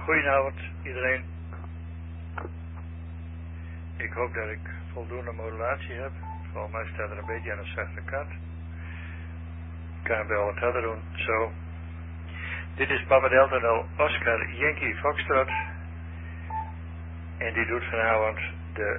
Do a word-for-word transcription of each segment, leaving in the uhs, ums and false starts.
Goedenavond iedereen. Ik hoop dat ik voldoende modulatie heb. Volgens mij staat er een beetje aan de zachte kant. Ik kan hem wel wat harder doen. Zo. Dit is Papa Delta Nul Oscar Yankee Foxtrot. En die doet vanavond de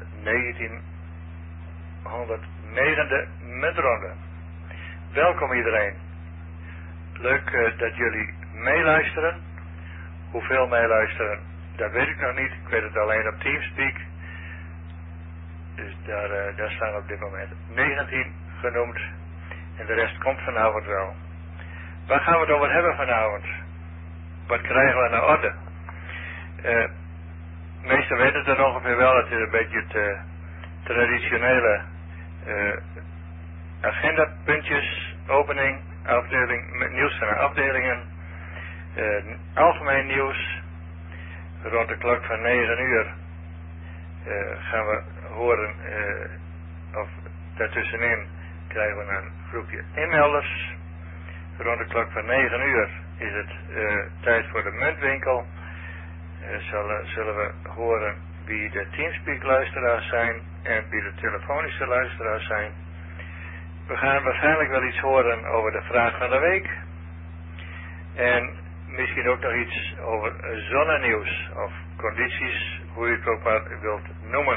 negentienhonderdnegende muntronde. Welkom iedereen. Leuk uh, dat jullie meeluisteren. Hoeveel meeluisteren, dat weet ik nog niet. Ik weet het alleen op Teamspeak. Dus daar, uh, daar staan op dit moment negentien genoemd. En de rest komt vanavond wel. Waar gaan we het over hebben vanavond? Wat krijgen we aan de orde? Uh, meesten weten het ongeveer wel. Het is een beetje het uh, traditionele uh, agendapuntjes, opening, afdeling, met nieuws van de afdelingen. Uh, algemeen nieuws. Rond de klok van negen uur uh, gaan we horen, uh, of daartussenin krijgen we een groepje inmelders. Rond de klok van negen uur is het uh, tijd voor de muntwinkel. Uh, zullen, zullen we horen wie de Teamspeak luisteraars zijn en wie de telefonische luisteraars zijn. We gaan waarschijnlijk wel iets horen over de vraag van de week. En misschien ook nog iets over zonnenieuws of condities, hoe je het ook maar wilt noemen.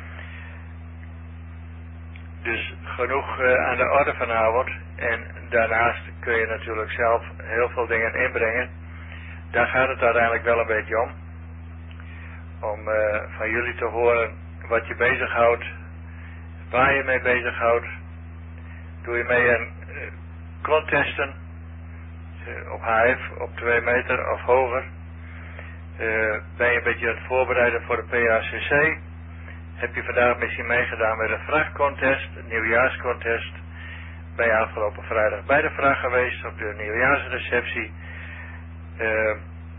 Dus genoeg uh, aan de orde vanavond. En daarnaast kun je natuurlijk zelf heel veel dingen inbrengen. Daar gaat het uiteindelijk wel een beetje om. Om uh, van jullie te horen wat je bezighoudt, waar je mee bezighoudt. Doe je mee aan uh, contesten uh, op H F, op twee meter of hoger. Uh, ben je een beetje aan het voorbereiden voor de P A C C. Heb je vandaag misschien meegedaan met een vrachtcontest, een nieuwjaarscontest. Ben je afgelopen vrijdag bij de vraag geweest op de nieuwjaarsreceptie. Uh,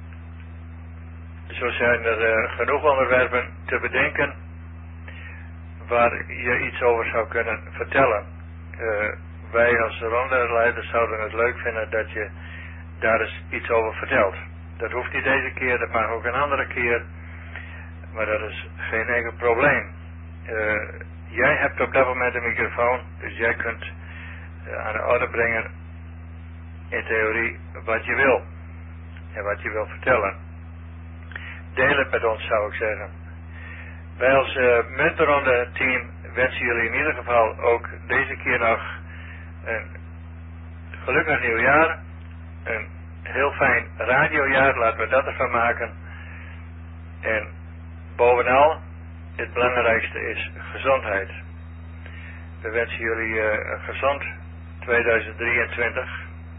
zo zijn er uh, genoeg onderwerpen te bedenken waar je iets over zou kunnen vertellen. Uh, wij als rondeleiders zouden het leuk vinden dat je daar eens iets over vertelt. Dat hoeft niet deze keer, dat mag ook een andere keer. Maar dat is geen enkel probleem. Uh, jij hebt op dat moment een microfoon, dus jij kunt uh, aan de orde brengen in theorie wat je wil. En wat je wil vertellen. Deel het met ons, zou ik zeggen. Wij als uh, muntronde team wensen jullie in ieder geval ook deze keer nog een gelukkig nieuwjaar. Een heel fijn radiojaar, laten we dat ervan maken. En bovenal, het belangrijkste is gezondheid. We wensen jullie uh, een gezond tweeduizend drieëntwintig.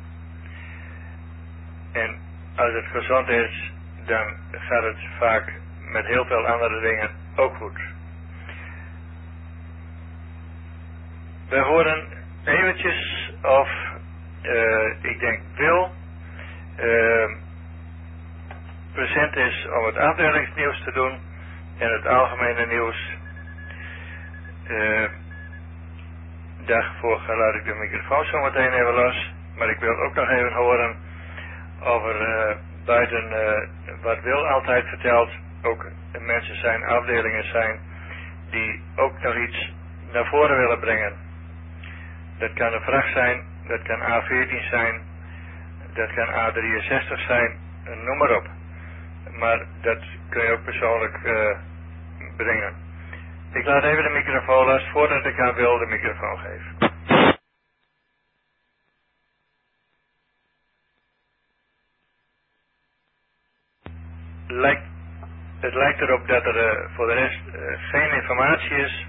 En als het gezond is, dan gaat het vaak met heel veel andere dingen ook goed. We horen eventjes of, uh, ik denk Wil, uh, present is om het afdelingsnieuws te doen en het algemene nieuws. Uh, daarvoor laat ik de microfoon zo meteen even los, maar ik wil ook nog even horen over uh, buiten uh, wat Wil altijd vertelt, ook mensen zijn, afdelingen zijn, die ook nog iets naar voren willen brengen. Dat kan een vracht zijn, dat kan A veertien zijn, dat kan A drieënzestig zijn, noem maar op. Maar dat kun je ook persoonlijk uh, brengen. Ik laat even de microfoon los voordat ik aan Wil de microfoon geef. Lijkt, het lijkt erop dat er uh, voor de rest uh, geen informatie is.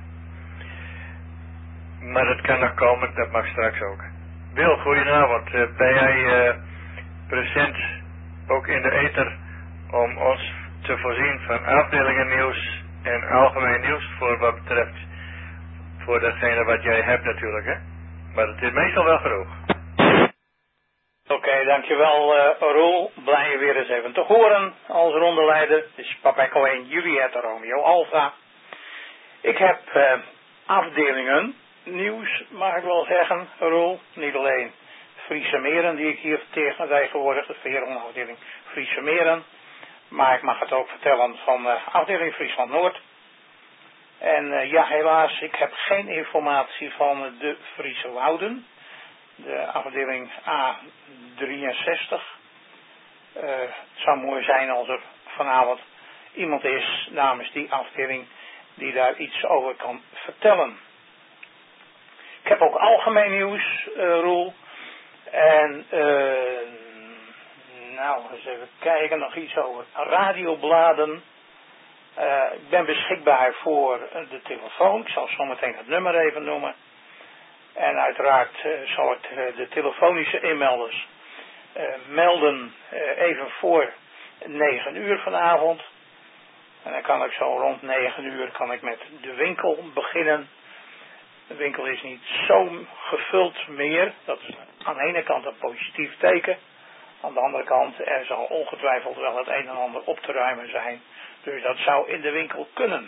Maar het kan nog komen, dat mag straks ook. Wil, goedenavond. Uh, ben jij uh, present ook in de ether om ons te voorzien van afdelingen nieuws en algemeen nieuws voor wat betreft voor datgene wat jij hebt natuurlijk, hè? Maar het is meestal wel genoeg. Oké, okay, dankjewel uh, Roel. Blij je weer eens even te horen als rondeleider. Dit is Papa Echo één, Juliette Romeo Alpha. Ik heb uh, afdelingen nieuws, mag ik wel zeggen, Roel. Niet alleen Friese Meren die ik hier tegenwoordig, de veerhonderdafdeling Friese Meren. Maar ik mag het ook vertellen van uh, afdeling Friesland Noord. En uh, ja, helaas, ik heb geen informatie van de Friese Wouden. De afdeling A drieënzestig. Uh, het zou mooi zijn als er vanavond iemand is namens die afdeling die daar iets over kan vertellen. Ik heb ook algemeen nieuws, uh, Roel. En uh, nou, eens even kijken, nog iets over radiobladen. Uh, ik ben beschikbaar voor de telefoon. Ik zal zometeen het nummer even noemen. En uiteraard uh, zal ik uh, de telefonische inmelders uh, melden uh, even voor negen uur vanavond. En dan kan ik zo rond negen uur kan ik met de winkel beginnen. De winkel is niet zo gevuld meer. Dat is aan de ene kant een positief teken. Aan de andere kant, er zal ongetwijfeld wel het een en ander op te ruimen zijn. Dus dat zou in de winkel kunnen.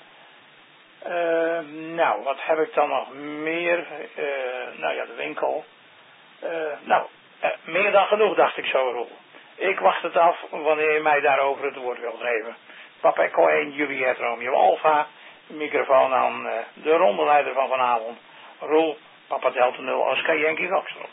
Uh, nou, wat heb ik dan nog meer? Uh, nou ja, de winkel. Uh, nou, uh, meer dan genoeg, dacht ik zo, Roel. Ik wacht het af wanneer je mij daarover het woord wilt geven. Papa Echo één, Juliet Romeo Alpha. Microfoon aan uh, de rondeleider van vanavond. Roel, Papa Delta nul, Oscar Yankee Foxtrot.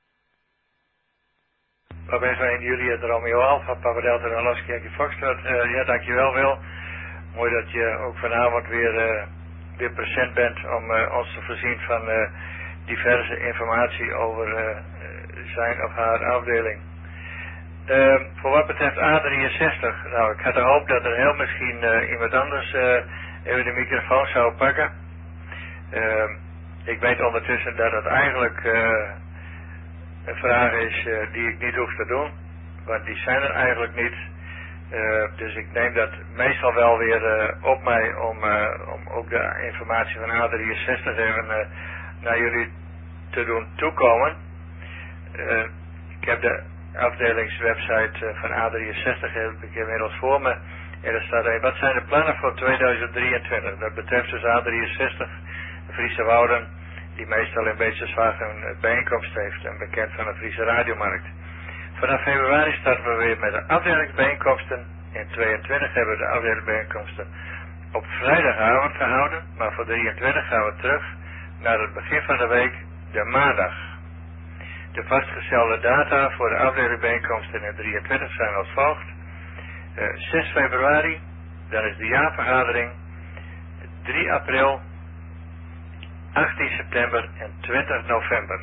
Papa Echo één, Juliet Romeo Alpha, Papa Delta nul, Oscar Yankee Foxtrot. Uh, ja, dankjewel Wil. Mooi dat je ook vanavond weer, uh, weer present bent om uh, ons te voorzien van uh, diverse informatie over uh, zijn of haar afdeling. Uh, voor wat betreft A drieënzestig, nou ik had de hoop dat er heel misschien uh, iemand anders uh, even de microfoon zou pakken. Uh, ik weet ondertussen dat het eigenlijk uh, een vraag is uh, die ik niet hoef te doen, want die zijn er eigenlijk niet. Uh, dus ik neem dat meestal wel weer uh, op mij om, uh, om ook de informatie van A drieënzestig even uh, naar jullie te doen toekomen. Uh, ik heb de afdelingswebsite uh, van A drieënzestig heb ik inmiddels voor me. En er staat er, wat zijn de plannen voor tweeduizend drieëntwintig? Dat betreft dus A drieënzestig, de Friese Wouden, die meestal een beetje zwaar een bijeenkomst heeft en bekend van de Friese radiomarkt. Vanaf februari starten we weer met de afdelingsbijeenkomsten. In tweeëntwintig hebben we de afdelingsbijeenkomsten op vrijdagavond gehouden. Maar voor drieëntwintig gaan we terug naar het begin van de week, de maandag. De vastgestelde data voor de afdelingsbijeenkomsten in drieëntwintig zijn als volgt. Uh, zes februari, dan is de jaarvergadering. drie april, achttien september en twintig november.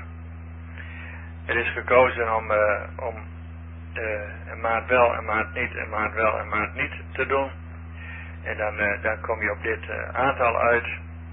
Er is gekozen om, uh, om uh, een maand wel, een maand niet, een maand wel, een maand niet te doen. En dan, uh, dan kom je op dit uh, aantal uit.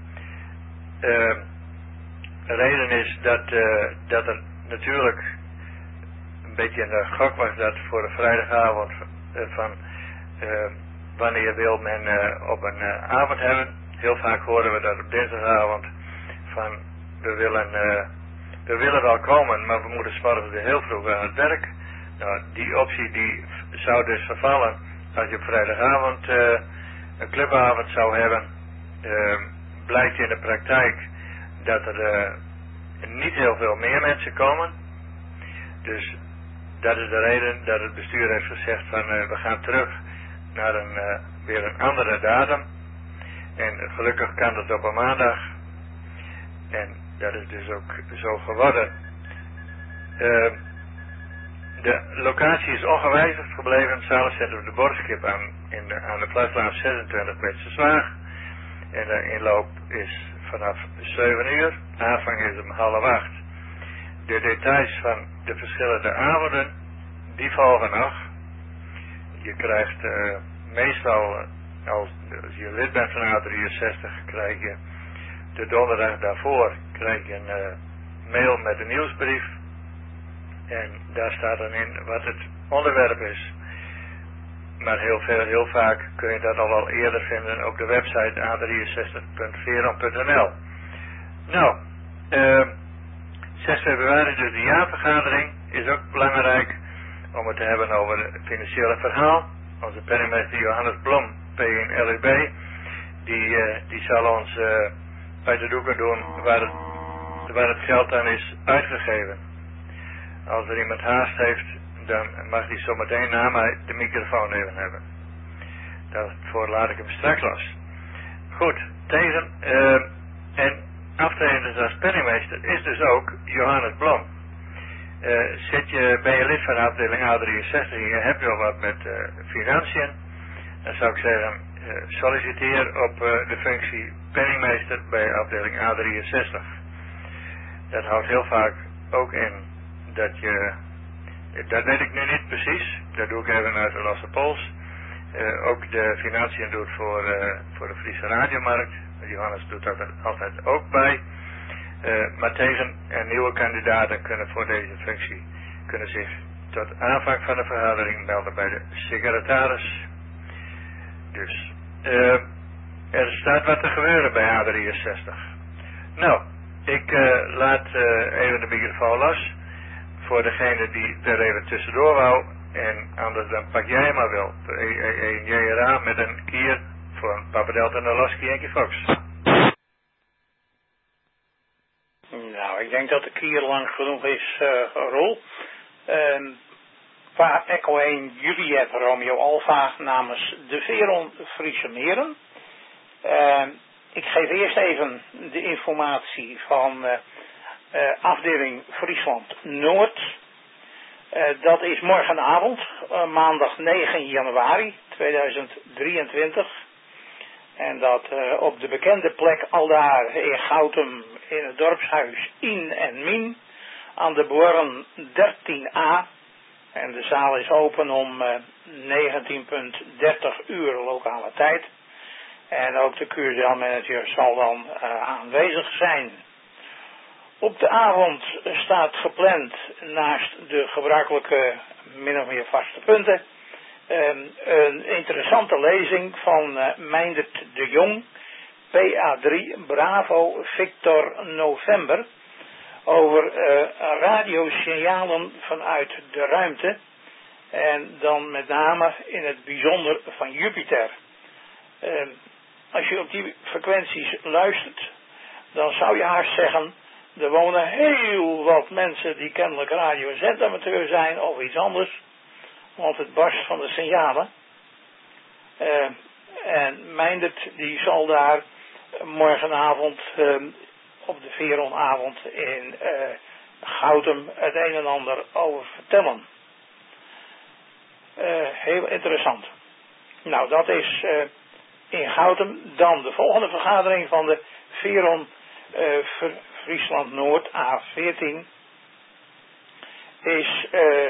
Uh, de reden is dat, uh, dat er natuurlijk een beetje een gok was dat voor de vrijdagavond uh, van uh, wanneer wil men uh, op een uh, avond hebben. Heel vaak horen we dat op dinsdagavond van we willen... Uh, We willen wel komen, maar we moeten 's morgens weer heel vroeg aan het werk. Nou, die optie die zou dus vervallen als je op vrijdagavond uh, een clubavond zou hebben. Uh, blijkt in de praktijk dat er uh, niet heel veel meer mensen komen. Dus dat is de reden dat het bestuur heeft gezegd van uh, we gaan terug naar een, uh, weer een andere datum. En gelukkig kan dat op een maandag. En dat is dus ook zo geworden. Uh, de locatie is ongewijzigd gebleven. Het zalencentrum op de Borskip aan, in de, aan de Plaslaan zesentwintig Wetserswaag. En de inloop is vanaf zeven uur. Aanvang is om half acht. De details van de verschillende avonden, die volgen nog. Je krijgt uh, meestal, als, als je lid bent van A drieënzestig, krijg je de donderdag daarvoor krijg je een uh, mail met een nieuwsbrief. En daar staat dan in wat het onderwerp is. Maar heel veel, heel vaak kun je dat al wel eerder vinden op de website a drieënzestig punt veron punt n l. Nou, uh, zes februari dus de jaarvergadering is ook belangrijk om het te hebben over het financiële verhaal. Onze penningmeester Johannes Blom, P één L U B, die, uh, die zal ons uh, bij de doeken doen waar het, waar het geld aan is uitgegeven. Als er iemand haast heeft, dan mag hij zometeen na mij de microfoon even hebben. Daarvoor laat ik hem straks los. Goed, tegen uh, en aftredend als penningmeester is dus ook Johannes Blom. Uh, zit je, ben je lid van de afdeling A drieënzestig en je hebt wel wat met uh, financiën, dan zou ik zeggen, uh, solliciteer op uh, de functie penningmeester bij afdeling A drieënzestig. Dat houdt heel vaak ook in dat je, dat weet ik nu niet precies, dat doe ik even uit de losse pols. Uh, ook de financiën doet voor, uh, voor de Friese radiomarkt. Johannes doet dat er altijd ook bij. Uh, maar tegen en nieuwe kandidaten kunnen voor deze functie kunnen zich tot aanvang van de vergadering melden bij de secretaris. Dus uh, er staat wat te gebeuren bij A drieënzestig. Nou, ik uh, laat uh, even de microfoon los voor degene die er even tussendoor wou. En anders dan pak jij hem maar wel. Een J R A met een kier voor een Papa Delta en een Lasky Yankee Fox. Nou, ik denk dat de kier lang genoeg is, uh, Roel. Uh, Pa Echo één Juliet Romeo Alpha namens de Veron Friese Meren. Uh, ik geef eerst even de informatie van uh, uh, afdeling Friesland Noord. Uh, dat is morgenavond, uh, maandag negen januari tweeduizend drieëntwintig. En dat uh, op de bekende plek aldaar in Goutum in het dorpshuis In en Mien aan de Born dertien a. En de zaal is open om uh, negentien uur dertig uur lokale tijd. En ook de kuurzaalmanager zal dan uh, aanwezig zijn. Op de avond staat gepland naast de gebruikelijke min of meer vaste punten um, een interessante lezing van uh, Meindert de Jong, P A drie Bravo Victor November, over uh, radiosignalen vanuit de ruimte en dan met name in het bijzonder van Jupiter. Uh, als je op die frequenties luistert, dan zou je haast zeggen, er wonen heel wat mensen die kennelijk radio- en zendamateur zijn of iets anders. Want het barst van de signalen. Uh, en Meindert die zal daar morgenavond uh, op de Veronavond in uh, Goutum het een en ander over vertellen. Uh, heel interessant. Nou, dat is uh, in Goutum. Dan de volgende vergadering van de Veron uh, ver, Friesland Noord A veertien is uh,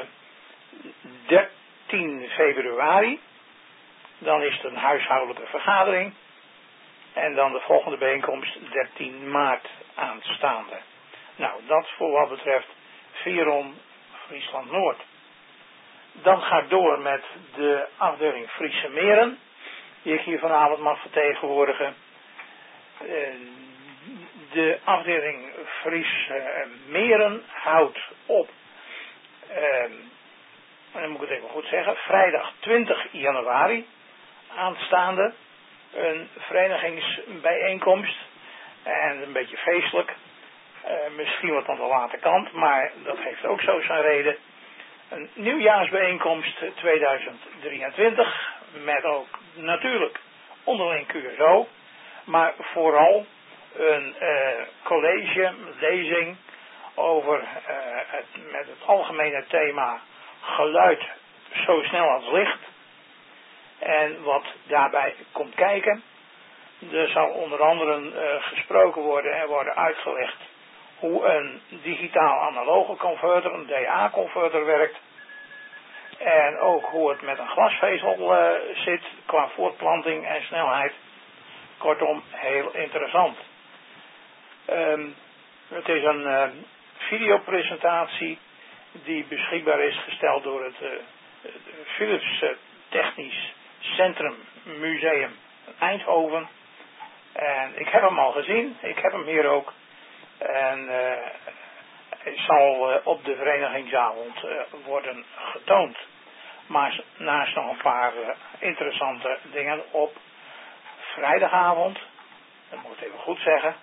dertien februari. Dan is het een huishoudelijke vergadering. En dan de volgende bijeenkomst dertien maart aanstaande. Nou, dat voor wat betreft Veron Friesland Noord. Dan ga ik door met de afdeling Friese Meren, die ik hier vanavond mag vertegenwoordigen. Uh, De afdeling Friese Meren houdt op, eh, dan moet ik het even goed zeggen, vrijdag twintig januari aanstaande een verenigingsbijeenkomst en een beetje feestelijk, eh, misschien wat aan de late kant, maar dat heeft ook zo zijn reden. Een nieuwjaarsbijeenkomst tweeduizend drieëntwintig met ook natuurlijk onderling Q S O, maar vooral een uh, college, een lezing over uh, het, met het algemene thema geluid zo snel als licht. En wat daarbij komt kijken, er zal onder andere uh, gesproken worden en worden uitgelegd hoe een digitaal-analoge converter, een D A-converter werkt. En ook hoe het met een glasvezel uh, zit qua voortplanting en snelheid. Kortom, heel interessant. Um, het is een uh, videopresentatie die beschikbaar is gesteld door het uh, Philips uh, Technisch Centrum Museum Eindhoven. En ik heb hem al gezien, ik heb hem hier ook. En uh, hij zal uh, op de verenigingsavond uh, worden getoond. Maar naast nog een paar uh, interessante dingen op vrijdagavond, dat moet ik even goed zeggen.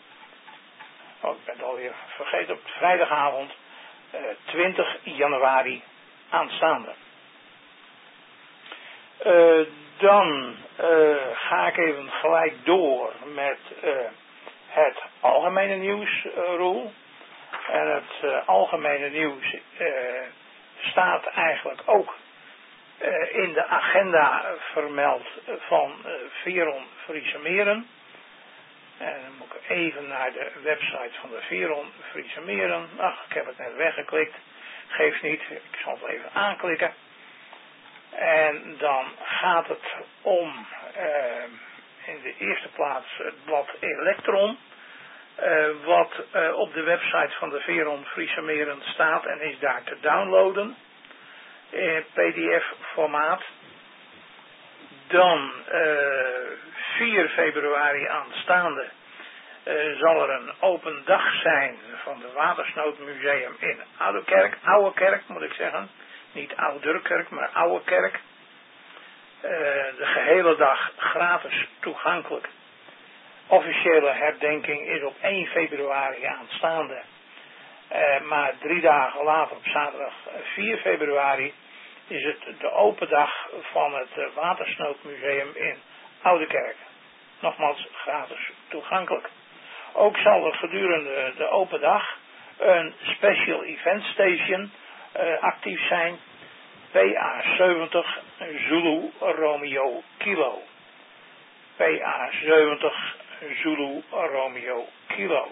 Oh, ik ben het alweer vergeten, op vrijdagavond uh, twintig januari aanstaande. Uh, dan uh, ga ik even gelijk door met uh, het algemene nieuws, uh, Roel. En het uh, algemene nieuws uh, staat eigenlijk ook uh, in de agenda vermeld van uh, Veron Friese Meren. En dan moet ik even naar de website van de Veron Friese Meren. Ach, ik heb het net weggeklikt. Geeft niet, ik zal het even aanklikken. En dan gaat het om uh, in de eerste plaats het blad Elektron. Uh, wat uh, op de website van de Veron Friese Meren staat en is daar te downloaden. In P D F formaat. Dan uh, vier februari aanstaande uh, zal er een open dag zijn van het Watersnoodmuseum in Oudekerk. Oudekerk moet ik zeggen. Niet Ouderkerk, maar Oudekerk. Uh, de gehele dag gratis toegankelijk. Officiële herdenking is op één februari aanstaande. Uh, maar drie dagen later, op zaterdag vier februari, is het de open dag van het uh, Watersnoodmuseum in Oudekerk. Nogmaals gratis toegankelijk. Ook zal er gedurende de open dag een special event station uh, actief zijn. P A zeventig Zulu Romeo Kilo. P A zeventig Zulu Romeo Kilo.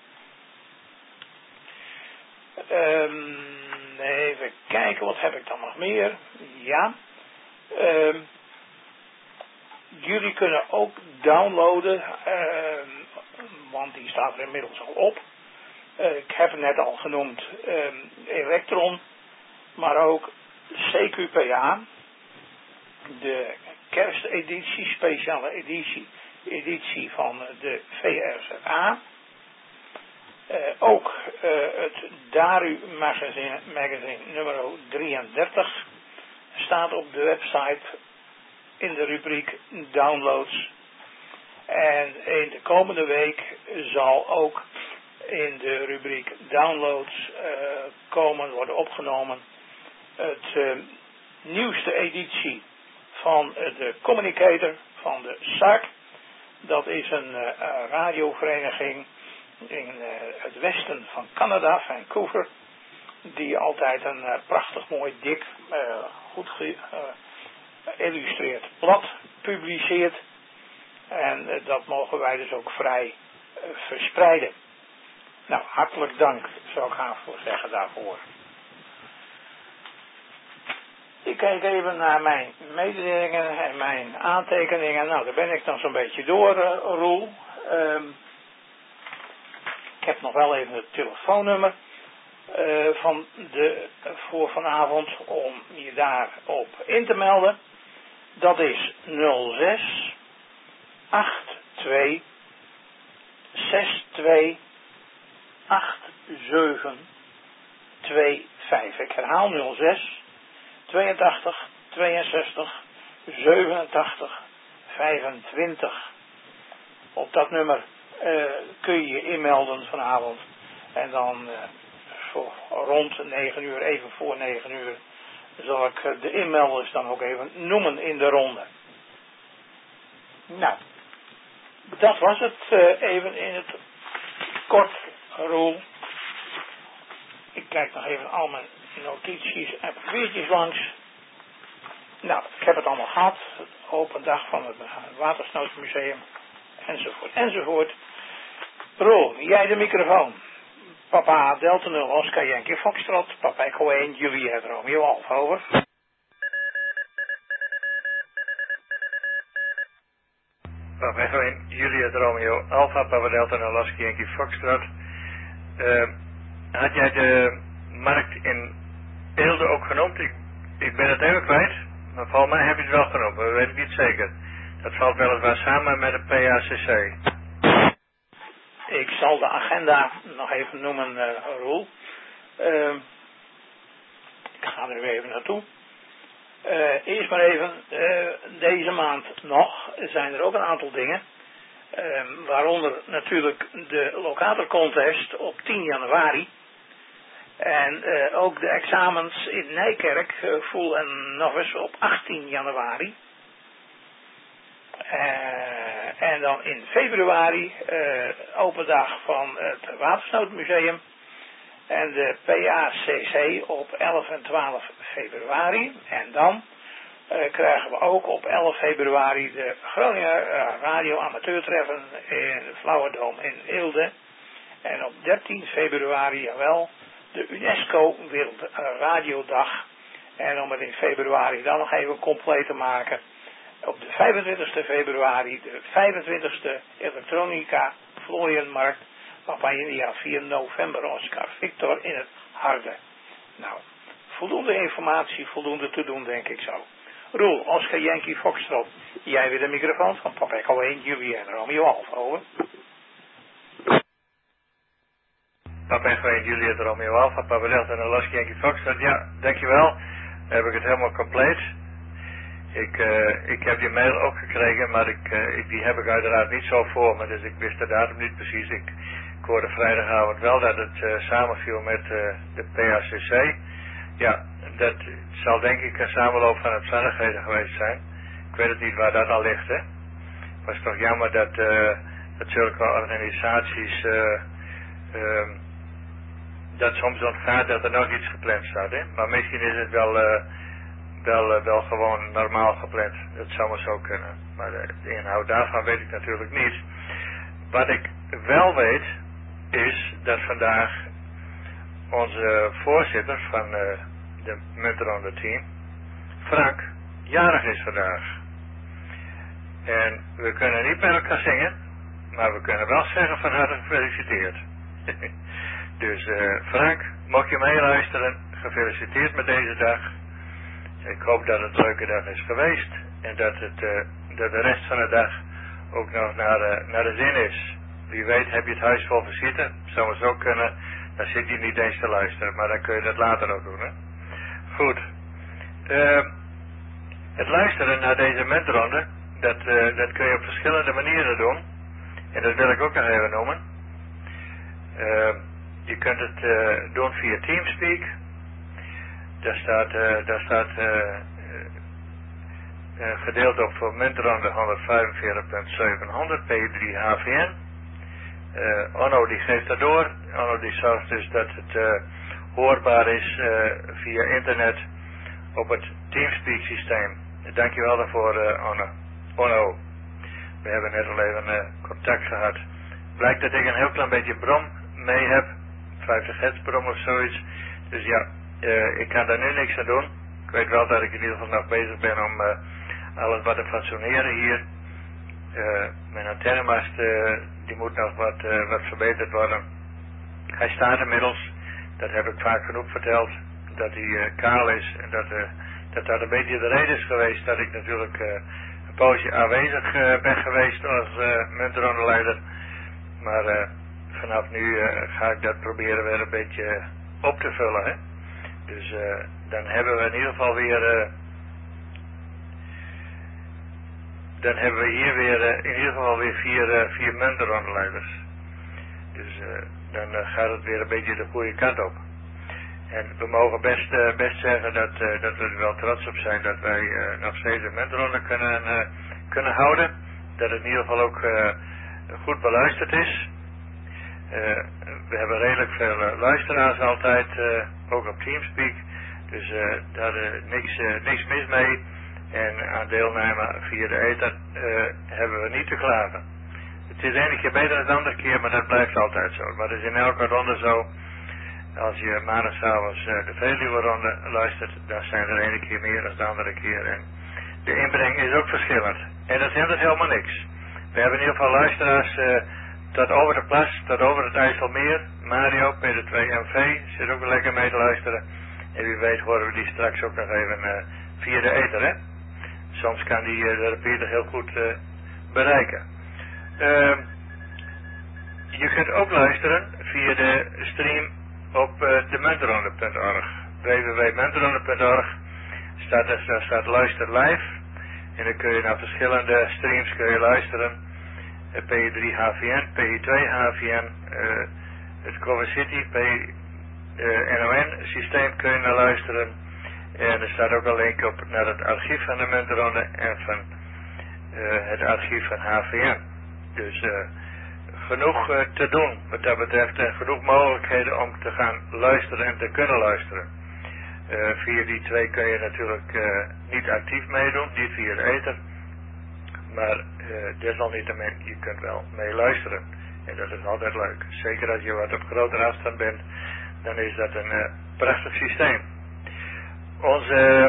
Um, even kijken, wat heb ik dan nog meer? Ja. Um, jullie kunnen ook downloaden, um, want die staat er inmiddels al op. Uh, ik heb het net al genoemd, um, Elektron, maar ook C Q P A, de kersteditie, speciale editie, editie van de V R Z A. Uh, ook uh, het Daru magazine, magazine nummer drieëndertig staat op de website in de rubriek downloads. En in de komende week zal ook in de rubriek downloads uh, komen, worden opgenomen het uh, nieuwste editie van uh, de Communicator van de S A C. Dat is een uh, radiovereniging in uh, het westen van Canada, Vancouver, die altijd een uh, prachtig mooi, dik, uh, goed geïllustreerd uh, blad publiceert. En uh, dat mogen wij dus ook vrij uh, verspreiden. Nou, hartelijk dank, zou ik haar voor zeggen daarvoor. Ik kijk even naar mijn mededelingen en mijn aantekeningen. Nou, daar ben ik dan zo'n beetje door, uh, Roel. Um, ik heb nog wel even het telefoonnummer uh, van de, voor vanavond om je daarop in te melden. Dat is nul zes acht twee zes twee acht zeven twee vijf. Ik herhaal nul zes tweeëntachtig tweeënzestig zevenentachtig vijfentwintig. Op dat nummer uh, kun je je inmelden vanavond. En dan uh, voor rond negen uur, even voor negen uur, zal ik uh, de inmelders dan ook even noemen in de ronde. Nou, dat was het uh, even in het kort, Roel. Ik kijk nog even al mijn notities en papiertjes langs. Nou, ik heb het allemaal gehad. Het open dag van het Watersnoodmuseum. Enzovoort, enzovoort. Roel, jij de microfoon. Papa Delta nul Oscar Yankee Foxtrot. Papa Echo één Juliet Romeo Alfa, over. Papa Echo één Juliet Romeo Alfa, Papa Delta nul Oscar Yankee Foxtrot. Uh, had jij de markt in Eelde ook genoemd? Ik, ik ben het even kwijt, maar volgens mij heb je het wel genoemd, maar we weten het niet zeker. Dat valt weliswaar samen met het P A C C. Ik zal de agenda nog even noemen, uh, Roel. Uh, ik ga er weer even naartoe. Uh, eerst maar even, uh, deze maand nog zijn er ook een aantal dingen. Uh, waaronder natuurlijk de locator contest op tien januari. En uh, ook de examens in Nijkerk uh, voelen nog eens op achttien januari. Uh, en dan in februari uh, open dag van het Watersnoodmuseum. En de P A C C op elf en twaalf februari. En dan uh, krijgen we ook op elf februari de Groninger uh, Radio Amateurtreffen in de Flauwerdoom in Eelde. En op dertien februari, jawel, de UNESCO Wereldradiodag. En om het in februari dan nog even compleet te maken. Op de vijfentwintigste februari de vijfentwintigste Elektronica Vlooienmarkt. Papa India vier november Oscar Victor in het Harde. Nou, voldoende informatie, voldoende te doen denk ik zo. Roel, Oscar Yankee Foxtrot. Jij weer de microfoon van Papa Echo één, Julie en Romeo Alfa, over. Papa Echo één, Juliet, Romeo Alfa, Papa Delta en Oscar Yankee Foxtrot. Ja, dankjewel. Dan heb ik het helemaal compleet. Ik, uh, ik heb die mail ook gekregen, maar ik, uh, die heb ik uiteraard niet zo voor me, dus ik wist de datum niet precies. Ik, ik hoorde vrijdagavond wel dat het uh, samenviel met uh, de P A C C. Ja, dat zal denk ik een samenloop van omstandigheden geweest zijn. Ik weet het niet waar dat al ligt, hè. Het was toch jammer dat, uh, dat zulke organisaties, uh, uh, dat soms ontgaat dat er nog iets gepland staat, hè. Maar misschien is het wel... Uh, Wel, uh, wel gewoon normaal gepland. Dat zou maar zo kunnen. Maar de, de inhoud daarvan weet ik natuurlijk niet. Wat ik wel weet, is dat vandaag onze voorzitter van uh, de Munteronder team, Frank, jarig is vandaag. En we kunnen niet met elkaar zingen, maar we kunnen wel zeggen van harte gefeliciteerd. Dus uh, Frank, mocht je meeluisteren, gefeliciteerd met deze dag. Ik hoop dat het een leuke dag is geweest en dat, het, uh, dat de rest van de dag ook nog naar, uh, naar de zin is. Wie weet heb je het huis vol visite, zou maar zo kunnen, dan zit je niet eens te luisteren, maar dan kun je dat later ook doen. Hè? Goed, uh, het luisteren naar deze muntronde, dat, uh, dat kun je op verschillende manieren doen en dat wil ik ook nog even noemen. Uh, je kunt het uh, doen via Teamspeak. Daar staat, uh, daar staat uh, uh, uh, gedeeld op voor muntronde honderdvijfenveertig punt zevenhonderd P drie H V N. Uh, Onno die geeft dat door. Onno die zorgt dus dat het uh, hoorbaar is uh, via internet op het Teamspeak systeem. Dankjewel daarvoor uh, Onno. Onno. We hebben net al even uh, contact gehad. Blijkt dat ik een heel klein beetje brom mee heb. vijftig hertz brom of zoiets. Dus ja. Uh, ik kan daar nu niks aan doen. Ik weet wel dat ik in ieder geval nog bezig ben om uh, alles wat te fatsoeneren hier. Uh, mijn antennemast uh, die moet nog wat, uh, wat verbeterd worden. Hij staat inmiddels, dat heb ik vaak genoeg verteld, dat hij uh, kaal is. En dat, uh, dat dat een beetje de reden is geweest dat ik natuurlijk uh, een poosje aanwezig uh, ben geweest als uh, munteronderleider. Maar uh, vanaf nu uh, ga ik dat proberen weer een beetje op te vullen, hè. Dus uh, dan hebben we in ieder geval weer, uh, dan hebben we hier weer uh, in ieder geval weer vier, uh, vier munteronderleiders. Dus uh, dan uh, gaat het weer een beetje de goede kant op. En we mogen best, uh, best zeggen dat, uh, dat we er wel trots op zijn dat wij uh, nog steeds een munteronde kunnen, uh, kunnen houden. Dat het in ieder geval ook uh, goed beluisterd is. Uh, we hebben redelijk veel uh, luisteraars altijd, uh, ook op Teamspeak. Dus uh, daar is uh, niks, uh, niks mis mee. En aan deelnemen via de ether uh, hebben we niet te klagen. Het is de ene keer beter dan de andere keer, maar dat blijft altijd zo. Maar het is in elke ronde zo. Als je maandagavond uh, de Veluwe ronde luistert, dan zijn er de ene keer meer dan de andere keer. En de inbreng is ook verschillend. En dat hindert helemaal niks. We hebben in ieder geval luisteraars... Uh, tot over de plas, tot over het IJsselmeer. Mario, P D twee M V, zit ook lekker mee te luisteren. En wie weet horen we die straks ook nog even uh, via de ether, hè. Soms kan die uh, de repeater heel goed uh, bereiken. Uh, je kunt ook luisteren via de stream op uh, de munteronde punt org. w w w punt munteronde punt org staat, daar staat luister live. En dan kun je naar verschillende streams kun je luisteren. P drie H V N, P twee H V N, uh, het Cover City, P uh, N O N-systeem kun je naar luisteren. En er staat ook een link op naar het archief van de Muntenronde en van uh, het archief van H V N. Dus uh, genoeg uh, te doen wat dat betreft en genoeg mogelijkheden om te gaan luisteren en te kunnen luisteren. Uh, via die twee kun je natuurlijk uh, niet actief meedoen, niet via de ether. Maar uh, desalniettemin, je kunt wel mee luisteren. En dat is altijd leuk. Zeker als je wat op grotere afstand bent, dan is dat een uh, prachtig systeem. Onze,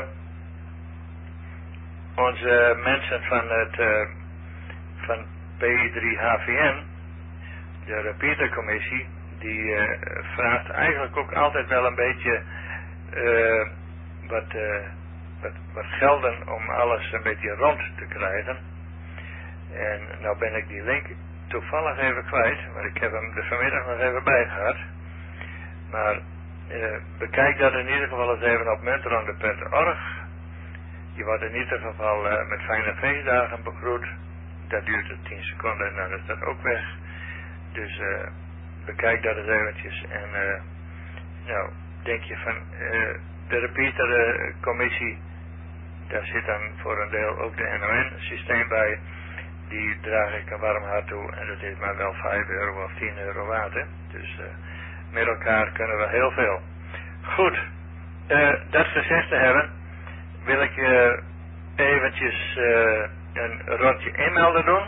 onze mensen van het uh, van P drie H V N, de repeatercommissie, die uh, vraagt eigenlijk ook altijd wel een beetje uh, wat, uh, wat, wat gelden om alles een beetje rond te krijgen. En nou ben ik die link toevallig even kwijt, maar ik heb hem er vanmiddag nog even bij gehad. Maar uh, bekijk dat in ieder geval eens even op muntenronde punt org. Je wordt in ieder geval uh, met fijne feestdagen begroet. Dat duurt het tien seconden en dan is dat ook weg. Dus uh, bekijk dat eens eventjes. En uh, nou, denk je van uh, de repeatercommissie, daar zit dan voor een deel ook de N O N-systeem bij. Die draag ik een warm hart toe en dat is maar wel vijf euro of tien euro waard. Hè? Dus uh, met elkaar kunnen we heel veel. Goed, uh, dat gezegd te hebben, wil ik uh, eventjes uh, een rondje inmelden doen.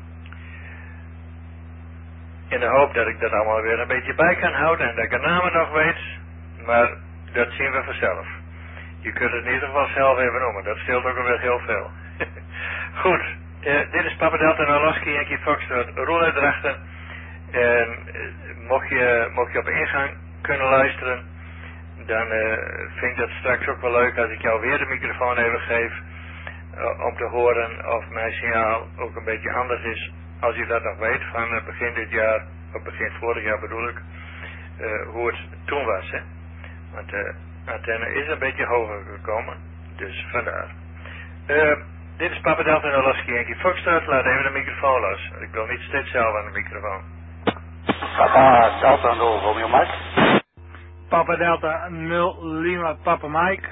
In de hoop dat ik dat allemaal weer een beetje bij kan houden en dat ik de namen nog weet. Maar dat zien we vanzelf. Je kunt het in ieder geval zelf even noemen. Dat scheelt ook alweer heel veel. Goed. Uh, dit is Papa Delta Noloski, Yankee Foxtrot, Roel uit Drachten. En uh, mocht, je, mocht je op ingang kunnen luisteren, dan uh, vind ik dat straks ook wel leuk als ik jou weer de microfoon even geef. Uh, om te horen of mijn signaal ook een beetje anders is. Als je dat nog weet van uh, begin dit jaar, of begin vorig jaar bedoel ik, uh, hoe het toen was. Hè? Want de uh, antenne is een beetje hoger gekomen, dus vandaar. Uh, Dit is Papa Delta Noloski, Yankee Foxtrot. Laat even de microfoon los. Ik wil niet steeds zelf aan de microfoon. Papa Delta nul Romeo Mike. Papa Delta nul Lima Papa Mike.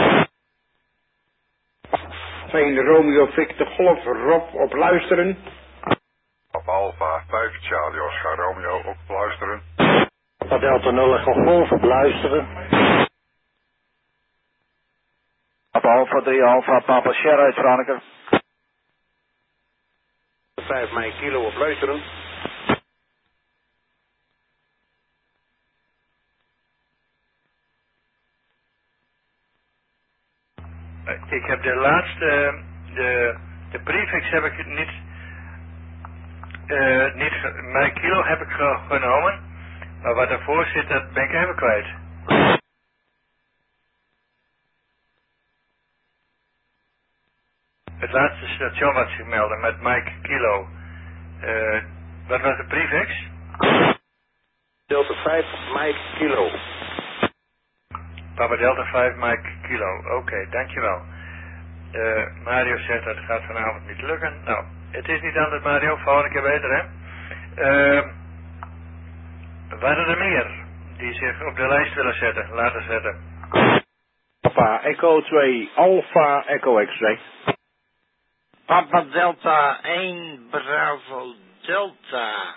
twee Romeo Victor Golf Rob op luisteren. Papa Alpha vijf Charlie Oscar Romeo op luisteren. Papa Delta nul Echo Golf op luisteren. Papa Alpha drie Alpha Papa Sierra uit Franeker. vijf Mike Kilo op luisteren. Ik heb de laatste, de, de prefix heb ik niet, uh, niet, mijn kilo heb ik genomen, maar wat ervoor zit, dat ben ik even kwijt. Het laatste station wat zich meldde met Mike Kilo. Uh, wat was de prefix? Delta vijf Mike Kilo. Papa Delta vijf Mike Kilo. Oké, okay, dankjewel. Uh, Mario zegt dat het gaat vanavond niet lukken. Nou, het is niet anders Mario, volgende keer beter hè. Uh, waren er meer die zich op de lijst willen zetten, laten zetten? Papa Echo twee Alpha Echo X-ray. Papa Delta één Bravo Delta.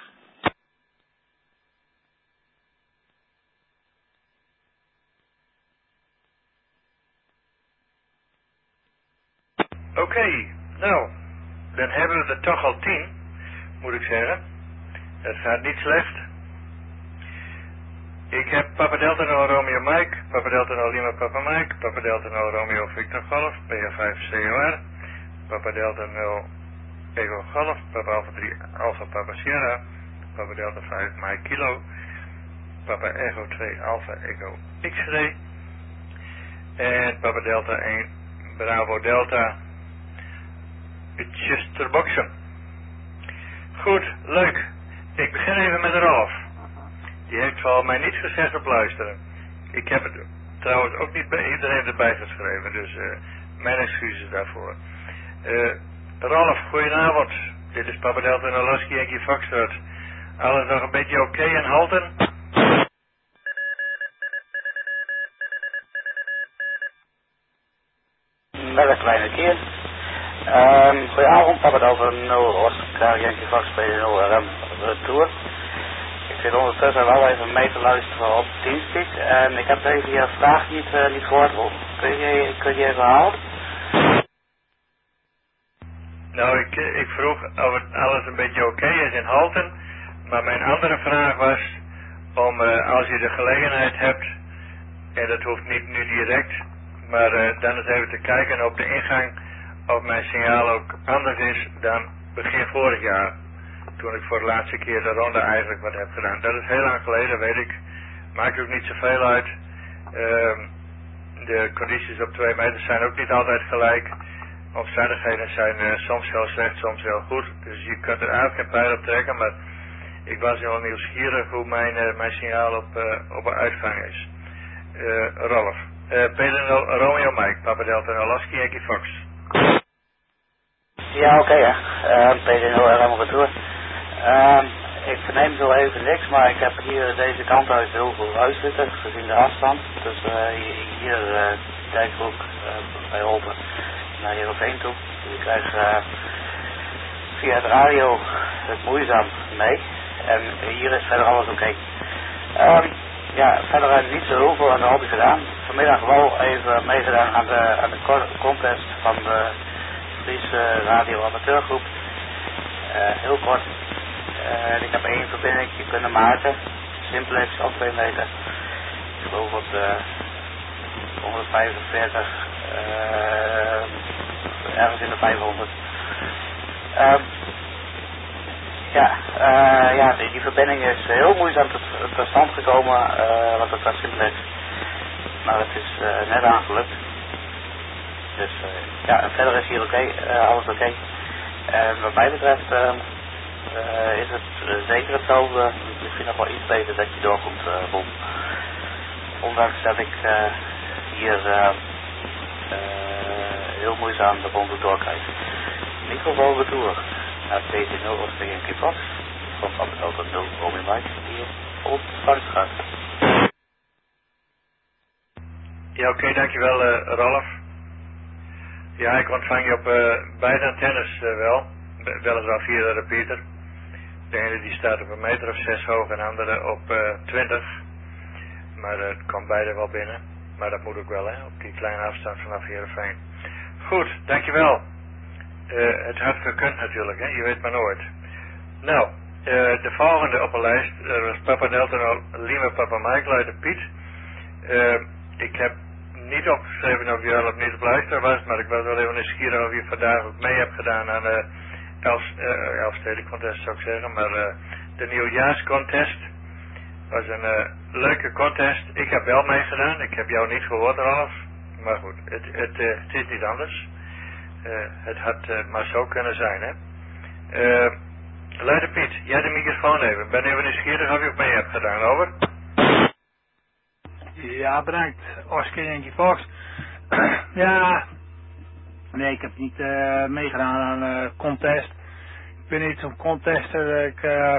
Oké, okay, nou, dan hebben we er toch al tien, moet ik zeggen. Het gaat niet slecht. Ik heb Papa Delta nul Romeo Mike, Papa Delta nul Lima Papa Mike, Papa Delta nul Romeo Victor Golf, P F vijf C O R, Papa Delta nul Echo Golf, Papa Alpha drie Alpha Papa Sierra, Papa Delta vijf Mike Kilo, Papa Echo twee Alpha Echo X-ray en Papa Delta één Bravo Delta Chesterboxen. Goed, leuk. Ik begin even met Rolf. Die heeft van mij niets gezegd op luisteren. Ik heb het trouwens ook niet bij iedereen erbij geschreven, dus uh, mijn excuses daarvoor. Uh, Rolf, goedenavond. Dit is Papa Delta Noloski, Yankee Foxtrot. Alles nog een beetje oké okay in Halten? met een kleine keer. Um, goedenavond, papa over nul Oscar Yankee Fox bij nul R M Retour. Ik zit ondertussen wel even mee te luisteren op Teamspeak en ik heb even je vraag niet, uh, niet gehoord. Kun je, kun je even herhalen? Nou, ik, ik vroeg of het alles een beetje oké okay is in Halten, maar mijn andere vraag was om uh, als je de gelegenheid hebt, en dat hoeft niet nu direct, maar uh, dan eens even te kijken op de ingang of mijn signaal ook anders is dan begin vorig jaar, toen ik voor de laatste keer de ronde eigenlijk wat heb gedaan. Dat is heel lang geleden, weet ik, maakt ook niet zoveel uit. Uh, de condities op twee meter zijn ook niet altijd gelijk. Omstandigheden zijn uh, soms heel slecht, soms heel goed. Dus je kunt er eigenlijk geen pijl op trekken, maar ik was heel nieuwsgierig hoe mijn, uh, mijn signaal op, uh, op een uitgang is. Uh, Rolf. Uh, Peter nul Romeo Mike, Papa Delta nul Lasky Yankee Fox. Ja, oké, okay, ja. Uh, Peter nul R M Retour. Uh, ik verneem zo even niks, maar ik heb hier deze kant uit heel veel huis zitten, gezien de afstand. Dus uh, hier uh, Dijkbroek uh, bij Holpen naar Heerenveen toe. Dus ik krijg uh, via het radio het moeizaam mee. En hier is verder alles oké. Okay. Um, ja, verder heb ik niet zo heel veel aan de hobby gedaan. Vanmiddag wel even meegedaan aan de, aan de contest van de Friese Radio Amateurgroep. Uh, heel kort. Uh, en ik heb één verbinding kunnen maken. Simplex op twee meter. Ik geloof op de honderdvijfenveertig. Uh, ergens in de vijfhonderd. Um, ja, uh, ja die, die verbinding is heel moeizaam tot, tot stand gekomen, uh, want het was simplex. Maar het is uh, net aangelukt. Dus uh, ja, en verder is hier oké, okay, uh, alles oké. Okay. En wat mij betreft uh, uh, is het uh, zeker hetzelfde. Misschien nog wel iets beter dat je doorkomt, uh, Bob. Ondanks dat ik uh, hier uh, uh, heel moeizaam de bond doorkrijg. Microfoon retour naar T C nul Oscar Yankee Fox. Van Papa over nul Romy Mike die op ontvangst gaat. Ja, oké, okay, dankjewel uh, Rolf. Ja, ik ontvang je op uh, beide antennes uh, wel. Weliswaar via de repeater. De ene die staat op een meter of zes hoog en de andere op uh, twintig. Maar uh, het komt beide wel binnen. Maar dat moet ook wel, hè, op die kleine afstand vanaf Heerenveen. Goed, dankjewel. Uh, het had gekund natuurlijk, hè, je weet maar nooit. Nou, uh, de volgende op de lijst uh, was Papa Delta Lima Papa Mike, Leider Piet. Uh, ik heb niet opgeschreven of je al op niet op luisteren was, maar ik was wel even nieuwsgierig of je vandaag ook mee hebt gedaan aan de elf, uh, Elfstedencontest, zou ik zeggen, maar uh, de nieuwjaarscontest was een uh, leuke contest. Ik heb wel meegedaan, ik heb jou niet gehoord, Rolf, maar goed, het, het, uh, het is niet anders. Uh, het had uh, maar zo kunnen zijn, hè. Uh, Leider Piet, jij de microfoon even. Ik ben even nieuwsgierig of je ook mee hebt gedaan, over. Ja, bedankt, Oscar Yankee Fox. Ja, nee, ik heb niet uh, meegedaan aan een uh, contest. Ik ben niet zo'n contester. Ik, uh,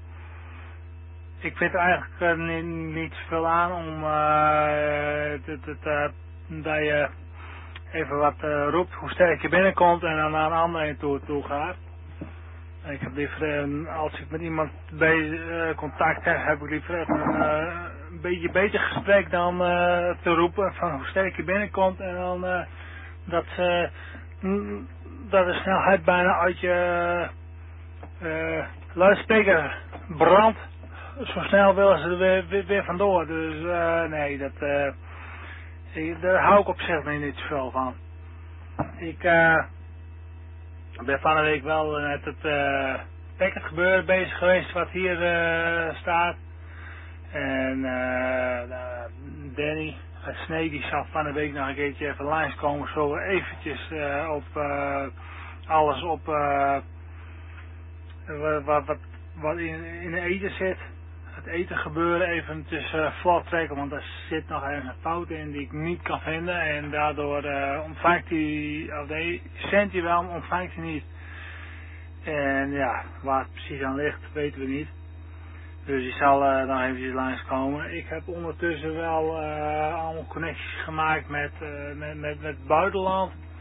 ik vind er eigenlijk uh, niet, niet veel aan om uh, dat, dat, uh, dat je even wat uh, roept hoe sterk je binnenkomt en dan naar een ander toe, toe gaat. Ik heb liever, uh, als ik met iemand bij uh, contact heb, heb ik liever een, uh, een beetje beter gesprek dan uh, te roepen van hoe sterk je binnenkomt en dan uh, dat, uh, mm, dat de snelheid bijna uit je uh, luidspreker brandt. Zo snel willen ze er weer, weer, weer vandoor. Dus uh, nee, dat, uh, ik, daar hou ik op zich niet zoveel van. Ik uh, ben van de week wel met het uh, packet gebeuren bezig geweest wat hier uh, staat. En uh, uh, Danny uit Snee die zal van de week nog een keertje even langskomen. Zo eventjes uh, op uh, alles op uh, wat, wat, wat in, in de eten zit. Het eten gebeuren even tussen uh, vlot trekken, want er zit nog ergens een fout in die ik niet kan vinden. En daardoor uh, ontvangt hij, of nee, zendt hij wel, ontvangt hij niet. En ja, waar het precies aan ligt, weten we niet. Dus die zal uh, nog eventjes langskomen. Ik heb ondertussen wel uh, allemaal connecties gemaakt met, uh, met, met, met het buitenland.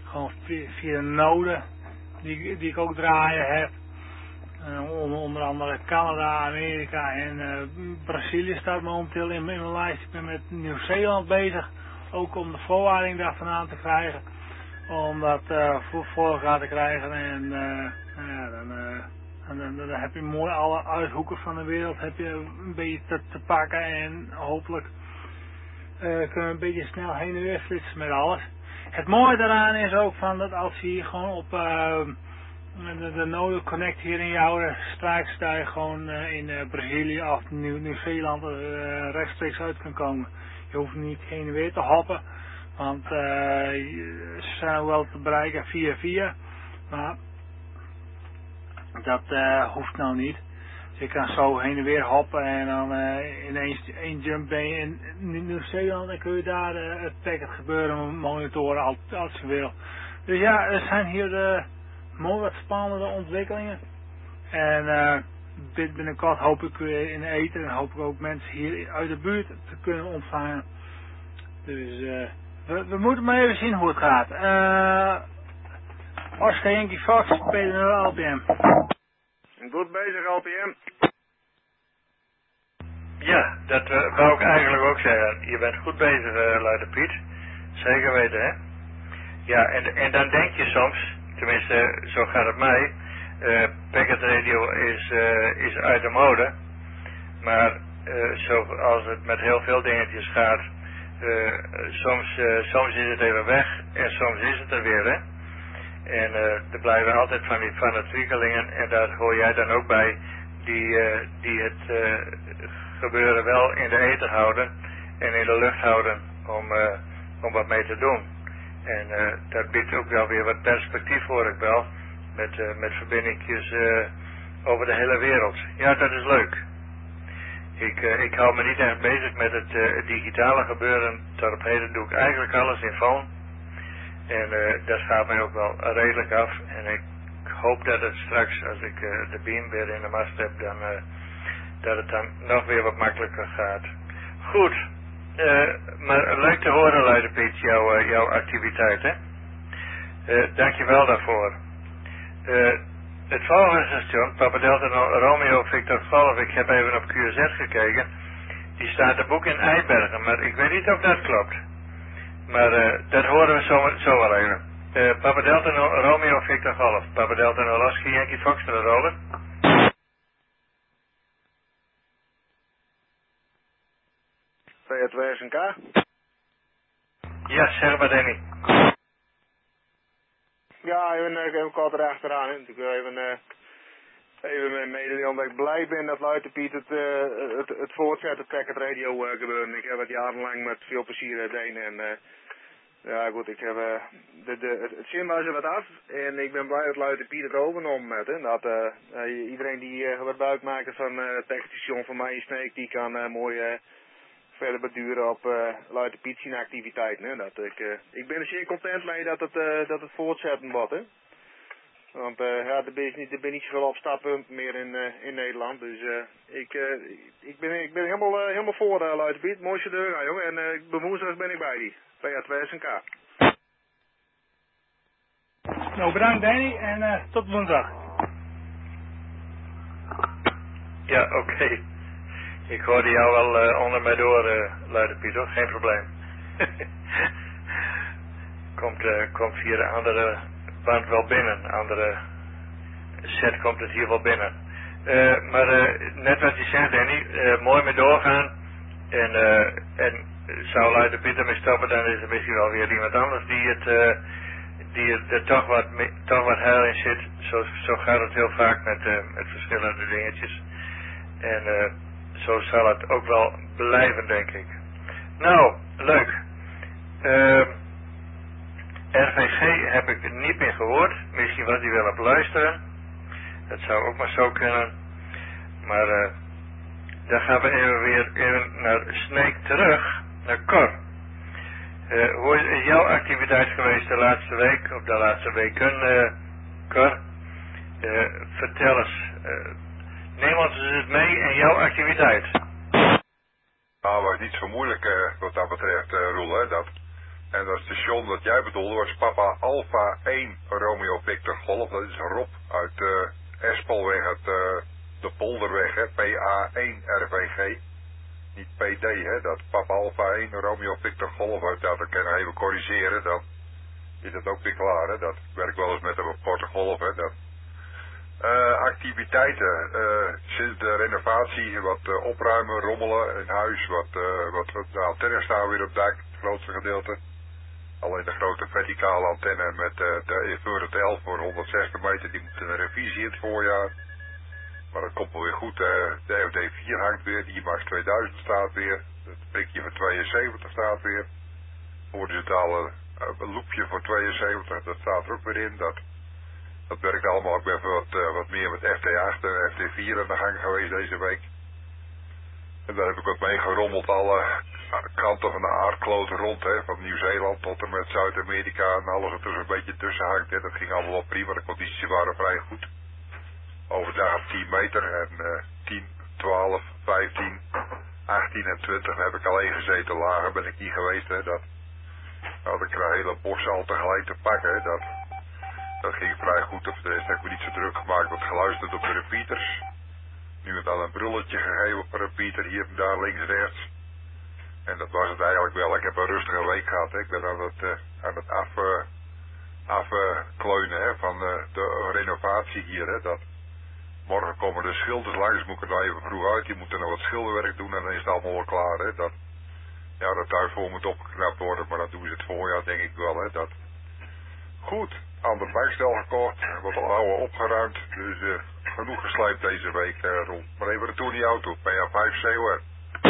gewoon via, via de noden die, die ik ook draaien heb. Uh, onder, onder andere Canada, Amerika en uh, Brazilië staat momenteel in, in mijn lijst. Ik ben met Nieuw-Zeeland bezig, ook om de voorwaarding daarvan aan te krijgen. Om dat uh, voor, voor elkaar te krijgen en uh, ja, dan, uh, en dan, dan heb je mooi alle uithoeken van de wereld heb je een beetje te, te pakken en hopelijk uh, kunnen we een beetje snel heen en weer flitsen met alles. Het mooie daaraan is ook van dat als je hier gewoon op uh, de, de Node Connect hier in jouw straat sta je gewoon uh, in uh, Brazilië of Nieuw, Nieuw-Zeeland uh, rechtstreeks uit kan komen. Je hoeft niet heen en weer te hoppen, want uh, ze zijn ook wel te bereiken via via, maar dat uh, hoeft nou niet. Dus je kan zo heen en weer hoppen en dan uh, ineens één jump ben je in Nieuw-Zeeland en kun je daar uh, het packet gebeuren monitoren als, als je wil. Dus ja, er zijn hier uh, mooi wat spannende ontwikkelingen. En uh, binnenkort hoop ik weer in eten en hoop ik ook mensen hier uit de buurt te kunnen ontvangen. Dus uh, we, we moeten maar even zien hoe het gaat. Uh, Oscar Yankee Fox, Peter nul L P M. Goed bezig, L P M. Ja, dat uh, wou ik eigenlijk ook zeggen. Je bent goed bezig, uh, Luider Piet. Zeker weten, hè? Ja, en, en dan denk je soms, tenminste, zo gaat het mij, uh, packet radio is, uh, is uit de mode. Maar uh, zoals het met heel veel dingetjes gaat, uh, soms, uh, soms is het even weg en soms is het er weer, hè? En uh, er blijven altijd van die fanatiekelingen en daar hoor jij dan ook bij die, uh, die het uh, gebeuren wel in de ether houden en in de lucht houden om, uh, om wat mee te doen. En uh, dat biedt ook wel weer wat perspectief hoor ik wel met, uh, met verbindingjes uh, over de hele wereld. Ja, dat is leuk. Ik, uh, ik hou me niet echt bezig met het uh, digitale gebeuren. Tot op heden doe ik eigenlijk alles in phone. En uh, dat gaat mij ook wel redelijk af. En ik hoop dat het straks, als ik uh, de beam weer in de mast heb, dan, uh, dat het dan nog weer wat makkelijker gaat. Goed. Uh, maar leuk te horen, Luider Piet, jouw, uh, jouw activiteit, hè. Uh, dankjewel daarvoor. Uh, het volgende station, Papa Delta Romeo Victor Golf, ik heb even op Q Z gekeken. Die staat een boek in Eibergen, maar ik weet niet of dat klopt. Maar uh, dat horen we zo, zo wel even. Uh, Papa Delta no, Romeo Victor Golf. Papa Delta Nolaski Yankee Fox naar de roller. P twee S N K. Ja, zeg maar Danny. Ja, even, even kort erachteraan. Ik wil even, uh, even mijn mededelen dat ik blij ben dat Luider Piet het, uh, het, het voortzetten packet radio uh, gebeuren. Ik heb het jarenlang met veel plezier gedaan en... Uh, Ja goed, ik heb uh, de, de, het, het zin was er wat af en ik ben blij dat Luider Piet het overgenomen heeft. Dat uh, uh, iedereen die uh, wat buik maakt van uh, het techstation van mij in Sneek, die kan uh, mooi uh, verder beduren op uh, Luider Piet zijn activiteiten. Hè. Dat ik, uh, ik ben er zeer content mee dat het, uh, dat het voortzetten wordt. Hè. Want uh, ja, er ben niet, er ben niet zoveel opstappunten meer in, uh, in Nederland. Dus uh, ik, uh, ik, ben, ik ben helemaal, uh, helemaal voor uh, Luider Piet. Mooiste deur, ja, jongen. En uh, bij woensdag ben ik bij die. P twee S N K. Nou, bedankt Danny en uh, tot woensdag. Ja, oké. Okay. Ik hoorde jou wel uh, onder mij door, uh, Luider Piet, hoor. Geen probleem. komt, uh, komt via de andere band wel binnen. Andere set komt het hier wel binnen. Uh, maar uh, net wat je zegt, Danny, uh, mooi mee doorgaan. En, uh, en zou Luider Piet ermee stoppen, dan is er misschien wel weer iemand anders die het, uh, die het er toch wat, toch wat heil in zit. Zo, zo gaat het heel vaak met, uh, met verschillende dingetjes. En uh, zo zal het ook wel blijven, denk ik. Nou, leuk. Uh, R V G heb ik niet meer gehoord. Misschien was hij wel op luisteren. Dat zou ook maar zo kunnen. Maar uh, dan gaan we even weer even naar Sneek terug. Naar Cor. Uh, hoe is jouw activiteit geweest de laatste week, of de laatste weken, uh, Cor? Uh, vertel eens. Uh, neem ons eens mee in jouw activiteit. Nou, was niet zo moeilijk uh, wat dat betreft, uh, Roel, hè. Dat, En dat station dat jij bedoelde was Papa Alpha één Romeo Victor Golf. Dat is Rob uit uh, Espelweg, uit uh, de Polderweg, hè, P A één R V G. Niet P D, hè, dat Papa Alpha één Romeo Victor Golf uit. Ja, dat kan je even corrigeren, dan is dat ook weer klaar, hè. Dat werkt wel eens met een korte golf, hè. Dat. Uh, activiteiten, uh, sinds de renovatie, wat uh, opruimen, rommelen in huis, wat, uh, wat, wat de antennes staan weer op dak, het grootste gedeelte. Alleen de grote verticale antenne met uh, de Evert elf voor honderdzestig meter, die moet een revisie in het voorjaar. Maar dat komt wel weer goed, uh, de F D vier hangt weer, de I M A X tweeduizend staat weer, het prikje voor tweeënzeventig staat weer. Horizontale uh, loopje voor tweeënzeventig, dat staat er ook weer in. Dat, dat werkt allemaal. Ik ben even wat, uh, wat meer met F T acht en F T vier aan de gang geweest deze week. En daar heb ik wat mee gerommeld, alle kanten van de aardkloten rond, hè, van Nieuw-Zeeland tot en met Zuid-Amerika en alles wat er een beetje tussen hangt. Hè. Dat ging allemaal wel prima, de condities waren vrij goed. Overdag op tien meter en uh, tien, twaalf, vijftien, achttien en twintig heb ik alleen gezeten. Lager ben ik niet geweest, hè. Dat had ik een hele bos al tegelijk te pakken, hè. Dat, dat ging vrij goed. Of de rest heb ik me niet zo druk gemaakt, wat geluisterd op de repeaters. Nu en dan een brulletje gegeven op een repeater, hier en daar, links, rechts. En dat was het eigenlijk wel. Ik heb een rustige week gehad, hè. Ik ben aan het, uh, aan het af, uh, afkleunen, hè, van uh, de renovatie hier, hè. Dat, morgen komen de schilders langs, moet ik er nou even vroeg uit. Die moeten nog wat schilderwerk doen en dan is het allemaal wel klaar, hè. Dat, ja, dat thuisvoor moet opgeknapt worden, maar dan doen ze het voorjaar, denk ik wel, hè. Dat. Goed, ander bankstel gekocht, wat al oude opgeruimd, dus uh, genoeg geslijpt deze week uh, rond. Maar even retour in die auto, P A vijf C O R.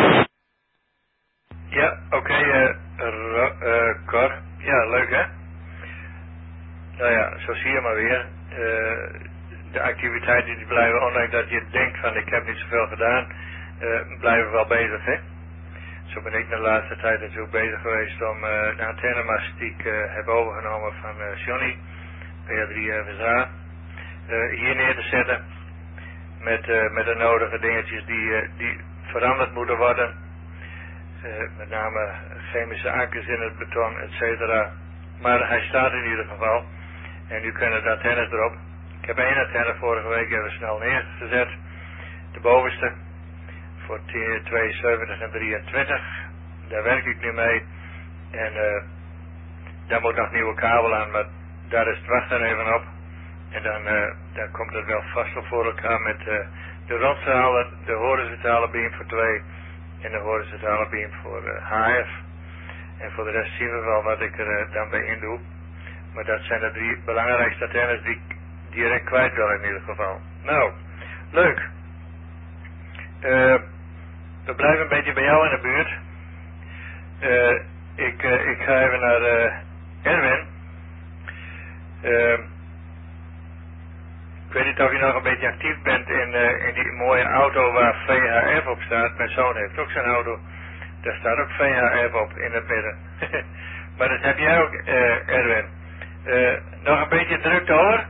Ja, oké, okay, uh, uh, Cor. Ja, leuk hè? Nou ja, zo zie je maar weer. Uh, de activiteiten die blijven, ondanks dat je denkt van ik heb niet zoveel gedaan, uh, blijven wel bezig, hè? Zo ben ik de laatste tijd natuurlijk bezig geweest om uh, de antennemast die ik uh, heb overgenomen van uh, Johnny, P A drie F S A, uh, hier neer te zetten. Met, uh, met de nodige dingetjes die, uh, die veranderd moeten worden. Uh, met name chemische ankers in het beton, et cetera. Maar hij staat in ieder geval. En nu kunnen de antennes erop. Ik heb één antenne vorige week even snel neergezet. De bovenste. Voor tweeënzeventig en drieëntwintig. Daar werk ik nu mee. En uh, daar moet nog nieuwe kabel aan. Maar daar is het wachten even op. En dan, uh, dan komt het wel vast wel voor elkaar met uh, de rondstalen, de horizontale beam voor twee. En de horizontale beam voor uh, H F. En voor de rest zien we wel wat ik er uh, dan bij in doe. Maar dat zijn de drie belangrijkste antennes die ik direct kwijt wil in ieder geval. Nou, leuk. Uh, we blijven een beetje bij jou in de buurt. Uh, ik, uh, ik ga even naar uh, Erwin. Uh, ik weet niet of je nog een beetje actief bent in, uh, in die mooie auto waar V H F op staat. Mijn zoon heeft ook zijn auto. Daar staat ook V H F op in het midden. Maar dat heb jij ook, uh, Erwin. Uh, nog een beetje drukte hoor.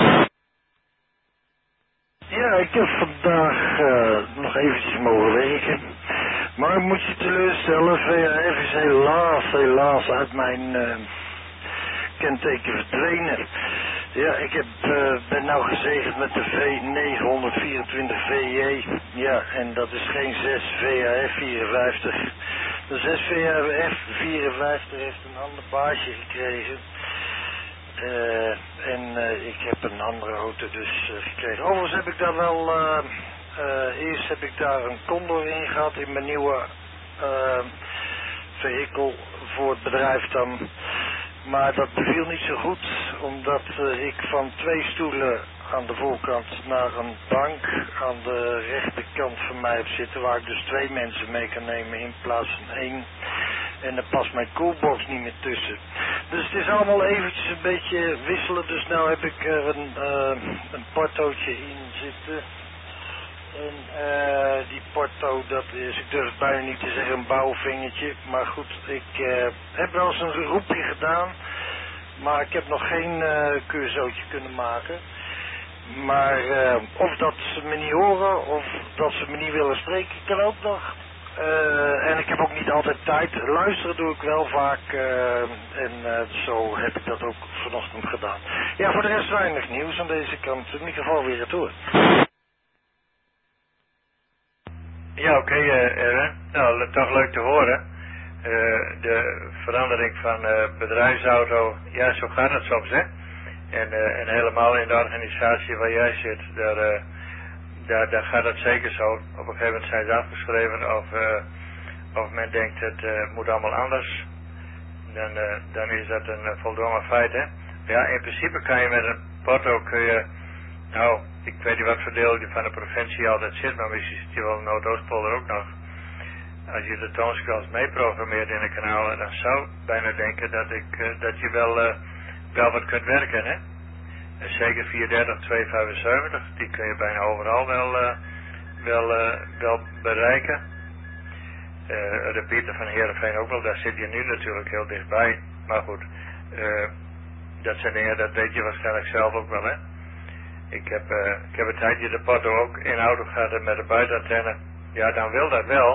Ja, ik heb vandaag uh, nog eventjes mogen werken. Maar ik moet je teleurstellen, V H F is helaas, helaas uit mijn uh, kenteken verdwenen. Ja, ik heb, uh, ben nou gezegend met de V negenhonderdvierentwintig V J. Ja, en dat is geen zes V H F vierenvijftig. De zes V H F vierenvijftig heeft een ander baasje gekregen. Uh, en uh, ik heb een andere auto dus uh, gekregen. Overigens heb ik daar wel, uh, uh, eerst heb ik daar een Condor in gehad in mijn nieuwe uh, vehikel voor het bedrijf dan. Maar dat beviel niet zo goed, omdat uh, ik van twee stoelen aan de voorkant naar een bank aan de rechterkant van mij heb zitten, waar ik dus twee mensen mee kan nemen in plaats van één. En dan past mijn coolbox niet meer tussen. Dus het is allemaal eventjes een beetje wisselen. Dus nou heb ik er een, uh, een portootje in zitten. En uh, die porto, dat is, ik durf het bijna niet te zeggen, een bouwvingertje. Maar goed, ik uh, heb wel eens een roepje gedaan. Maar ik heb nog geen uh, keurzootje kunnen maken. Maar uh, of dat ze me niet horen, of dat ze me niet willen spreken, kan ook nog. Uh, en ik heb ook niet altijd tijd. Luisteren doe ik wel vaak. Uh, en uh, zo heb ik dat ook vanochtend gedaan. Ja, voor de rest weinig nieuws aan deze kant. In ieder geval weer retour. Ja, oké, okay, uh, Erwin. Nou, toch leuk te horen. Uh, de verandering van uh, bedrijfsauto, ja, zo gaat het soms, hè. En, uh, en helemaal in de organisatie waar jij zit, daar, uh, daar, daar gaat het zeker zo. Op een gegeven moment zijn ze afgeschreven of, uh, of men denkt het uh, moet allemaal anders. Dan, uh, dan is dat een uh, voldongen feit, hè. Ja, in principe kan je met een porto, kun je, nou, ik weet niet wat voor deel die van de provincie altijd zit, maar misschien zit je wel in Noordoostpolder ook nog. Als je de toonscales meeprogrammeert in de kanalen, dan zou ik bijna denken dat, ik, uh, dat je wel, uh, wel wat kunt werken, hè. En zeker vierhonderddertig tweehonderdvijfenzeventig, die kun je bijna overal wel, uh, wel, uh, wel bereiken. Uh, de Pieter van Heerenveen ook wel, daar zit je nu natuurlijk heel dichtbij. Maar goed, uh, dat zijn dingen, dat weet je waarschijnlijk zelf ook wel, hè. Ik heb, uh, ik heb een tijdje de porto ook in auto gehad met een buitenantenne. Ja, dan wil dat wel.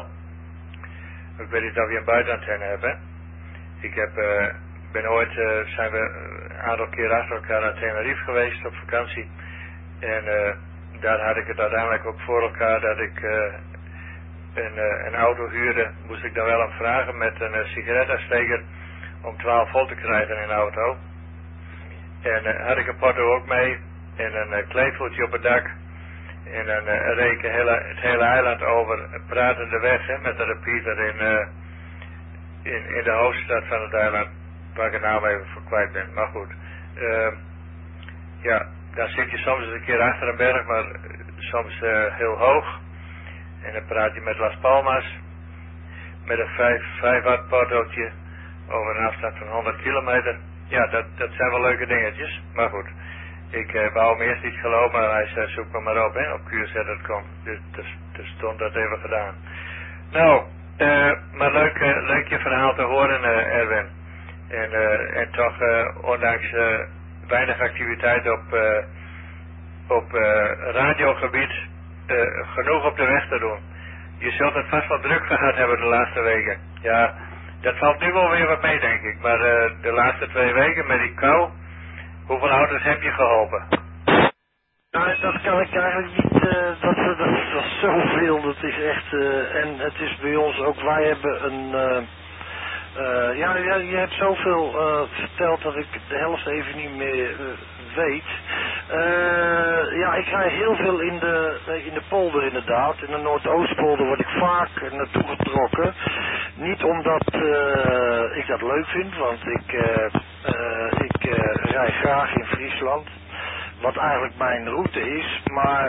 Ik weet niet of je een buitenantenne hebt, hè. Ik heb, uh, ben ooit, uh, zijn we een aantal keer achter elkaar naar Tenerife geweest op vakantie. En uh, daar had ik het uiteindelijk ook voor elkaar dat ik uh, een, uh, een auto huurde. Moest ik dan wel aan vragen met een uh, sigarettensteker om twaalf volt te krijgen in de auto. En uh, had ik een porto ook mee en een uh, kleefvoetje op het dak. En dan uh, reed ik hele, het hele eiland over, pratende weg, hè, met de repeater in, uh, in, in de hoofdstad van het eiland, waar ik het naam even voor kwijt ben. Maar goed, uh, ja, dan zit je soms eens een keer achter een berg, maar soms uh, heel hoog. En dan praat je met Las Palmas, met een vijf watt portootje, over een afstand van honderd kilometer. Ja, dat, dat zijn wel leuke dingetjes, maar goed. Ik uh, wou hem eerst niet geloven, maar hij zei zoek me maar op, hè, op Q Z punt com. Dus, dus, dus stond dat even gedaan. Nou, uh, maar leuk, uh, leuk je verhaal te horen, uh, Erwin. En, uh, en toch, uh, ondanks uh, weinig activiteit op, uh, op uh, radiogebied, uh, genoeg op de weg te doen. Je zult het vast wel druk gehad hebben de laatste weken. Ja, dat valt nu wel weer wat mee, denk ik. Maar uh, de laatste twee weken met die kou, hoeveel auto's heb je geholpen? Nou, dat kan ik eigenlijk niet, uh, dat, dat, dat is zoveel, dat is echt, uh, en het is bij ons ook, wij hebben een, uh, uh, ja, ja, je hebt zoveel uh, verteld dat ik de helft even niet meer uh, weet. Uh, ja, ik rij heel veel in de, in de polder inderdaad, in de Noordoostpolder word ik vaak naartoe getrokken. Niet omdat uh, ik dat leuk vind, want ik, uh, uh, ik uh, rij graag in Friesland. Wat eigenlijk mijn route is, maar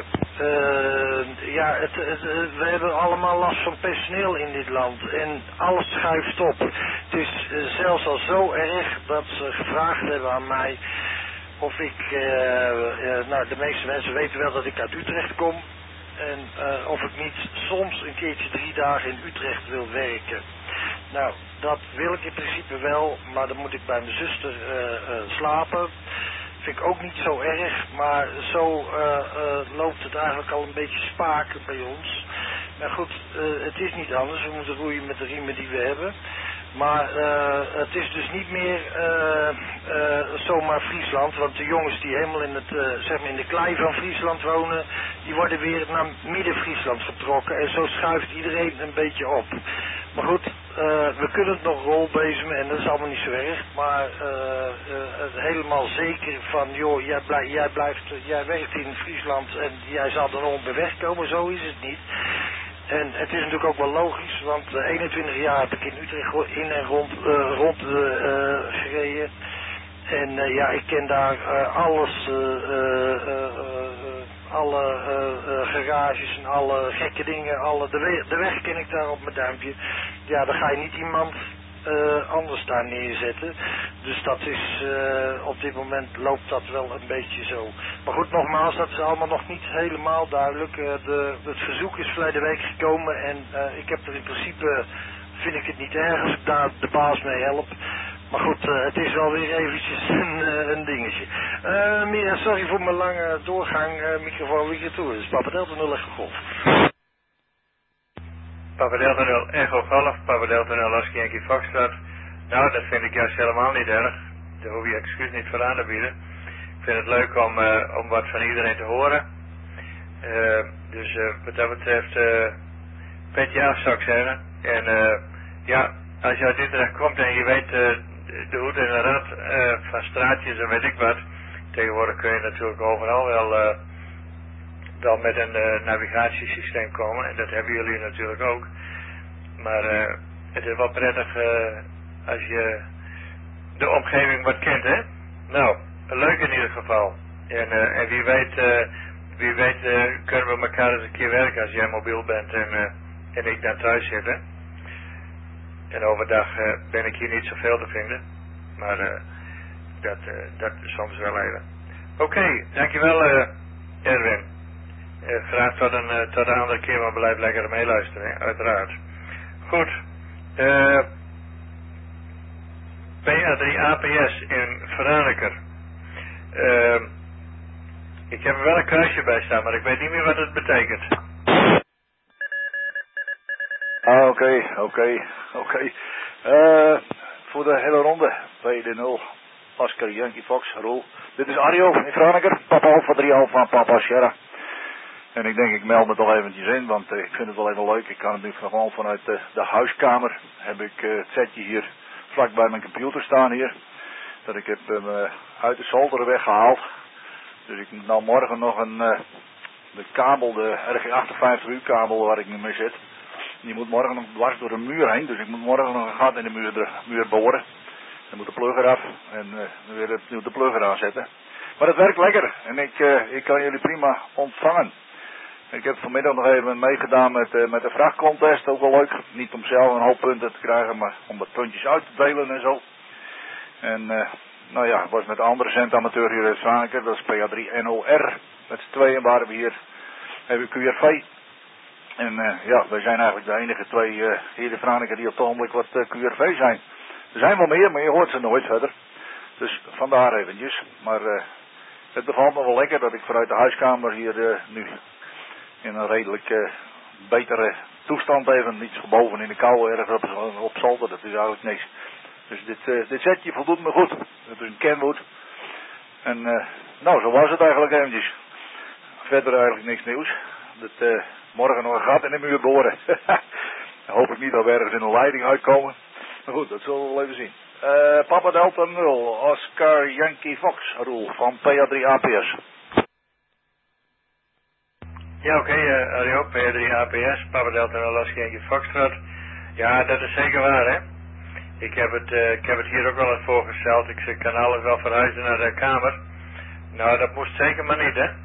uh, ja, het, het, we hebben allemaal last van personeel in dit land en alles schuift op. Het is uh, zelfs al zo erg dat ze gevraagd hebben aan mij of ik, uh, uh, nou de meeste mensen weten wel dat ik uit Utrecht kom en uh, of ik niet soms een keertje drie dagen in Utrecht wil werken. Nou, dat wil ik in principe wel, maar dan moet ik bij mijn zuster uh, uh, slapen. Vind ik ook niet zo erg, maar zo uh, uh, loopt het eigenlijk al een beetje spaak bij ons. Maar goed, uh, het is niet anders, we moeten roeien met de riemen die we hebben. Maar uh, het is dus niet meer uh, uh, zomaar Friesland, want de jongens die helemaal in, het, uh, zeg maar in de klei van Friesland wonen, die worden weer naar Midden-Friesland getrokken en zo schuift iedereen een beetje op. Maar goed, uh, we kunnen het nog rolbezemen en dat is allemaal niet zo erg, maar uh, uh, helemaal zeker van, joh, jij, blij, jij, blijft, jij werkt in Friesland en jij zal er nog bij wegkomen, zo is het niet. En het is natuurlijk ook wel logisch, want uh, eenentwintig jaar heb ik in Utrecht in en rond, uh, rond uh, uh, gereden. En uh, ja, ik ken daar uh, alles, uh, uh, uh, uh, alle uh, uh, garages en alle gekke dingen, alle, de, we de weg ken ik daar op mijn duimpje. Ja, dan ga je niet iemand uh, anders daar neerzetten. Dus dat is, uh, op dit moment loopt dat wel een beetje zo. Maar goed, nogmaals, dat is allemaal nog niet helemaal duidelijk. Uh, de, het verzoek is verleden week gekomen en uh, ik heb er in principe, vind ik het niet erg als ik daar de baas mee help. Maar goed, uh, het is wel weer eventjes een, uh, een dingetje. Uh, Mira, sorry voor mijn lange doorgang, uh, microfoon weer toe. Dus Papa Delta nul Echo Golf. Papa Delta nul Echo Golf, Papa Delta nul Oscar Yankee Foxtrot. Nou, dat vind ik juist helemaal niet erg. Daar hoef je excuus niet voor aan te bieden. Ik vind het leuk om, uh, om wat van iedereen te horen. Uh, dus uh, wat dat betreft, uh, petje af zou ik zeggen. En uh, ja, als je uit Utrecht komt en je weet uh, de hoed en de rad uh, van straatjes en weet ik wat. Tegenwoordig kun je natuurlijk overal wel, uh, wel met een uh, navigatiesysteem komen. En dat hebben jullie natuurlijk ook. Maar uh, het is wel prettig uh, als je de omgeving wat kent, hè? Nou, leuk in ieder geval. En, uh, en wie weet, uh, wie weet uh, kunnen we elkaar eens een keer werken als jij mobiel bent en, uh, en ik dan thuis zit, hè? En overdag uh, ben ik hier niet zoveel te vinden. Maar uh, dat, uh, dat is soms wel even. Oké, okay, dankjewel uh, Erwin. Uh, graag tot een, uh, tot een andere keer, maar blijf lekker meeluisteren, hè? Uiteraard. Goed. Uh, P A drie A P S in Franeker. Uh, ik heb er wel een kruisje bij staan, maar ik weet niet meer wat het betekent. Ah, oké, oké, oké. Uh, voor de hele ronde, P D nul, Oscar Yankee Fox, Roel. Dit is Arjo in Franeker, Papa Alpha drie Alpha, Papa Sierra. En ik denk ik meld me toch eventjes in, want uh, ik vind het wel even leuk. Ik kan het nu gewoon vanuit de, de huiskamer, heb ik uh, het setje hier vlak bij mijn computer staan hier. Dat ik heb hem uh, uit de zolder weggehaald. Dus ik moet nou morgen nog een, uh, de kabel, de R G achtenvijftig U kabel waar ik nu mee zit. Die moet morgen nog dwars door de muur heen. Dus ik moet morgen nog een gat in de muur, de muur boren. Dan moet de plug eraf en uh, dan weer opnieuw de plug eraan zetten. Maar het werkt lekker en ik, uh, ik kan jullie prima ontvangen. Ik heb vanmiddag nog even meegedaan met, uh, met de vrachtcontest, ook wel leuk. Niet om zelf een hoop punten te krijgen, maar om wat puntjes uit te delen en zo. En uh, nou ja, ik was met de andere zendamateur hier uit Franeker, dat is P A drie N O R. Met z'n tweeën waren we hier, hebben we Q R V. En uh, ja, wij zijn eigenlijk de enige twee uh, hier in Franeker die op het ogenblik wat uh, Q R V zijn. Er zijn wel meer, maar je hoort ze nooit verder. Dus vandaar eventjes. Maar uh, het bevalt me wel lekker dat ik vanuit de huiskamer hier uh, nu in een redelijk uh, betere toestand even. Niets geboven in de kou ergens op, op zolder, dat is eigenlijk niks. Dus dit, uh, dit setje voldoet me goed. Het is een Kenwood. En uh, nou, zo was het eigenlijk eventjes. Verder eigenlijk niks nieuws. Dat, uh, morgen nog een gat in de muur boren. Dan hoop ik niet dat we ergens in een leiding uitkomen. Maar goed, dat zullen we wel even zien. Uh, Papa Delta nul, Oscar Yankee Fox, Roel van P A drie A P S. Ja, oké, okay, uh, Arjo, P A drie A P S, Papa Delta nul, Oscar Yankee Foxtrot. Ja, dat is zeker waar, hè. Ik heb het, uh, ik heb het hier ook wel eens voorgesteld. Ik kan alles wel verhuizen naar de kamer. Nou, dat moest zeker maar niet, hè.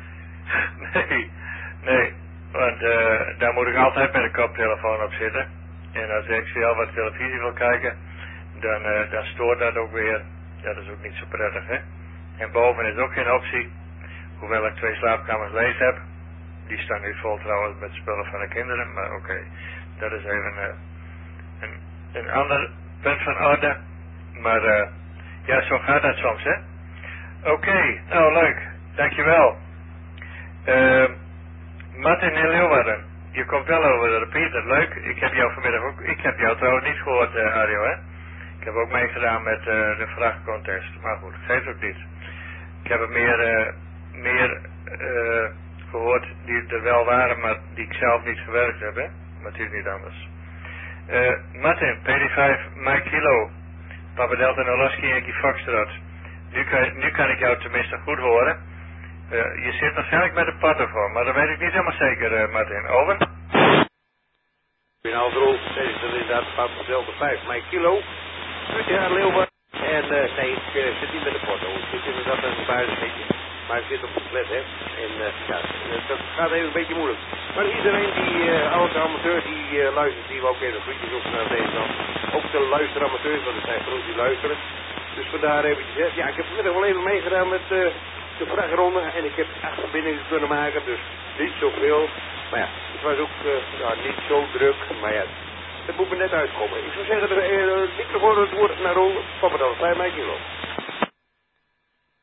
nee, nee. Want uh, daar moet ik altijd met een koptelefoon op zitten. En als ik zelf wat televisie wil kijken, dan, uh, dan stoort dat ook weer. Ja, dat is ook niet zo prettig, hè. En boven is ook geen optie. Hoewel ik twee slaapkamers leeg heb. Die staan nu vol trouwens met spullen van de kinderen. Maar oké, okay, dat is even uh, een, een ander punt van orde. Maar uh, ja, zo gaat dat soms, hè. Oké, okay, nou leuk. Dankjewel. Uh, Martin in Leeuwarden. Je komt wel over de repeater, leuk. Ik heb jou vanmiddag ook, ik heb jou trouwens niet gehoord, uh, Arjo, hè. Ik heb ook meegedaan met uh, de vrachtcontest. Maar goed, geeft ook niet. Ik heb er meer, uh, meer uh, gehoord die er wel waren, maar die ik zelf niet gewerkt heb, hè. Maar het is niet anders. Uh, Martin, P D vijf, Mike Kilo, Papa Delta nul, Oscar Yankee Foxtrot. Nu kan, nu kan ik jou tenminste goed horen. Uh, je zit waarschijnlijk met een portofoon, maar dat weet ik niet helemaal zeker, uh, Martin. Over. Goedenavond, Rolf. Deze is inderdaad Papa Delta vijf, Mike Kilo. Ja, Leeuwen. En uh, nee, ik uh, zit niet met de porto. Ik zit inderdaad met een buitenzitje. Maar ik zit op het flat, hè. En uh, ja, dat gaat even een beetje moeilijk. Maar iedereen die, uh, elke amateur die uh, luistert, die we ook even groetjes op naar deze kant. Ook de luisteramateurs, want er zijn genoeg die luisteren. Dus vandaar eventjes, hè. Ja, ik heb vanmiddag wel even meegedaan met uh, de vrachtronde. En ik heb acht verbindingen kunnen maken, dus niet zoveel. Maar ja, het was ook uh, ja, niet zo druk. Maar ja, het moet me net uitkomen. Ik zou zeggen, de uh, microfoon het woord naar Rol. Papa dan, bij mij kilo.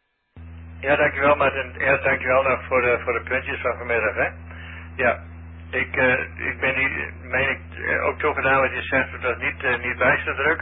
Ja, dankjewel Martin. Ja, dankjewel nog voor de, voor de puntjes van vanmiddag, hè. Ja, ik, uh, ik ben niet, meen ik uh, ook toegedaan wat je zegt, het was niet, uh, niet bijster druk.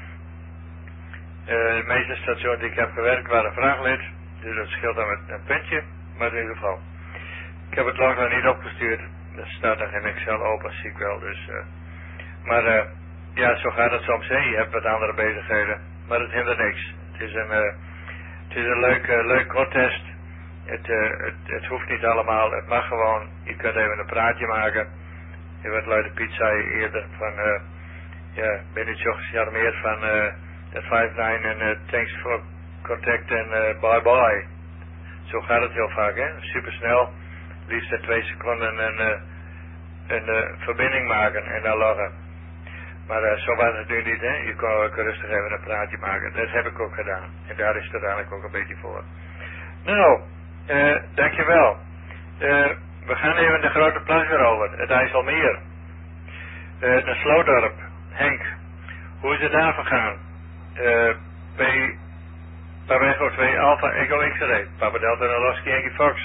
Uh, de meeste stations die ik heb gewerkt waren vraaglid, dus dat scheelt dan met een puntje, maar in ieder geval. Ik heb het lang nog niet opgestuurd, er staat nog in Excel open, zie ik wel, dus... Uh, maar uh, ja, zo gaat het soms, hè. Je hebt wat andere bezigheden, maar het hindert niks. Het is een, uh, het is een leuk, uh, leuk contest. Het, uh, het, het hoeft niet allemaal, het mag gewoon. Je kunt even een praatje maken. Je werd Luide Piet zei eerder van, uh, ja, ben niet zo gecharmeerd van uh, de vijf negen en uh, thanks for contact en uh, bye bye. Zo gaat het heel vaak, hè. Supersnel, liefst in twee seconden een, uh, een uh, verbinding maken en dan loggen. Maar uh, zo was het nu niet, hè. Je kon ook rustig even een praatje maken. Dat heb ik ook gedaan. En daar is het uiteindelijk ook een beetje voor. Nou, uh, dankjewel. Uh, we gaan even de grote plas weer over. Het IJsselmeer. Uh, de Sloodorp. Henk, hoe is het daar vergaan? Uh, bij Pawego twee Alpha Echo X-ray. Papa Delta Noloski Yankee Fox.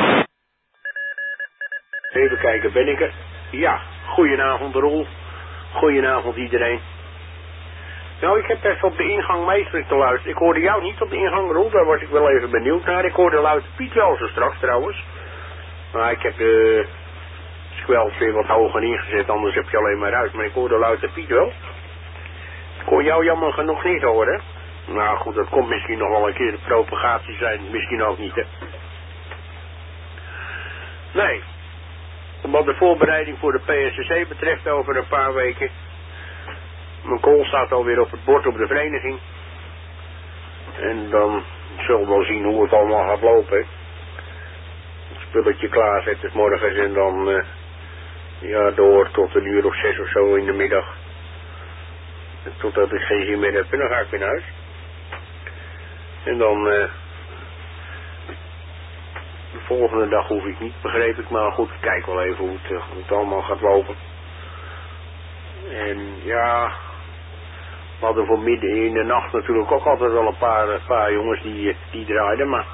Even kijken, ben ik er? Ja, goedenavond Roel. Goedenavond iedereen. Nou, ik heb even op de ingang meester te luisteren. Ik hoorde jou niet op de ingang, Roel. Daar was ik wel even benieuwd naar. Ik hoorde Luid Piet wel zo straks trouwens. Maar ik heb de squelch weer wat hoger ingezet. Anders heb je alleen maar uit. Maar ik hoorde Luid Piet wel. Ik hoor jou jammer genoeg niet horen. Nou goed, dat komt misschien nog wel een keer de propagatie zijn. Misschien ook niet, hè. Nee. Wat de voorbereiding voor de P S C C betreft over een paar weken. Mijn kool staat alweer op het bord op de vereniging. En dan zullen we wel zien hoe het allemaal gaat lopen. Het spulletje klaarzetten morgens en dan uh, ja, door tot een uur of zes of zo in de middag. En totdat ik geen zin meer heb en dan ga ik weer naar huis. En dan... Uh, De volgende dag hoef ik niet, begreep ik, maar goed, ik kijk wel even hoe het, uh, hoe het allemaal gaat lopen. En ja, we hadden voor midden in de nacht natuurlijk ook altijd wel een paar, uh, paar jongens die, die draaiden, maar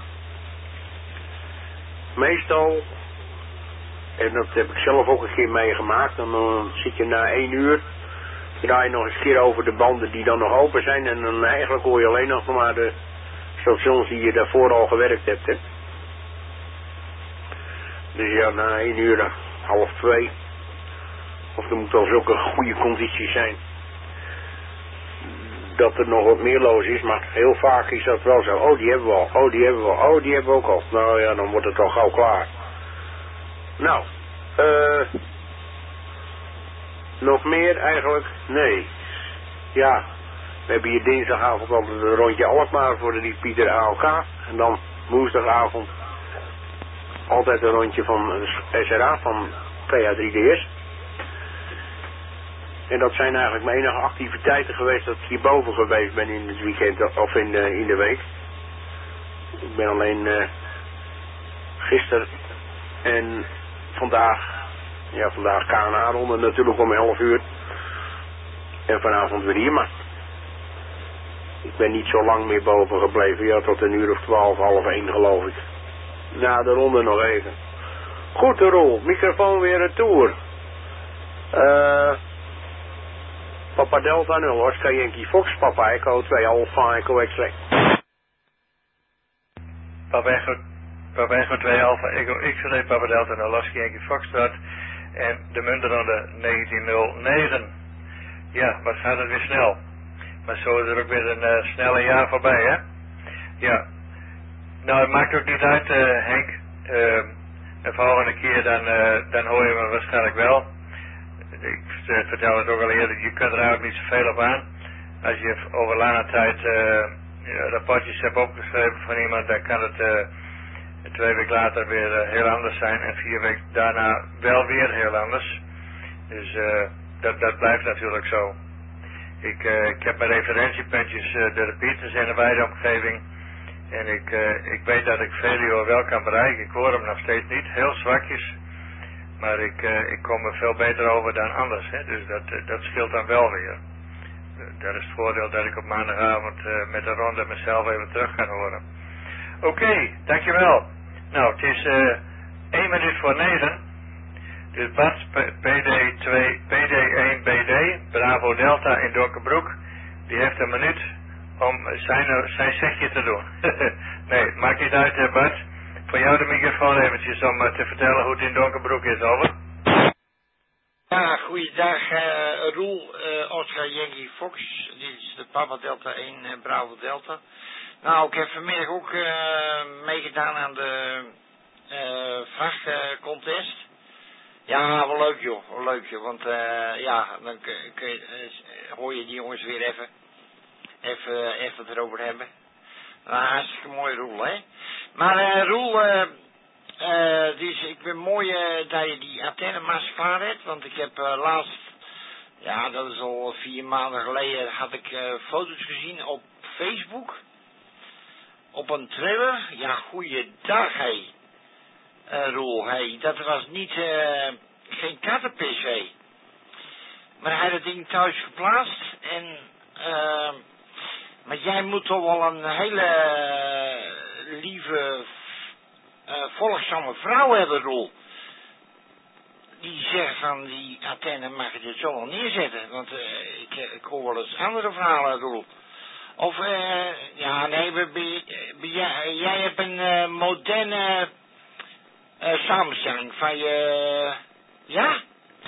meestal, en dat heb ik zelf ook een keer meegemaakt, dan uh, zit je na één uur, draai je nog eens keer over de banden die dan nog open zijn en dan eigenlijk hoor je alleen nog maar de stations die je daarvoor al gewerkt hebt, hè. Dus ja, na één uur, half twee. Of er moet al zulke goede condities zijn. Dat er nog wat meer los is, maar heel vaak is dat wel zo. Oh, die hebben we al. Oh, die hebben we al. Oh, die hebben we ook al. Nou ja, dan wordt het al gauw klaar. Nou, eh... Uh, nog meer eigenlijk? Nee. Ja, we hebben hier dinsdagavond altijd een rondje Alkmaar voor de Riet Pieter A L K. En dan woensdagavond altijd een rondje van S R A, van P H drie D S. En dat zijn eigenlijk mijn enige activiteiten geweest dat ik hierboven geweest ben in het weekend of in de, in de week. Ik ben alleen uh, gisteren en vandaag, ja vandaag K N A-ronde natuurlijk om elf uur. En vanavond weer hier, maar ik ben niet zo lang meer boven gebleven. Ja, tot een uur of twaalf, half één geloof ik. Na de ronde nog even. Goed, de rol. Microfoon weer retour. Uh, Papa Delta nul, Oscar Yankee Fox, Papa Echo twee Alpha Echo X-ray. Papa Echo, Papa Echo twee Alpha Echo X-ray, Papa Delta nul, Oscar Yankee Fox start. En de muntenronde negentien nul negen. Ja, wat gaat het weer snel. Maar zo is er ook weer een uh, snelle jaar voorbij, hè? Ja. Nou, het maakt ook niet uit, uh, Henk. Uh, de volgende keer dan, uh, dan hoor je me waarschijnlijk wel. Ik uh, vertel het ook al eerder, je kunt er eigenlijk niet zoveel op aan. Als je over lange tijd uh, rapportjes hebt opgeschreven van iemand, dan kan het uh, twee weken later weer uh, heel anders zijn. En vier weken daarna wel weer heel anders. Dus uh, dat, dat blijft natuurlijk zo. Ik, uh, ik heb mijn referentiepuntjes, uh, de repeaters in de wijde omgeving. En ik, uh, ik weet dat ik Velio wel kan bereiken. Ik hoor hem nog steeds niet, heel zwakjes. Maar ik, uh, ik kom er veel beter over dan anders. Hè? Dus dat, uh, dat scheelt dan wel weer. Uh, dat is het voordeel dat ik op maandagavond uh, met de ronde mezelf even terug kan horen. Oké, okay, dankjewel. Nou, het is uh, één minuut voor negen. Dus Bart, P D twee, P D één B D, Bravo Delta in Donkerbroek, die heeft een minuut om zijn, zijn zegje te doen. Nee, maakt niet uit, hè, Bart. Voor jou de microfoon eventjes om uh, te vertellen hoe het in Donkerbroek is, over. Ja, goeiedag uh, Roel, uh, Oscar Yankee Fox, dit is de Papa Delta één uh, Bravo Delta. Nou, ik heb vanmiddag ook uh, meegedaan aan de uh, vrachtcontest. Ja, wel leuk joh, wel leuk joh, want uh, ja, dan kun, kun je, uh, hoor je die jongens weer even, even, even het erover hebben. Nou, hartstikke mooi Roel, hè. Maar uh, Roel, uh, uh, dus ik ben mooi uh, dat je die antennemast klaar hebt, want ik heb uh, laatst, ja dat is al vier maanden geleden, had ik uh, foto's gezien op Facebook. Op een trailer, ja goeiedag hé. Uh, Roel, hey, dat was niet, uh, geen kattenpis, hé. Maar hij had het ding thuis geplaatst en, uh, maar jij moet toch wel een hele uh, lieve, uh, volgzame vrouw hebben, Roel. Die zegt van, die antenne mag je er zo wel neerzetten, want uh, ik, ik hoor wel eens andere verhalen, Roel. Of, uh, ja, nee, be, be, be, jij, jij hebt een uh, moderne... Uh, samenstelling van je... Ja?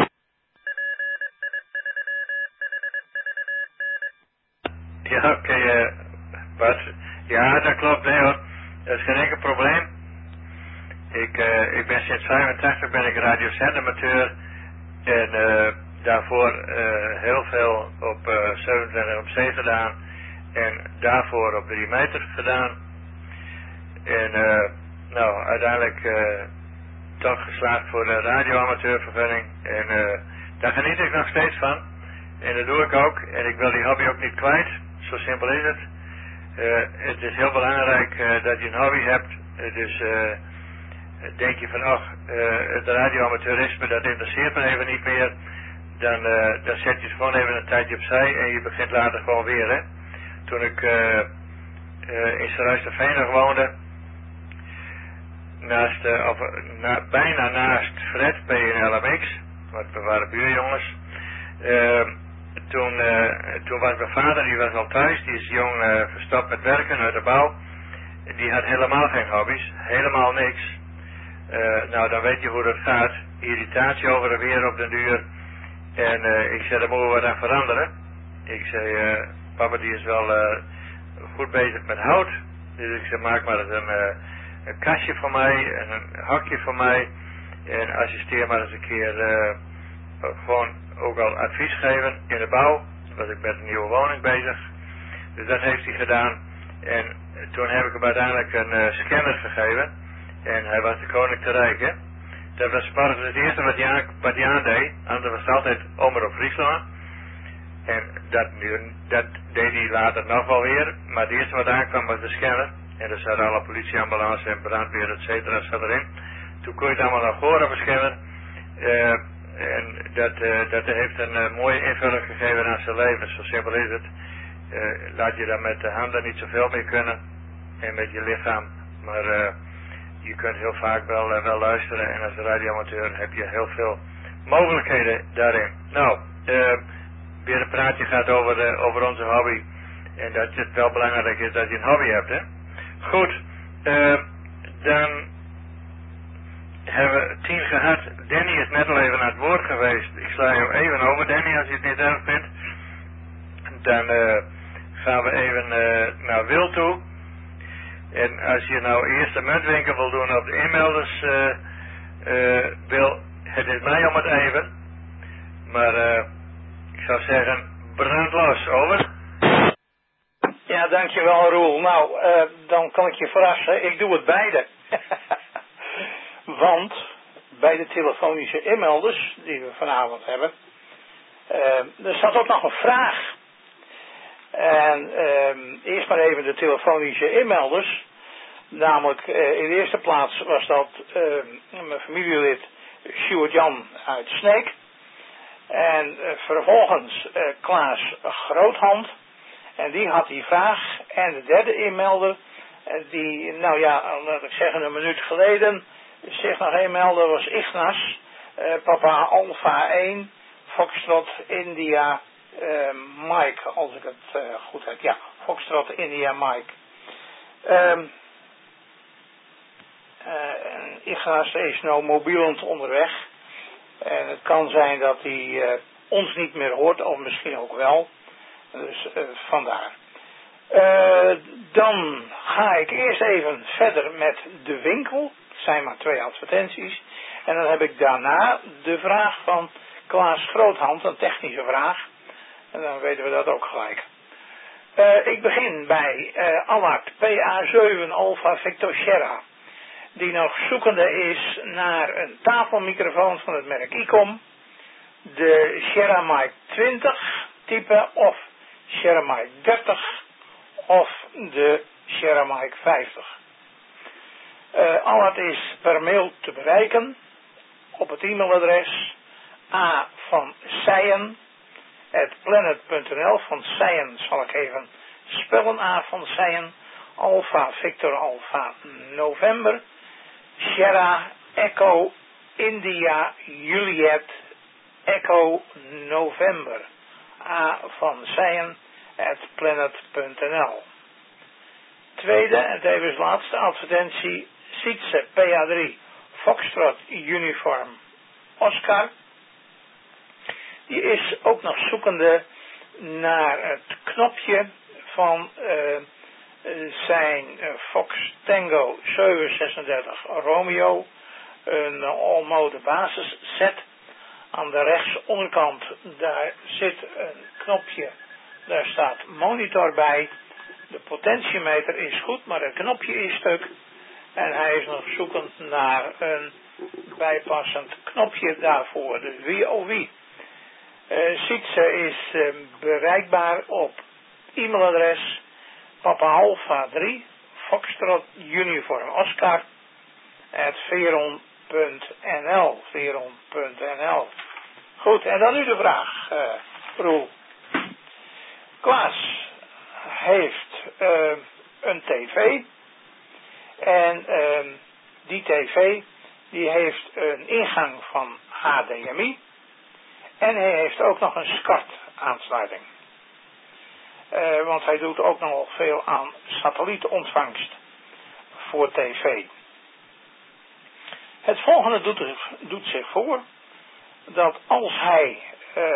Ja, oké, okay, uh, Bart. Ja, dat klopt, nee hoor. Dat is geen enkel probleem. Ik, uh, ik ben sinds vijfentachtig ben ik radiozendamateur. En uh, daarvoor uh, heel veel op uh, zevenentwintig op zee gedaan. En daarvoor op drie meter gedaan. En uh, nou, uiteindelijk... Uh, toch geslaagd voor de radioamateurvergunning. En uh, daar geniet ik nog steeds van. En dat doe ik ook. En ik wil die hobby ook niet kwijt. Zo simpel is het. Uh, het is heel belangrijk uh, dat je een hobby hebt. Uh, dus uh, denk je van, ach, uh, het radioamateurisme, dat interesseert me even niet meer. Dan, uh, dan zet je het gewoon even een tijdje opzij en je begint later gewoon weer. Hè. Toen ik uh, uh, in Saruisterveen nog woonde, naast, uh, of, na, bijna naast Fred, P N L M X, want we waren buurjongens. Uh, toen, uh, toen was mijn vader, die was al thuis, die is jong uh, verstopt met werken uit de bouw. Die had helemaal geen hobby's, helemaal niks. Uh, nou, dan weet je hoe dat gaat. Irritatie over en weer op den duur. En uh, ik zei, daar moeten we wat aan veranderen. Ik zei, uh, papa die is wel uh, goed bezig met hout. Dus ik zei, maak maar eens een... Uh, een kastje voor mij en een hakje voor mij en assisteer maar eens een keer uh, gewoon ook al advies geven in de bouw, want ik ben met een nieuwe woning bezig. Dus dat heeft hij gedaan en toen heb ik hem uiteindelijk een uh, scanner gegeven en hij was de koning te rijk, hè. Dat was morgens het eerste wat hij, aan, wat hij aandeed, anders was het altijd Omroep Friesland en dat, dat deed hij later nog wel weer, maar het eerste wat aankwam was de scanner. En er zaten alle politieambulance en brandweer, et cetera, zat erin. Toen kon je het allemaal nog horen beschermen. Uh, en dat, uh, dat heeft een uh, mooie invulling gegeven aan zijn leven. Zo simpel is het. Uh, laat je dan met de handen niet zoveel meer kunnen. En met je lichaam. Maar uh, je kunt heel vaak wel, uh, wel luisteren. En als radioamateur heb je heel veel mogelijkheden daarin. Nou, uh, weer een praatje gaat over, uh, over onze hobby. En dat het wel belangrijk is dat je een hobby hebt, hè. Goed, uh, dan hebben we tien gehad. Danny is net al even aan het woord geweest. Ik sla jou even over, Danny, als je het niet erg vindt. Dan uh, gaan we even uh, naar Wil toe. En als je nou eerst de muntwinkel wil doen op de inmelders, uh, uh, Wil, het is mij om het even. Maar uh, ik zou zeggen, brand los, over. Ja, dankjewel Roel. Nou, uh, dan kan ik je verrassen. Ik doe het beide. Want bij de telefonische inmelders die we vanavond hebben, uh, er staat ook nog een vraag. En uh, eerst maar even de telefonische inmelders. Namelijk uh, in de eerste plaats was dat uh, mijn familielid Sjoerd Jan uit Sneek. En uh, vervolgens uh, Klaas Groothand. En die had die vraag. En de derde inmelder, die, nou ja, laat ik zeggen, een minuut geleden zich nog inmeldde, was Ignas. uh, Papa Alpha één, Foxtrot India uh, Mike, als ik het uh, goed heb. Ja, Foxtrot India Mike. Um, uh, Ignace is nou mobielend onderweg. En het kan zijn dat hij uh, ons niet meer hoort, of misschien ook wel. Dus uh, vandaar. Uh, dan ga ik eerst even verder met de winkel. Het zijn maar twee advertenties. En dan heb ik daarna de vraag van Klaas Groothand, een technische vraag. En dan weten we dat ook gelijk. Uh, ik begin bij uh, Allard P A zeven Alpha Victor Sierra. Die nog zoekende is naar een tafelmicrofoon van het merk ICOM. De Sierra Mic twintig type of Sierra Mic dertig of de Sierra Mic vijftig. Uh, Allard is per mail te bereiken op het e-mailadres A van Seijen at planet punt n l. Van Seijen zal ik even spellen. A van Seijen, Alpha Victor Alpha November, Sierra Echo India Juliet Echo November. A van Seijen at planet punt n l. Tweede en tevens laatste advertentie, Sietse P A drie Foxtrot Uniform Oscar. Die is ook nog zoekende naar het knopje van uh, zijn uh, Fox Tango zevenhonderdzesendertig Romeo. Een uh, all-mode basis set. Aan de rechts onderkant daar zit een knopje. Daar staat monitor bij. De potentiemeter is goed, maar het knopje is stuk. En hij is nog zoekend naar een bijpassend knopje daarvoor. Dus wie of wie. Uh, Sietse is uh, bereikbaar op e-mailadres Papa Alpha drie Foxtrot Uniform Oscar at veron punt n l. veron punt n l. Goed, en dan nu de vraag, uh, Roel. Klaas heeft uh, een tv en uh, die tv die heeft een ingang van H D M I en hij heeft ook nog een SCART aansluiting. Uh, want hij doet ook nog veel aan satellietontvangst voor tv. Het volgende doet, doet zich voor dat als hij uh,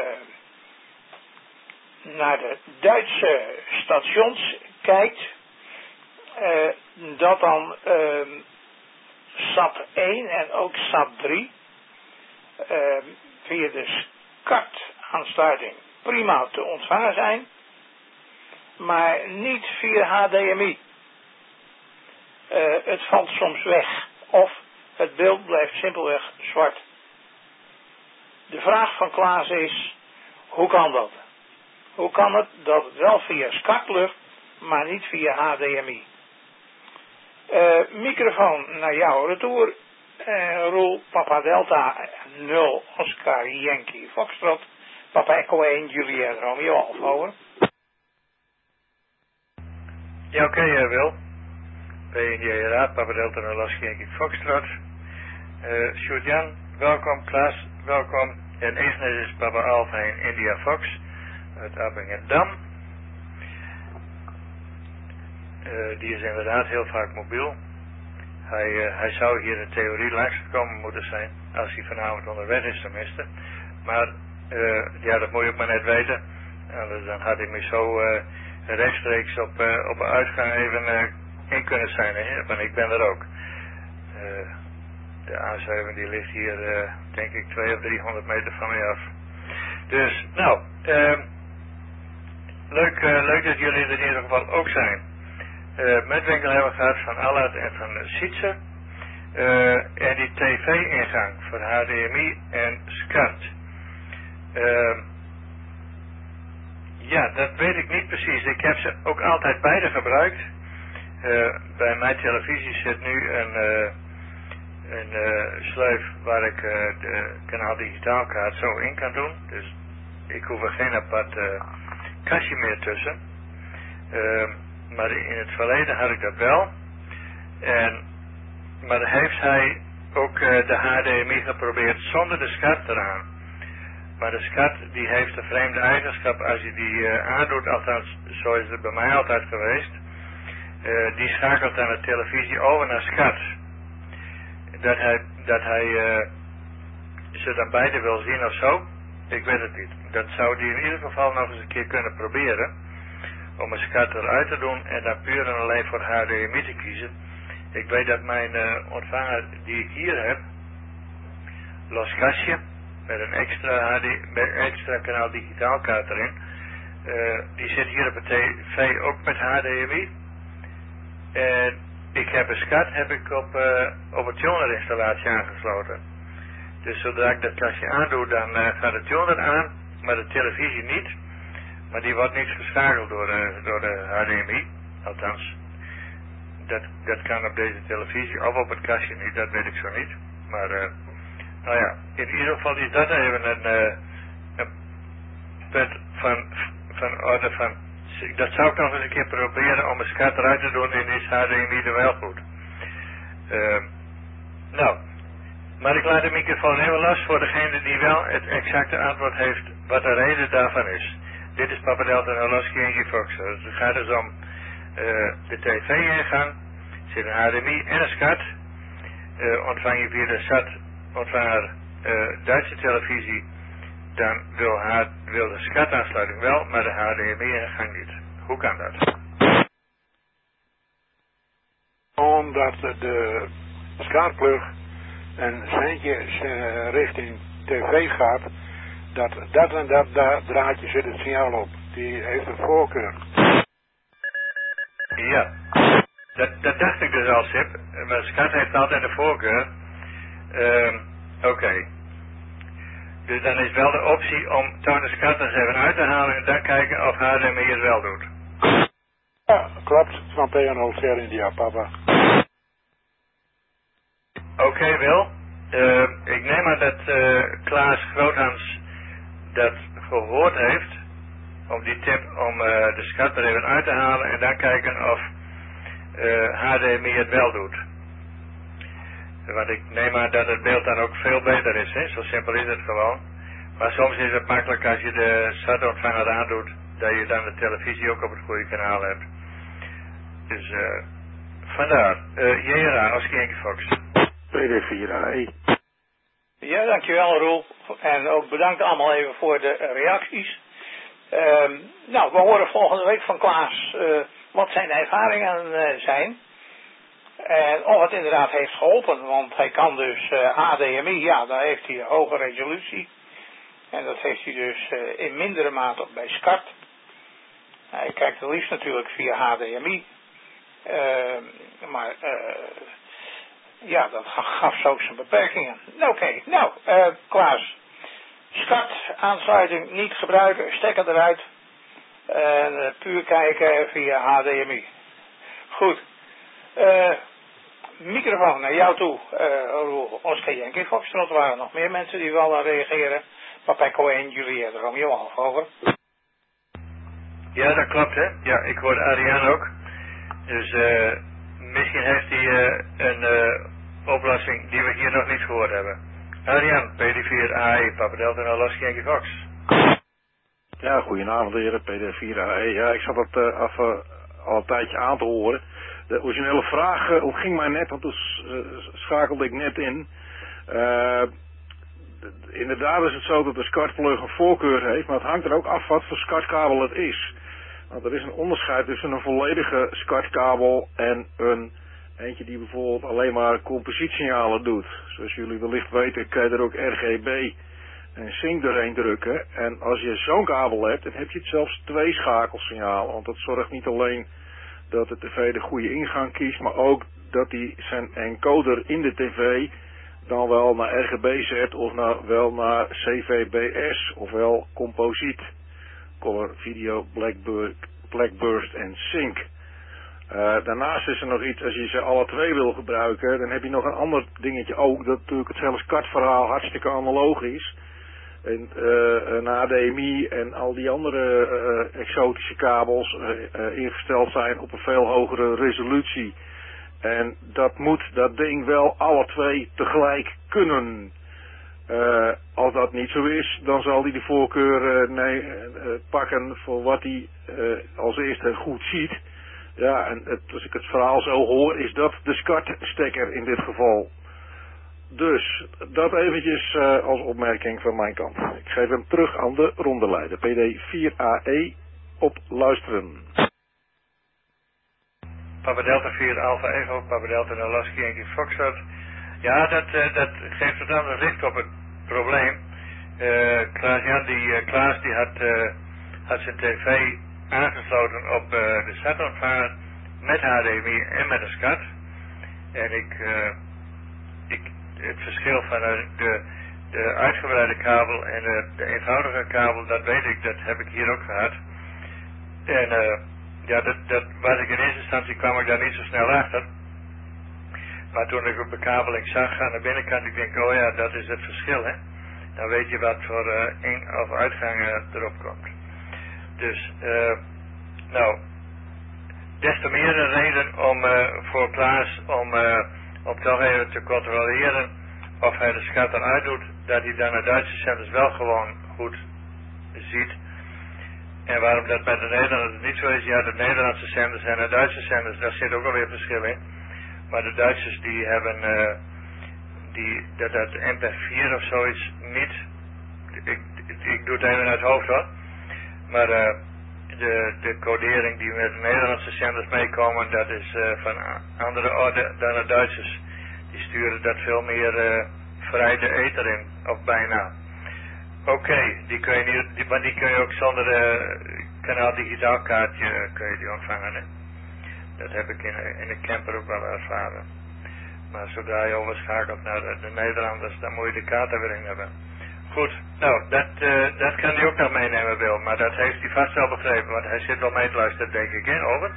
naar de Duitse stations kijkt, uh, dat dan uh, SAT één en ook SAT drie uh, via de SCART aansluiting prima te ontvangen zijn, maar niet via H D M I. Uh, het valt soms weg of het beeld blijft simpelweg zwart. De vraag van Klaas is, hoe kan dat? Hoe kan het dat het wel via SCART lukt, maar niet via H D M I? Uh, microfoon naar jou retour. Uh, Roel, Papa Delta nul Oscar Yankee Foxtrot, Papa Echo één Juliet Romeo Alpha, over. Ja, oké, okay, uh, Wil. P N J R A, Papa Delta nul Oscar Yankee Foxtrot. Uh, Sjoerd-Jan, welkom. Klaas, welkom. En Isnes is Papa Alpha in India Fox uit Appingedam. Uh, die is inderdaad heel vaak mobiel. Hij, uh, hij zou hier in theorie langsgekomen moeten zijn, als hij vanavond onderweg is tenminste. Maar uh, ja, dat moet je ook maar net weten. Anders dan had ik me zo uh, rechtstreeks op, uh, op een uitgang even uh, in kunnen zijn. Hè? Want ik ben er ook. Uh, de A zeven die ligt hier uh, denk ik tweehonderd of driehonderd meter van mij af. Dus nou, uh, leuk, uh, leuk dat jullie er in ieder geval ook zijn. Uh, met winkel hebben we gehad van Allard en van uh, Sietse. Uh, en die tv-ingang voor H D M I en SCART. Uh, ja, dat weet ik niet precies. Ik heb ze ook altijd beide gebruikt. Uh, bij mijn televisie zit nu een, uh, een uh, sleuf waar ik uh, de kanaal digitaalkaart zo in kan doen. Dus ik hoef er geen apart uh, kastje meer tussen. Uh, Maar in het verleden had ik dat wel. En, maar heeft hij ook uh, de H D M I geprobeerd zonder de SCART eraan. Maar de SCART die heeft een vreemde eigenschap als je die uh, aandoet, althans zo is het bij mij altijd geweest. Uh, die schakelt dan de televisie over naar SCART. Dat hij, dat hij uh, ze dan beide wil zien of zo, ik weet het niet. Dat zou die in ieder geval nog eens een keer kunnen proberen. Om een SCART eruit te doen en dan puur en alleen voor H D M I te kiezen. Ik weet dat mijn uh, ontvanger die ik hier heb, los kastje, met een extra, H D, met een extra kanaal digitaalkaart erin, uh, die zit hier op het tv ook met H D M I. En ik heb een SCART heb ik op, uh, op het tuner installatie aangesloten. Dus zodra ik dat kastje aandoe, dan uh, gaat de tuner aan, maar de televisie niet. Maar die wordt niet geschakeld door, uh, door de H D M I, althans. Dat, dat kan op deze televisie, of op het kastje niet, dat weet ik zo niet. Maar, uh, nou ja, in ieder geval is dat even een, uh, een punt van, van orde van... Dat zou ik nog eens een keer proberen om een SCART eruit te doen en is H D M I er wel goed. Uh, nou, maar ik laat de microfoon even los voor degene die wel het exacte antwoord heeft wat de reden daarvan is. Dit is Papa Delta Noloski Yankee Fox. Het gaat dus om uh, de tv-ingang, er zit een H D M I en een SCART. Uh, ontvang je via de S A T ontvanger uh, Duitse televisie, dan wil, H, wil de SCART-aansluiting wel, maar de H D M I-ingang niet. Hoe kan dat? Omdat de SCART-plug een seintje uh, richting tv gaat, dat dat en dat da draadje zit het signaal op. Die heeft een voorkeur. Ja, dat, dat dacht ik dus al, Sip. Maar SCART heeft altijd een voorkeur. Uh, Oké. Okay. Dus dan is wel de optie om toon de SCART eens even uit te halen en dan kijken of H D M I het wel doet. Ja, klopt. Van P N O Ver India, papa. Oké, okay, Wil. Uh, ik neem aan dat uh, Klaas Groothans dat gehoord heeft. Om die tip om uh, de SCART er even uit te halen en dan kijken of uh, H D M I het wel doet. Want ik neem aan dat het beeld dan ook veel beter is, hè? Zo simpel is het gewoon. Maar soms is het makkelijk als je de S A T-ontvanger aandoet, dat je dan de televisie ook op het goede kanaal hebt. Dus uh, vandaar. Uh, J R A, Oscar Yankee Fox. P D vier A E. Ja, dankjewel Roel. En ook bedankt allemaal even voor de reacties. Um, nou, we horen volgende week van Klaas uh, wat zijn ervaringen uh, zijn. En of het inderdaad heeft geholpen, want hij kan dus uh, H D M I, ja, daar heeft hij een hoge resolutie. En dat heeft hij dus uh, in mindere mate bij SCART. Hij kijkt het liefst natuurlijk via H D M I. Uh, maar uh, ja, dat gaf zo zijn beperkingen. Oké, okay, nou, uh, Klaas. SCART aansluiting niet gebruiken, stekker eruit. En uh, puur kijken via H D M I. Goed. Uh, microfoon naar jou toe, uh, Oscar Yankee Fox. Er waren nog meer mensen die wilden reageren. Papa Cohen, Juliette Romeo Alf, over. Ja, dat klopt, hè. Ja, ik hoorde Ariane ook. Dus uh, misschien heeft hij uh, een uh, oplossing die we hier nog niet gehoord hebben. Ariane, P D vier A E, Papa Delta en Oscar Yankee Fox. Ja, goedenavond heren, P D vier A E. Ja, ik zat dat uh, af, uh, al een tijdje aan te horen. De originele vraag uh, ontging mij net, want toen uh, schakelde ik net in. Uh, inderdaad is het zo dat de SCART-plug een voorkeur heeft, maar het hangt er ook af wat voor SCART-kabel het is. Want er is een onderscheid tussen een volledige SCART-kabel en een eentje die bijvoorbeeld alleen maar compositsignalen doet. Zoals jullie wellicht weten kan je er ook R G B en sync doorheen drukken. En als je zo'n kabel hebt, dan heb je het zelfs twee schakelsignalen. Want dat zorgt niet alleen dat de tv de goede ingang kiest, maar ook dat hij zijn encoder in de tv dan wel naar R G B zet of naar, wel naar C V B S, ofwel composiet, color video, blackburst, blackburst en sync. Uh, daarnaast is er nog iets, als je ze alle twee wil gebruiken, dan heb je nog een ander dingetje ook, dat natuurlijk het hele SCART-verhaal hartstikke analoog is. En uh, een H D M I en al die andere uh, exotische kabels uh, uh, ingesteld zijn op een veel hogere resolutie En dat moet dat ding wel alle twee tegelijk kunnen. Uh, als dat niet zo is, dan zal hij de voorkeur uh, nee, uh, pakken voor wat hij uh, als eerste goed ziet. Ja, en het, als ik het verhaal zo hoor, is dat de SCART-stekker in dit geval. Dus, dat eventjes uh, als opmerking van mijn kant. Ik geef hem terug aan de rondeleider. P D vier A E op luisteren. Papa Delta vier Alpha Echo, Papa Delta Nolaski Yankee Foxtrot. Ja, dat, uh, dat geeft het aan licht op het probleem. Uh, Klaas Jan, die, uh, Klaas die had, uh, had zijn tv aangesloten op uh, de Saturn met H D M I en met een SCART. En ik, uh, ik het verschil van uh, de, de uitgebreide kabel en de, de eenvoudige kabel, dat weet ik, dat heb ik hier ook gehad. En uh, ja, dat, dat was ik in eerste instantie, kwam ik daar niet zo snel achter. Maar toen ik op bekabeling zag aan de binnenkant, ik denk, oh ja, dat is het verschil, hè. Dan weet je wat voor uh, in- of uitgang uh, erop komt. Dus, uh, nou, des te meer een reden om uh, voor Klaas om, uh, om toch even te controleren of hij de SCART eruit doet, dat hij dan de Duitse zenders wel gewoon goed ziet. En waarom dat bij de Nederlanders niet zo is, ja, de Nederlandse zenders en de Duitse zenders, daar zit ook alweer verschil in. Maar de Duitsers die hebben, uh, die, dat, dat M P vier of zoiets niet, ik, ik, ik doe het even uit het hoofd hoor, maar uh, de, de codering die met de Nederlandse zenders meekomen, dat is uh, van andere orde dan de Duitsers. Die sturen dat veel meer uh, vrij de ether in, of bijna. Oké, okay, die kun je niet, die, maar die kun je ook zonder uh, kanaal digitaal kaartje uh, kun je die ontvangen, hè. Dat heb ik in, in de camper ook wel ervaren. Maar zodra je overschakelt naar de, de Nederlanders, dan moet je de kaart er weer in hebben. Goed, nou, dat, uh, dat kan hij ook nog meenemen, Wil. Maar dat heeft hij vast wel begrepen, want hij zit wel mee te luisteren, denk ik, hè? Over?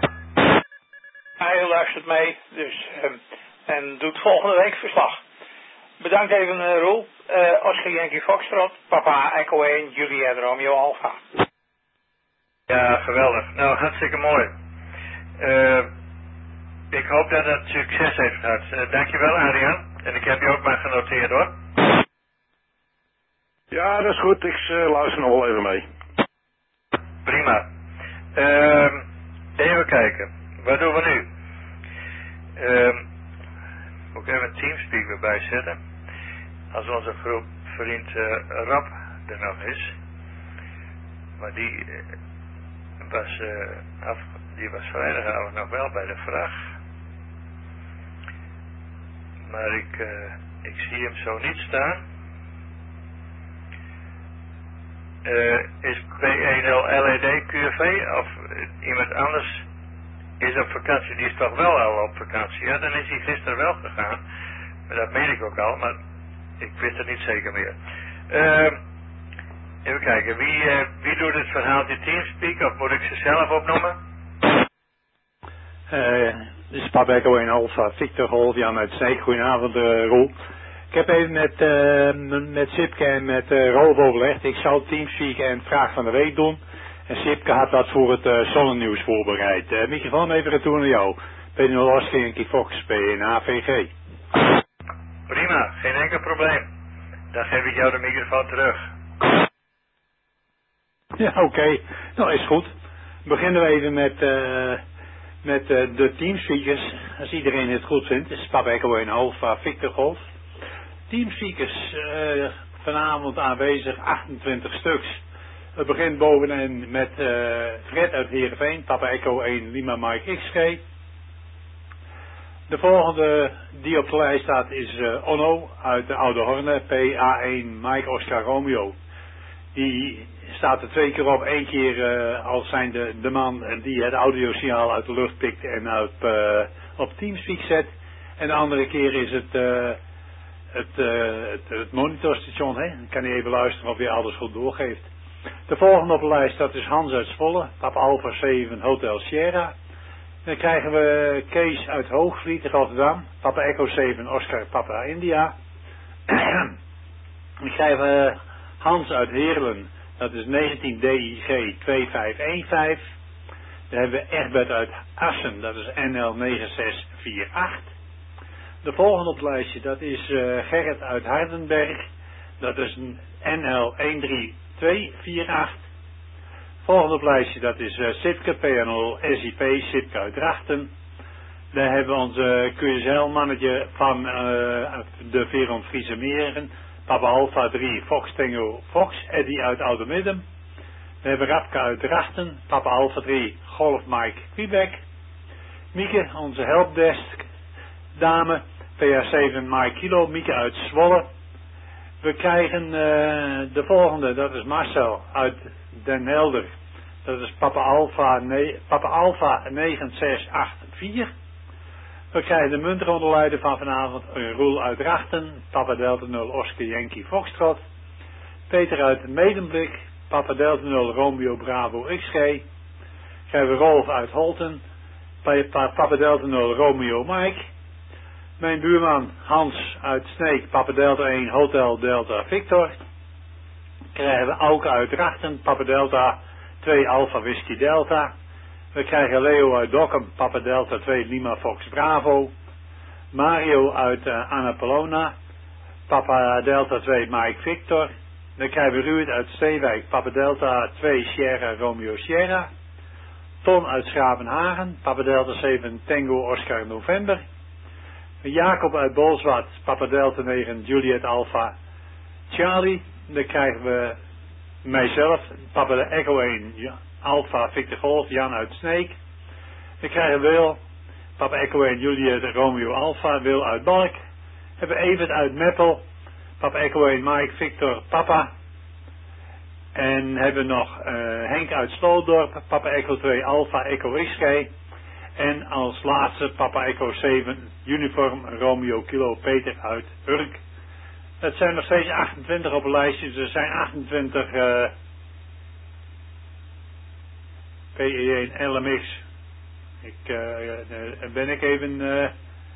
Hij luistert mee, dus, um, en doet volgende week verslag. Bedankt even, uh, Roel. Uh, Oscar Yankee Foxtrot, Papa Echo één, Juliet Romeo Alpha. Ja, geweldig. Nou, hartstikke mooi. Uh, ik hoop dat het succes heeft gehad. Uh, dankjewel, Adriaan. En ik heb je ook maar genoteerd, hoor. Ja, dat is goed. Ik uh, luister nog wel even mee. Prima. Uh, even kijken. Wat doen we nu? Uh, moet ik even Teamspeak erbij zetten. Als onze groep vriend uh, Rob er nog is. Maar die uh, was uh, af... Die was vrijdagavond nog wel bij de vraag. Maar ik, uh, ik zie hem zo niet staan. Uh, is P één L L E D Q V of uh, iemand anders is op vakantie? Die is toch wel al op vakantie? Ja, dan is hij gisteren wel gegaan. Maar dat meen ik ook al, maar ik weet het niet zeker meer. Uh, even kijken, wie, uh, wie doet het verhaaltje Teamspeak of moet ik ze zelf opnoemen? Uh, dit is Papa Echo één Alpha, Victor Golf, Jan uit Sneek. Goedenavond, uh, Roel. Ik heb even met, uh, met Sipke en met uh, Rolf overlegd. Ik zou Teamspeak en Vraag van de Week doen. En Sipke had dat voor het uh, zonnenieuws voorbereid. Uh, microfoon even retour naar jou. P nul Oscar Yankee Fox, P N A V G. Prima, geen enkel probleem. Dan geef ik jou de microfoon terug. Ja, oké. Okay. Nou, is goed. Beginnen we even met... Uh, Met uh, de teamspeakers, als iedereen het goed vindt, is Papa Echo één Alpha, Victor Golf. Teamspeakers, uh, vanavond aanwezig, achtentwintig stuks. Het begint bovenin met uh, Fred uit Heerenveen, Papa Echo één Lima Mike X G. De volgende die op de lijst staat is uh, Onno uit de Oude Horne, P A één Mike Oscar Romeo. Die staat er twee keer op. Eén keer uh, als zijn de, de man die het audiosignaal uit de lucht pikt en op, uh, op Teamspeak zet. En de andere keer is het, uh, het, uh, het, het monitorstation. Hè? Dan kan hij even luisteren of hij alles goed doorgeeft. De volgende op de lijst, dat is Hans uit Zwolle. Papa Alpha zeven Hotel Sierra. Dan krijgen we Kees uit Hoogvliet, Rotterdam. Papa Echo zeven Oscar Papa India. Dan krijgen we Hans uit Heerlen. Dat is negentien D I G twee vijf een vijf. Dan hebben we Egbert uit Assen, dat is N L negen zes vier acht. De volgende op het lijstje, dat is uh, Gerrit uit Hardenberg, dat is N L een drie twee vier acht. Volgende op het lijstje, dat is uh, Sipke, P N L S I P, Sipke uit Drachten. Dan hebben we onze Q S L-mannetje van uh, de Veron Friese Meren, Papa Alpha drie, Fox Tango Fox, Eddy uit Oude Midden. We hebben Radke uit Drachten, Papa Alpha drie, Golf Mike Quebec. Mieke, onze helpdesk dame, P A zeven Mike Kilo, Mieke uit Zwolle. We krijgen uh, de volgende, dat is Marcel uit Den Helder. Dat is Papa Alpha, ne Papa Alpha negen zes acht vier. We krijgen de munteronderleider van vanavond, Roel uit Drachten, Papa Delta nul Oscar Yankee Foxtrot. Peter uit Medemblik, Papa Delta nul Romeo Bravo X G. Krijgen we Rolf uit Holten, Papa Delta nul Romeo Mike. Mijn buurman Hans uit Sneek, Papa Delta één Hotel Delta Victor. Krijgen we Auke uit Drachten, Papa Delta twee Alpha Whisky Delta. We krijgen Leo uit Dokkum, Papa Delta twee Lima Fox Bravo. Mario uit uh, Annapolona, Papa Delta twee Mike Victor. Dan krijgen we Ruud uit Steewijk, Papa Delta twee Sierra Romeo Sierra. Ton uit Schravenhagen, Papa Delta zeven Tango Oscar November. Jacob uit Bolsward, Papa Delta negen Juliet Alpha Charlie. Dan krijgen we mijzelf, Papa de Echo één ja, Alpha Victor Golf, Jan uit Sneek. Dan krijgen we Wil, Papa Echo één Juliet Romeo Alpha, Wil uit Balk. Hebben we Evert uit Meppel, Papa Echo één Mike Victor Papa. En hebben we nog uh, Henk uit Slootdorp, Papa Echo twee Alpha Echo X G. En als laatste Papa Echo zeven Uniform Romeo Kilo Peter uit Urk. Het zijn nog steeds achtentwintig op een lijstje, dus er zijn achtentwintig uh, P E één L M X. Ik, uh, uh, ben ik even, uh,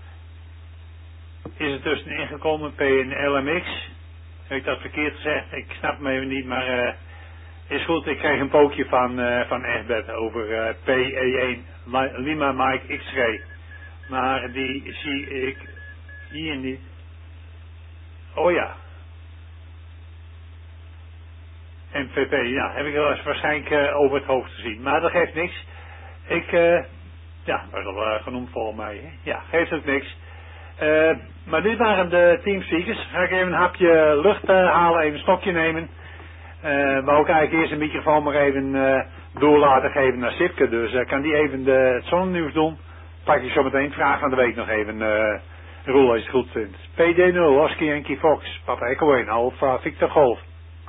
is er tussenin gekomen P E één L M X? Heb ik dat verkeerd gezegd? Ik snap me even niet, maar uh, is goed, ik krijg een pookje van, uh, van Egbert over uh, P E één Lima Mike X G. Maar die zie ik hier niet. Oh ja. M V P, ja, heb ik wel eens waarschijnlijk uh, over het hoofd gezien. Maar dat geeft niks. Ik, uh, ja, dat is al uh, genoemd volgens mij. Hè? Ja, geeft ook niks. Uh, maar dit waren de teamspeakers. Ga ik even een hapje lucht uh, halen, even een stokje nemen. Uh, wou ik eigenlijk eerst een microfoon maar even uh, door laten geven naar Sipke. Dus uh, kan die even de, het zonnenieuws doen. Pak je zo meteen vraag van de week nog even. Uh, Roel, als je het goed vindt. P D nul, Oscar Yankee Fox, Papa Echo één, Alpha Victor Golf.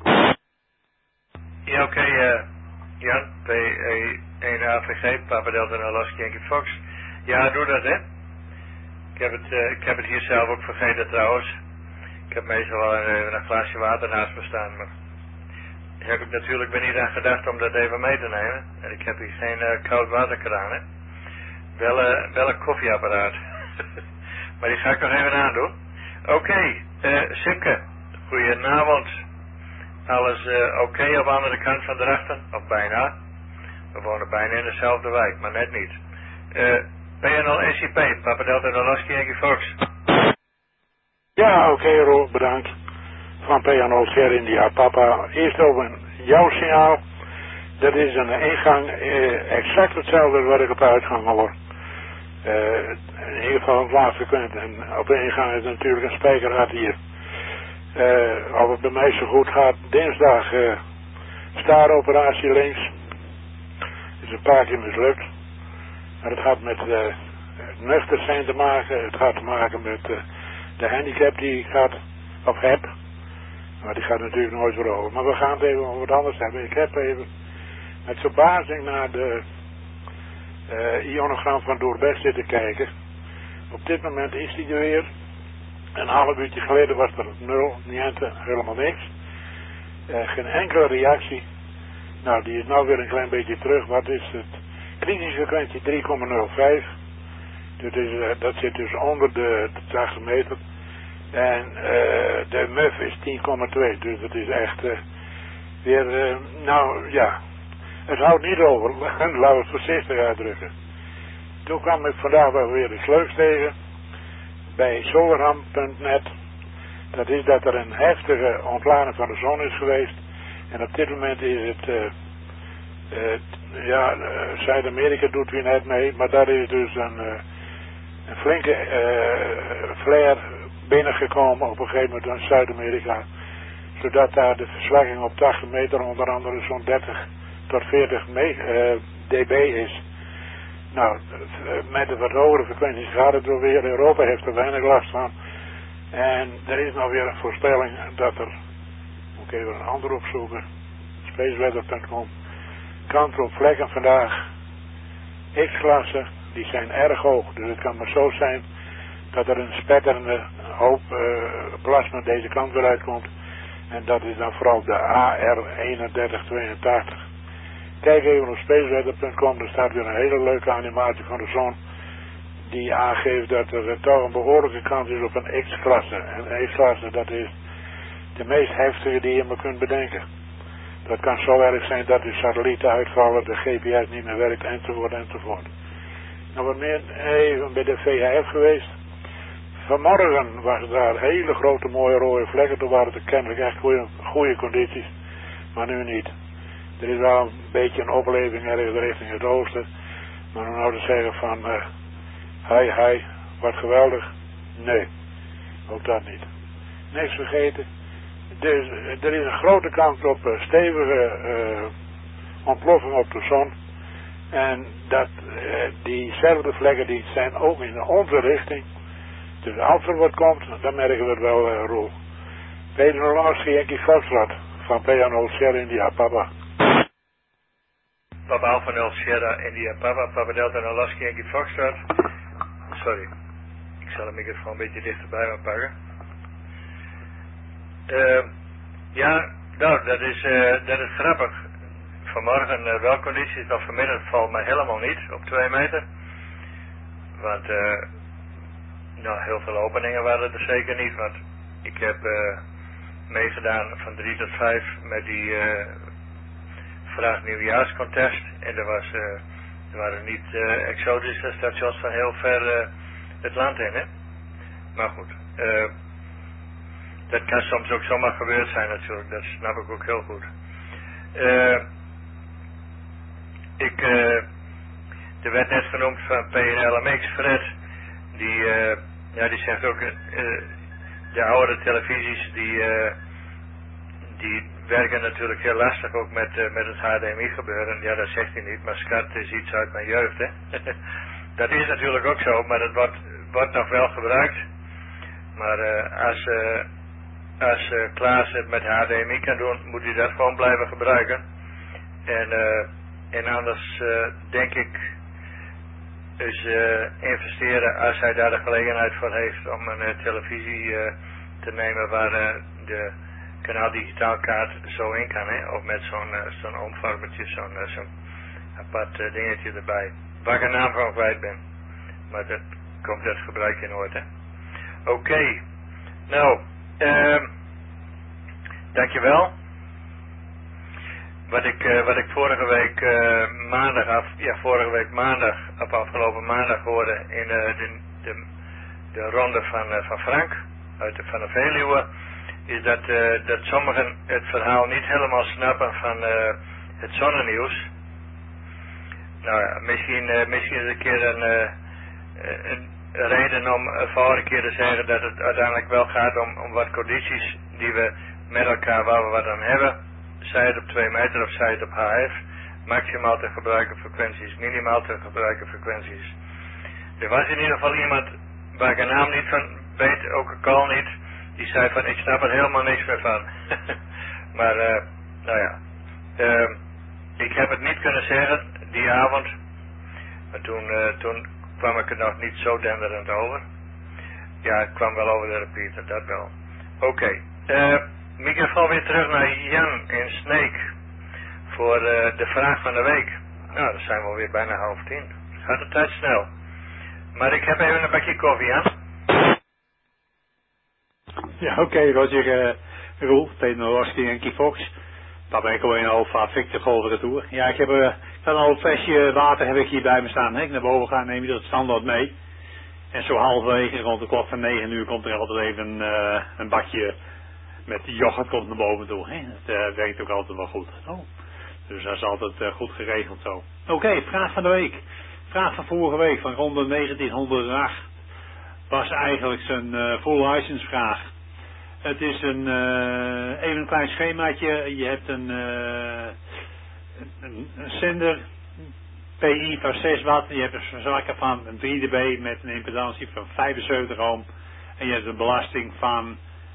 Ja, oké, okay, uh, Jan, P E één A V G, Papa Delta nul, Oscar Yankee Fox. Ja, doe dat, hè. Ik heb het, uh, ik heb het hier zelf ook vergeten trouwens. Ik heb meestal wel een, een glaasje water naast me staan, maar heb ik natuurlijk weer niet aan gedacht om dat even mee te nemen. En ik heb hier geen uh, koud waterkraan, hè. Wel, uh, wel een koffieapparaat. Maar die ga ik nog even aandoen. Oké, okay, uh, Sipke, goedenavond. Alles uh, oké okay op de andere kant van Drachten? Of bijna? We wonen bijna in dezelfde wijk, maar net niet. Uh, P N L S I P, Papa Delta nul Oscar Yankee Fox. Ja, oké, okay, Roel, bedankt. Van P N L Sierra India, Papa. Eerst over jouw signaal. Dat is een ingang, uh, exact hetzelfde wat ik op de uitgang hoor. Uh, in ieder geval het laagste punt. En op de ingang is natuurlijk een spijkerhard hier. Uh, of het bij mij zo goed gaat, dinsdag uh, staaroperatie links. Is een paar keer mislukt. Maar het gaat met uh, nuchter zijn te maken. Het gaat te maken met uh, de handicap die ik had, of heb. Maar die gaat natuurlijk nooit weer over. Maar we gaan het even over wat anders hebben. Ik heb even met verbazing naar de uh, ionogram van Doorbest zitten kijken. Op dit moment is die er weer. Een half uurtje geleden was er nul, niente, helemaal niks. Uh, geen enkele reactie. Nou, die is nou weer een klein beetje terug. Wat is het? Kritische frequentie drie komma nul vijf. Dat, is, uh, dat zit dus onder de, de tachtig meter. En uh, de M U F is tien komma twee. Dus dat is echt uh, weer, uh, nou ja. Het houdt niet over, laten we het voorzichtig uitdrukken. Toen kwam ik vandaag wel weer iets leuks tegen bij solarham punt net. Dat is dat er een heftige ontlading van de zon is geweest. En op dit moment is het, uh, uh, ja, uh, Zuid-Amerika doet weer net mee, maar daar is dus een, uh, een flinke uh, flare binnengekomen op een gegeven moment in Zuid-Amerika. Zodat daar de verzwakking op tachtig meter onder andere zo'n dertig tot veertig uh, dB is. Nou, met de wat hogere frequenties gaat het door weer. Europa heeft er weinig last van. En er is nou weer een voorspelling dat er, moet ik even een ander opzoeken, spaceweather punt com, kans op vlekken vandaag, X-klassen, die zijn erg hoog. Dus het kan maar zo zijn dat er een spetterende hoop uh, plasma deze kant weer uitkomt. En dat is dan vooral de A R eenendertig tweeëntachtig. Kijk even op spaceweather punt com, er staat weer een hele leuke animatie van de zon. Die aangeeft dat er uh, toch een behoorlijke kans is op een X-klasse. En een X-klasse, dat is de meest heftige die je maar kunt bedenken. Dat kan zo erg zijn dat de satellieten uitvallen, de G P S niet meer werkt, enzovoort, enzovoort. Nou, wat meer even bij de V H F geweest. Vanmorgen was daar hele grote mooie rode vlekken, toen waren het kennelijk echt goede, goede condities, maar nu niet. Er is wel een beetje een opleving ergens richting het oosten, maar om nou te zeggen van, uh, hi hi, wat geweldig, nee, ook dat niet. Niks vergeten, er is, er is een grote kans op uh, stevige uh, ontploffing op de zon. En dat uh, diezelfde vlekken die zijn ook in onze richting. Dus als er wat komt, dan merken we het wel, uh, Roel. Peter Nolanski, Yankee Foxtrot, van P nul Sierra India, papa. Papa Alpha nul Sierra India, papa, papa Delta Nolanski, Yankee Foxtrot. Sorry, ik zal de microfoon een beetje dichterbij me pakken. Uh, ja, nou, dat is, uh, dat is grappig. Vanmorgen uh, wel condities, nog vanmiddag valt mij helemaal niet op twee meter. Want, uh, nou, heel veel openingen waren er zeker niet, want ik heb uh, meegedaan van drie tot vijf met die uh, vraag nieuwjaarscontest. En er, was, uh, er waren niet uh, exotische stations van heel ver uh, het land in, hè. Maar goed, uh, dat kan soms ook zomaar gebeurd zijn natuurlijk, dat snap ik ook heel goed. Uh, ik, uh, er werd net genoemd van P N L M X, Fred, die, uh, ja, die zegt ook, uh, de oudere televisies, die, uh, die werken natuurlijk heel lastig ook met, uh, met het H D M I gebeuren. Ja, dat zegt hij niet, maar skat is iets uit mijn jeugd, hè. Dat is natuurlijk ook zo, maar dat wordt, wordt nog wel gebruikt. Maar uh, als, uh, als uh, Klaas het met H D M I kan doen, moet hij dat gewoon blijven gebruiken. En, uh, en anders uh, denk ik dus uh, investeren als hij daar de gelegenheid voor heeft om een uh, televisie uh, te nemen waar uh, de kanaal digitaalkaart zo in kan, hè? Of met zo'n uh, zo'n omvormertje, zo'n uh, zo'n apart uh, dingetje erbij. Waar ik een naam van kwijt ben. Maar dat komt, dat gebruik je nooit, hè. Oké. Okay. Nou, uh, dankjewel. Wat ik, uh, wat ik vorige week uh, maandag af, ja vorige week maandag, of afgelopen maandag hoorde in uh, de, de, de ronde van, uh, van Frank, uit de, van de Veluwe, is dat, uh, dat sommigen het verhaal niet helemaal snappen van uh, het zonnenieuws. Nou ja, misschien, uh, misschien is een keer een, uh, een reden om uh, volgende keer te zeggen dat het uiteindelijk wel gaat om, om wat condities die we met elkaar, waar we wat aan hebben. Zij het op twee meter of zij het op H F. Maximaal te gebruiken frequenties, minimaal te gebruiken frequenties. Er was in ieder geval iemand waar ik een naam niet van weet, ook een call niet. Die zei van ik snap er helemaal niks meer van. Maar uh, nou ja. Uh, ik heb het niet kunnen zeggen die avond. Maar toen, uh, toen kwam ik er nog niet zo denderend over. Ja, het kwam wel over de repeater, dat wel. Oké. Okay. Uh, Microfoon weer terug naar Jan in Sneek voor uh, de vraag van de week. Nou, dan zijn we alweer bijna half tien. Gaat de tijd snel. Maar ik heb even een bakje koffie, Jan. Ja, oké, okay, Roger, uh, Roel, Peter Nolanski en Yankee Fox. Papa Echo één Alpha Victor Golf Retour. Ja, ik heb uh, ik had al een flesje water heb ik hier bij me staan. Hè. Ik naar boven ga, neem je dat standaard mee. En zo halverwege, rond de klok van negen uur, komt er altijd even uh, een bakje met yoghurt komt naar boven toe. Hè. Dat uh, werkt ook altijd wel goed. Oh. Dus dat is altijd uh, goed geregeld zo. Oké, okay, vraag van de week. Vraag van vorige week, van ronde negentienhonderdacht, was eigenlijk zijn uh, full license vraag. Het is een, uh, even een klein schemaatje. Je hebt een, uh, een, een zender, P I van zes watt. Je hebt een verzwakker van een drie dB met een impedantie van vijfenzeventig ohm. En je hebt een belasting van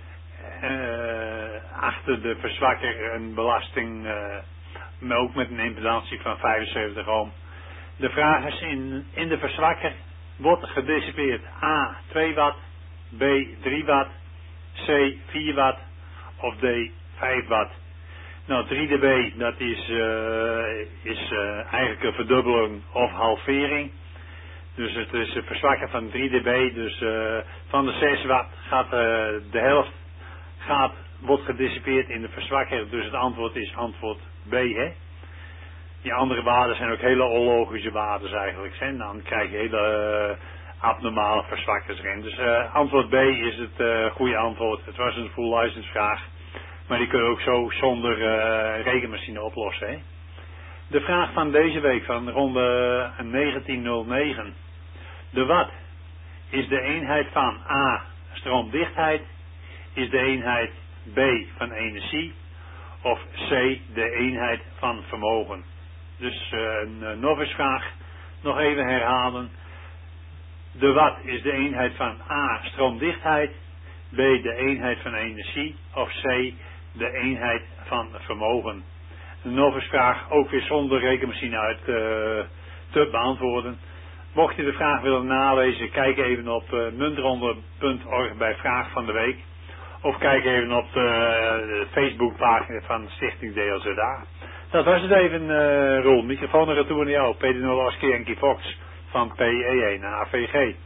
uh, achter de verzwakker een belasting, uh, ook met een impedantie van vijfenzeventig ohm. De vraag is in, in de verzwakker wordt gedissipeerd A twee watt, B drie watt, C vier watt of D vijf watt. Nou, drie dB, dat is, uh, is uh, eigenlijk een verdubbeling of halvering. Dus het is een verzwakker van drie dB. Dus uh, van de zes watt gaat uh, de helft gaat, wordt gedissipeerd in de verzwakker. Dus het antwoord is antwoord B, hè. Die andere waarden zijn ook hele onlogische waarden eigenlijk. Hè? Dan krijg je hele uh, abnormale verzwakkers erin. Dus uh, antwoord B is het uh, goede antwoord. Het was een full license vraag. Maar die kun je ook zo zonder uh, rekenmachine oplossen. Hè? De vraag van deze week van ronde negentienhonderdnegen. De watt is de eenheid van A stroomdichtheid, is de eenheid B van energie of C de eenheid van vermogen. Dus uh, een uh, novice vraag, nog even herhalen. De watt is de eenheid van A stroomdichtheid, B de eenheid van energie of C de eenheid van vermogen. Een novice vraag ook weer zonder rekenmachine uit uh, te beantwoorden. Mocht je de vraag willen nalezen, kijk even op uh, muntronde punt org bij vraag van de week. Of kijk even op de, de Facebookpagina van Stichting D L Z A. Dat was het even, uh, Roel. Microfoon en retour naar jou. P D nul Oscar Yankee Fox van P E één A V G.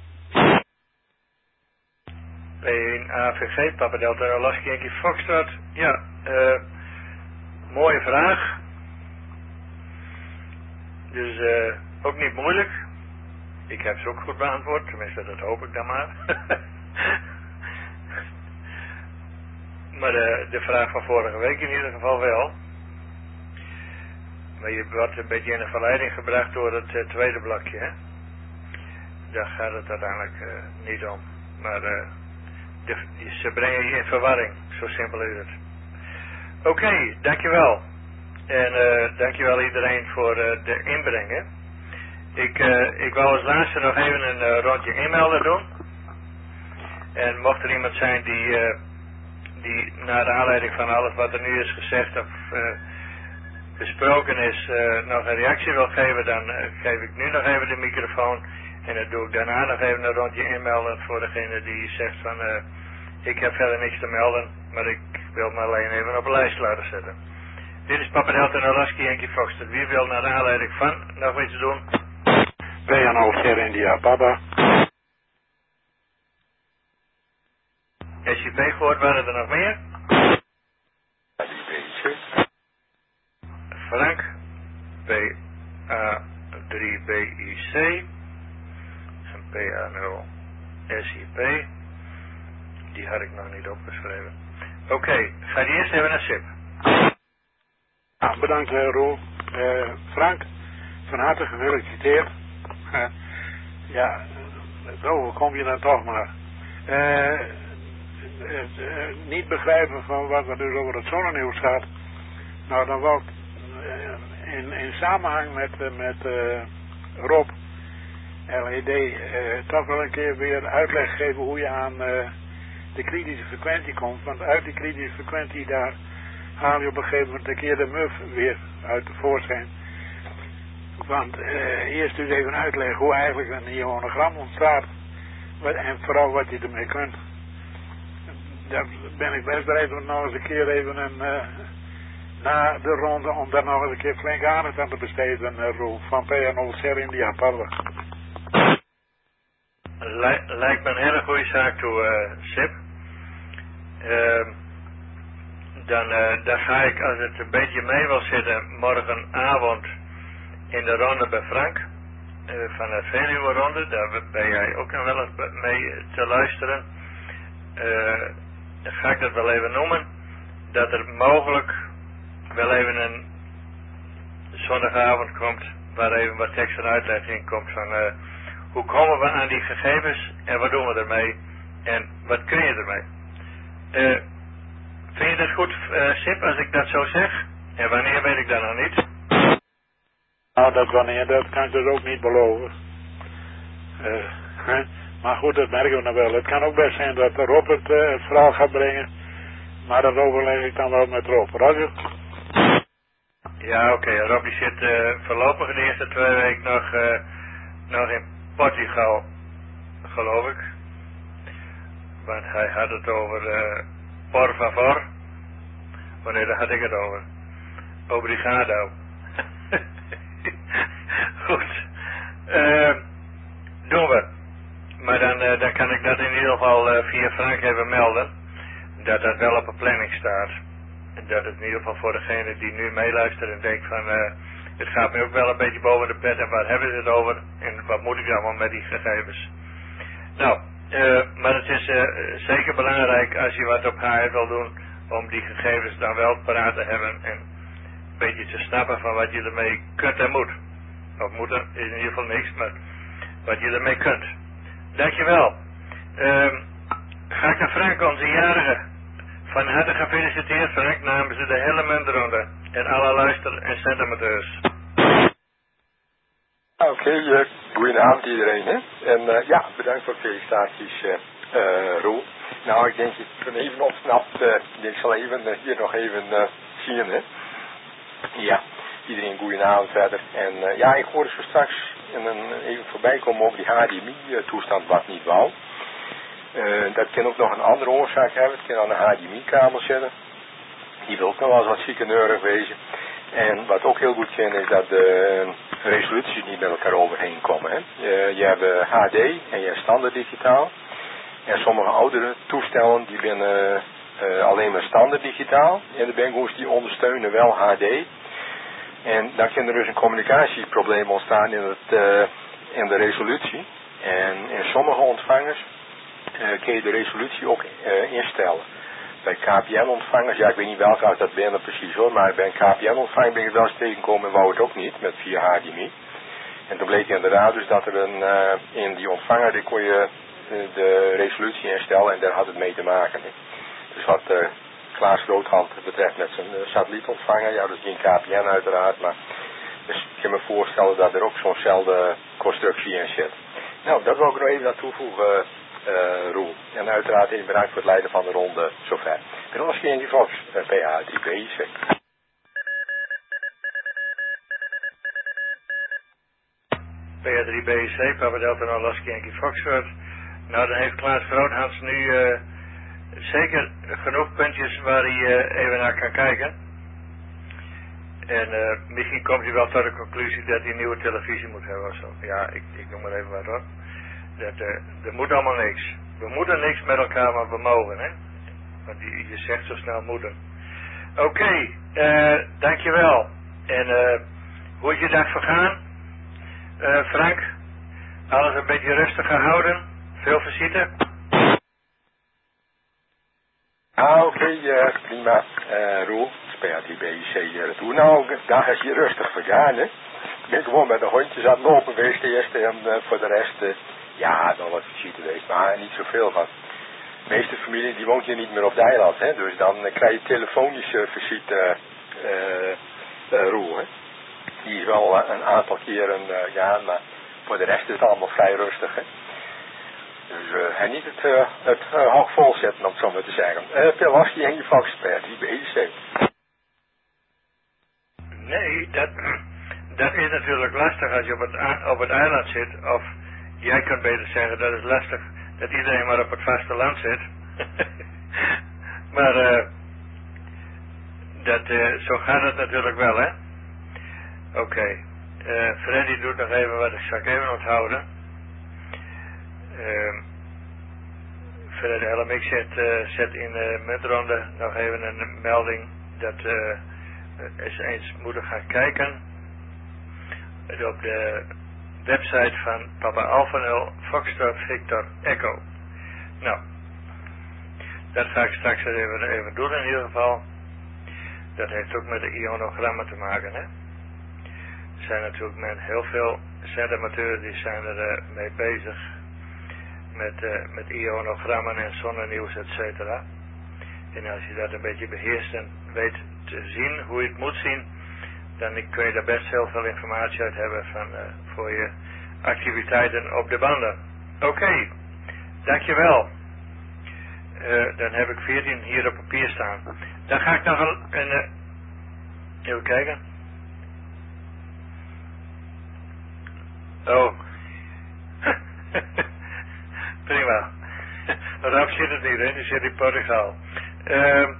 P één A V G, Papa Delta Oscar Yankee Foxtrot. Ja, uh, mooie vraag. Dus uh, ook niet moeilijk. Ik heb ze ook goed beantwoord, tenminste dat hoop ik dan maar. Maar de, de vraag van vorige week in ieder geval wel. Maar je wordt een beetje in een verleiding gebracht door het uh, tweede blokje, hè. Daar gaat het uiteindelijk uh, niet om. Maar uh, de, ze brengen je in verwarring, zo simpel is het. Oké, okay, dankjewel. En uh, dankjewel iedereen voor uh, de inbrengen. Ik, uh, ik wou als laatste nog even een uh, rondje inmelden doen. En mocht er iemand zijn die... Uh, die naar de aanleiding van alles wat er nu is gezegd of uh, besproken is, uh, nog een reactie wil geven, dan uh, geef ik nu nog even de microfoon en dan doe ik daarna nog even een rondje inmelden voor degene die zegt van uh, ik heb verder niks te melden, maar ik wil me alleen even op een lijst laten zetten. Dit is Papa Delta Alaska Yankee Fox. Wie wil naar de aanleiding van nog iets doen? P N O Sierra India Papa. S J P gehoord, waren er nog meer? Frank, P A drie B I C, en P A nul S I P, die had ik nog niet opgeschreven. Oké, okay, ga die eerst even naar Sip. Ja, bedankt uh, Roel. Uh, Frank, van harte gefeliciteerd. Uh, ja, zo kom je dan toch maar. Uh, Uh, uh, niet begrijpen van wat er dus over het zonnenieuws gaat. Nou, dan wil ik uh, in, in samenhang met, uh, met uh, Rob L E D uh, toch wel een keer weer uitleg geven hoe je aan uh, de kritische frequentie komt. Want uit die kritische frequentie daar haal je op een gegeven moment een keer de muf weer uit de voorschijn. Want uh, eerst dus even uitleggen hoe eigenlijk een ionogram ontstaat en vooral wat je ermee kunt. Daar ben ik best bereid om nog eens een keer even een, uh, na de ronde om daar nog eens een keer flink aandacht aan te besteden, uh, Roel, van P N O Sierra India Papa. Lij, lijkt me een hele goede zaak toe, uh, Sip. Uh, dan, uh, dan ga ik, als het een beetje mee wil zitten, morgenavond in de ronde bij Frank. Uh, van de Veluwe ronde, daar ben jij ook nog wel eens mee te luisteren. Uh, dan ga ik dat wel even noemen. Dat er mogelijk wel even een zondagavond komt waar even wat tekst en uitleg in komt van uh, hoe komen we aan die gegevens en wat doen we ermee en wat kun je ermee. Uh, vind je dat goed, uh, Sip, als ik dat zo zeg? En wanneer weet ik dat nog niet? Nou, dat wanneer, dat kan ik dus ook niet beloven. Uh, hè? Maar goed, dat merken we nog wel. Het kan ook best zijn dat Rob het, uh, het verhaal gaat brengen. Maar dat overleg ik dan wel met Rob. Roger? Ja, oké. Okay. Rob die zit uh, voorlopig de eerste twee weken nog, uh, nog in Portugal, geloof ik. Want hij had het over uh, por favor. Wanneer daar had ik het over? Obrigado. Goed. Uh, doen we. Maar dan, uh, dan kan ik dat in ieder geval uh, via Frank even melden. Dat dat wel op een planning staat. En dat het in ieder geval voor degene die nu meeluistert en denkt van... Uh, het gaat me ook wel een beetje boven de pet en waar hebben ze het over? En wat moet ik allemaal met die gegevens? Nou, uh, maar het is uh, zeker belangrijk als je wat op H F wil doen... om die gegevens dan wel paraat te hebben en... een beetje te snappen van wat je ermee kunt en moet. Of moeten is in ieder geval niks, maar wat je ermee kunt. Dankjewel. Um, ga ik naar Frank, onze jarige. Van harte gefeliciteerd, Frank, namens de hele Muntronde. En alle luister- en centamateurs. Oké, okay, uh, goedenavond iedereen. Hè? En uh, ja, bedankt voor de felicitaties, uh, uh, Roel. Nou, ik denk dat ik ben even ontsnapt. Uh, ik zal even uh, hier nog even uh, zien, hè. Ja, iedereen goedenavond verder. En uh, ja, ik hoorde zo straks en dan even voorbij komen over die H D M I-toestand wat niet wou. Uh, dat kan ook nog een andere oorzaak hebben. Het kan aan een H D M I-kabel zitten. Die wil ook nog wel eens wat ziekeneurig wezen. En wat ook heel goed kan is dat de uh, resoluties niet met elkaar overheen komen. Hè. Uh, je hebt H D en je hebt standaard digitaal. En sommige oudere toestellen die binnen uh, alleen maar standaard digitaal. En de Bengals die ondersteunen wel H D. En dan kan er dus een communicatieprobleem ontstaan in, het, uh, in de resolutie. En in sommige ontvangers uh, kun je de resolutie ook uh, instellen. Bij K P N-ontvangers, ja ik weet niet welke als dat ben precies hoor, maar bij een K P N-ontvanger ben ik wel eens tegengekomen en wou het ook niet met via H D M I. En toen bleek inderdaad dus dat er een, uh, in die ontvanger, die kon je uh, de resolutie instellen en daar had het mee te maken. Hè. Dus wat uh, Klaas Roodhand betreft met zijn uh, satellietontvanger, ja dat is geen K P N uiteraard, maar dus ik kan me voorstellen dat er ook zo'nzelfde constructie in zit. Nou, dat wil ik nog even aan toevoegen, uh, Roel. En uiteraard even bedankt voor het leiden van de ronde zover. Ik ben alles geen Fox, uh, P A drie B I C. P A drie B I C, Papa Delta Alaska Yankee Foxtrot. Nou, dan heeft Klaas Groothands nu uh, zeker genoeg puntjes waar hij uh, even naar kan kijken. En uh, misschien komt hij wel tot de conclusie dat hij een nieuwe televisie moet hebben of zo. Ja, ik, ik noem maar even wat hoor. Dat, uh, er moet allemaal niks. We moeten niks met elkaar, maar we mogen, hè. Want je, je zegt zo snel moeten. Oké, okay, uh, dankjewel. En uh, hoe is je dag vergaan? Uh, Frank, alles een beetje rustig gehouden? Veel visite? Ah, oké, okay, uh, prima. Uh, Roel, P A drie B I C retour. Nou, daar is je rustig vergaan, hè. Ik ben gewoon met de hondjes aan het lopen geweest eerst en uh, voor de rest, uh, ja, nog wat visite geweest, maar niet zoveel van. De meeste familie die woont hier niet meer op het eiland, hè. Dus dan uh, krijg je telefonische visite, uh, uh, uh, Roel, hè. Die is wel uh, een aantal keren uh, gaan, maar voor de rest is het allemaal vrij rustig, hè. Dus uh, en niet het, uh, het uh, hok vol zetten, om het zo maar te zeggen. Uh, Pelaski en je Fox, P A drie B I C. Nee, dat, dat is natuurlijk lastig als je op het, op het eiland zit. Of jij kunt beter zeggen, dat is lastig dat iedereen maar op het vasteland zit. maar uh, dat, uh, zo gaat het natuurlijk wel, hè. Oké. Okay. Uh, Freddy doet nog even wat ik zal even onthouden. Uh, verder de hele mix zet, uh, zet in de muntronde nog even een melding dat uh, eens eens moeten gaan kijken op de website van Papa Alpha nul Foxtrot Victor Echo. Nou, dat ga ik straks even, even doen in ieder geval. Dat heeft ook met de ionogrammen te maken, hè. Er zijn natuurlijk men heel veel zendamateurs die zijn er uh, mee bezig met, uh, met ionogrammen en zonnenieuws, et cetera. En als je dat een beetje beheerst en weet te zien hoe je het moet zien, dan kun je daar best heel veel informatie uit hebben van, uh, voor je activiteiten op de banden. Oké, okay, dankjewel. Uh, dan heb ik veertien hier op papier staan. Dan ga ik nog een... een uh, even kijken. Oh. Prima. Rap zit het niet, hè? Die zit in Portugal. Uh,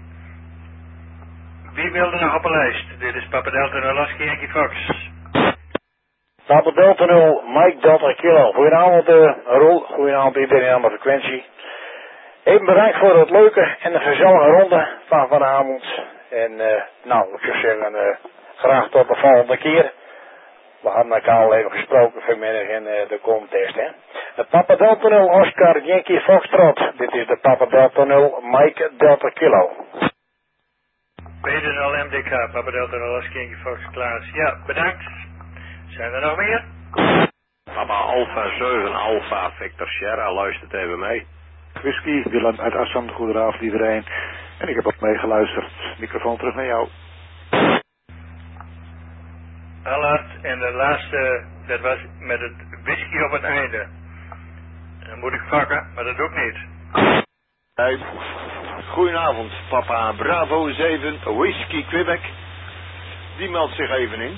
wie wilde nog op een lijst? Dit is Papa Delta nul Lasky Yankee Fox. Papa Delta nul, Mike Delta Kilo. Goedenavond, uh, Roel. Goedenavond iedereen aan de frequentie. Even bedankt voor het leuke en de gezellige ronde van vanavond. En uh, nou, ik zou zeggen, uh, graag tot de volgende keer. We hadden elkaar al even gesproken vanmiddag in uh, de contest, hè. De Papa Delta nul Oscar Yankee Foxtrot. Dit is de Papa Delta nul Mike Delta Kilo. P D nul M D K, Papa Delta nul Oscar Yankee Fox Klaas. Ja, bedankt. Zijn er nog meer? Papa Alpha zeven Alpha Victor Sierra, luistert even mee. Whisky, Willem uit Assam, goedenavond iedereen. En ik heb ook meegeluisterd. Microfoon terug naar jou. Allard, en de laatste, dat was met het whisky op het einde. En dan moet ik vakken, maar dat doe ik niet. Hey, goedenavond, Papa Bravo zeven Whisky Quebec. Die meldt zich even in.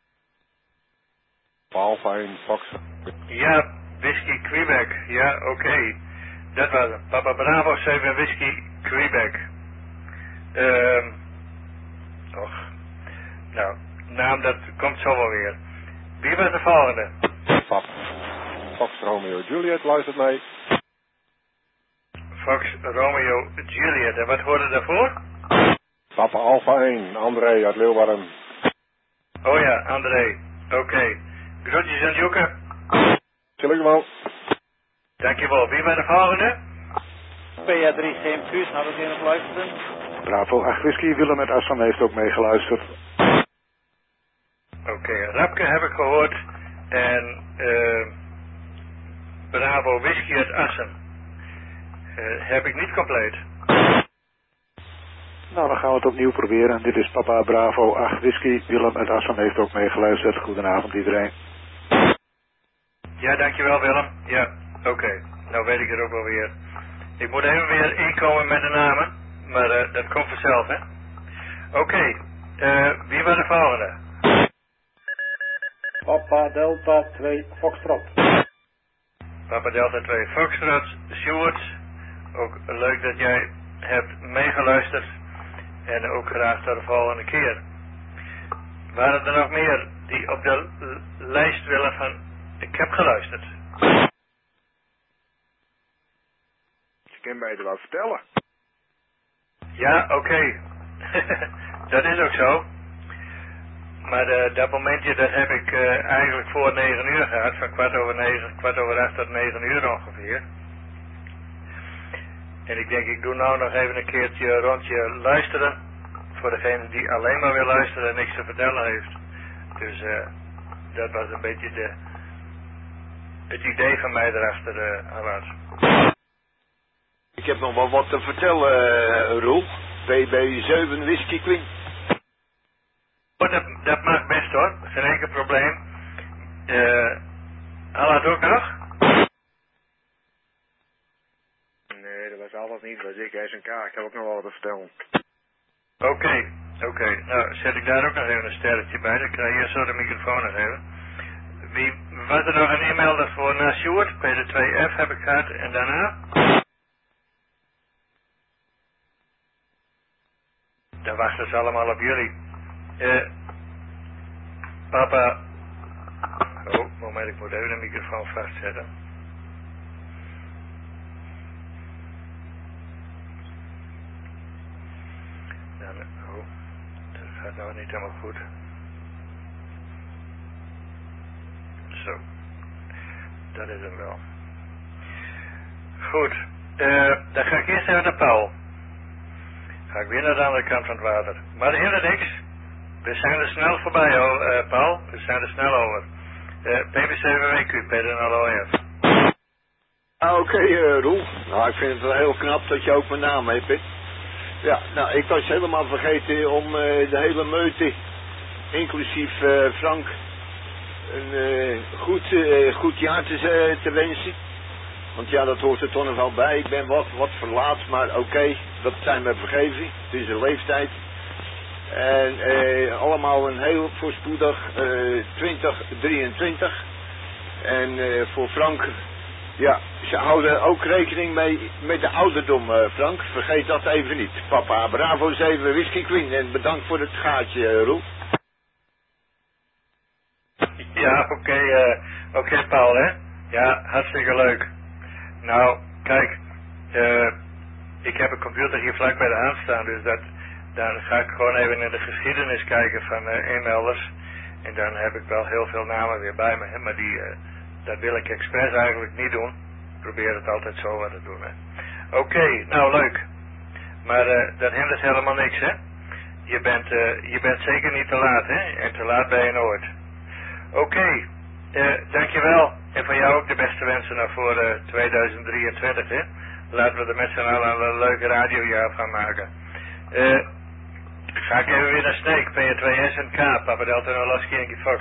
Alpha één Fox. Ja, Whisky Quebec, ja, oké. Okay. Dat was het. Papa Bravo zeven Whisky Quebec. Ehm. Um, och. Nou, naam dat komt zo wel weer. Wie was de volgende? Pap. Fox Romeo Juliet, luistert mee. Fox Romeo Juliet. En wat hoorde daarvoor? Papa Alpha één, André uit Leeuwarden. Oh ja, André. Oké. Okay. Groetjes aan Joeke. Dankjewel. Dankjewel. Wie was de volgende? P A drie C M Q's, hadden we nog luisteren? Bravo acht Whisky, Willem uit Assam heeft ook meegeluisterd. Oké, okay, Rapke heb ik gehoord. En uh, Bravo Whisky uit Assam. Uh, heb ik niet compleet. Nou, dan gaan we het opnieuw proberen. Dit is Papa Bravo acht Whisky, Willem uit Assam heeft ook meegeluisterd. Goedenavond iedereen. Ja, dankjewel Willem. Ja, oké. Okay. Nou weet ik het ook wel weer. Ik moet even weer inkomen met de namen. Maar uh, dat komt vanzelf, hè. Oké. Okay. Uh, wie was de volgende? Papa Delta twee Foxtrot. Papa Delta twee Foxtrot. Stuart. Ook leuk dat jij hebt meegeluisterd. En ook graag tot de volgende keer. Waren er nog meer die op de lijst willen van... Ik heb geluisterd. Je kan beter wat vertellen. Ja, oké. Okay. Dat is ook zo. Maar uh, dat momentje dat heb ik uh, eigenlijk voor negen uur gehad. Van kwart over negen, kwart over acht tot negen uur ongeveer. En ik denk ik doe nou nog even een keertje een rondje luisteren. Voor degene die alleen maar wil luisteren en niks te vertellen heeft. Dus uh, dat was een beetje de... Het idee van mij erachter, uh, Allard. Ik heb nog wel wat te vertellen, uh, Roel. P B zeven Whisky Queen. Oh, dat, dat mag best hoor, geen enkel probleem. Uh, Allard ook nog? Nee, dat was alles niet. Dat was ik, S en K. Ik heb ook nog wel wat te vertellen. Oké, okay, oké. Okay. Nou, zet ik daar ook nog even een sterretje bij. Dan krijg je zo de microfoon nog even. Wie, was er nog een e-mail voor naar Stuart? P D twee F heb ik gehad. En daarna? Dan wachten ze allemaal op jullie. Uh, papa. Oh, moment, ik moet even de microfoon vastzetten. dan, oh, dat gaat nou niet helemaal goed. Zo, dat is hem wel. Goed, uh, dan ga ik eerst even naar Paul. Ga ik weer naar de andere kant van het water. Maar helemaal niks. We zijn er snel voorbij, oh, uh, Paul. We zijn er snel over. Uh, P B zeven W Q, Peter en O F. Ah, oké, okay, uh, Roel. Nou, ik vind het wel heel knap dat je ook mijn naam hebt, hè. Ja, nou, ik was helemaal vergeten om uh, de hele meute, inclusief uh, Frank, een uh, goed, uh, goed jaar te, uh, te wensen. Want ja, dat hoort er toch nog wel bij. Ik ben wat, wat verlaat, maar oké, okay, dat zijn we vergeven. Het is een leeftijd. En uh, allemaal een heel voorspoedig uh, twintig drieëntwintig. En uh, voor Frank, ja, ze houden ook rekening mee met de ouderdom, uh, Frank. Vergeet dat even niet. Papa, Bravo zeven, Whisky Queen. En bedankt voor het gaatje, uh, Roel. Ja, oké, okay, uh, oké okay, Paul, hè. Ja, hartstikke leuk. Nou, kijk, uh, ik heb een computer hier vlak bij de hand staan, dus dat, dan ga ik gewoon even in de geschiedenis kijken van uh, inmelders. En dan heb ik wel heel veel namen weer bij me, hè, maar die, uh, dat wil ik expres eigenlijk niet doen. Ik probeer het altijd zo wat te doen, hè. Oké, okay, nou leuk. Maar uh, dat hindert helemaal niks, hè. Je bent, uh, je bent zeker niet te laat, hè. En te laat ben je nooit. Oké, okay, uh, dankjewel. En voor jou ook de beste wensen nou voor uh, tweeduizend drieëntwintig, hè. Laten we er met z'n allen een leuke radiojaar van maken. Uh, ga ik even weer naar Sneek, P twee S en K, Papa Delta Nolasky en Fox.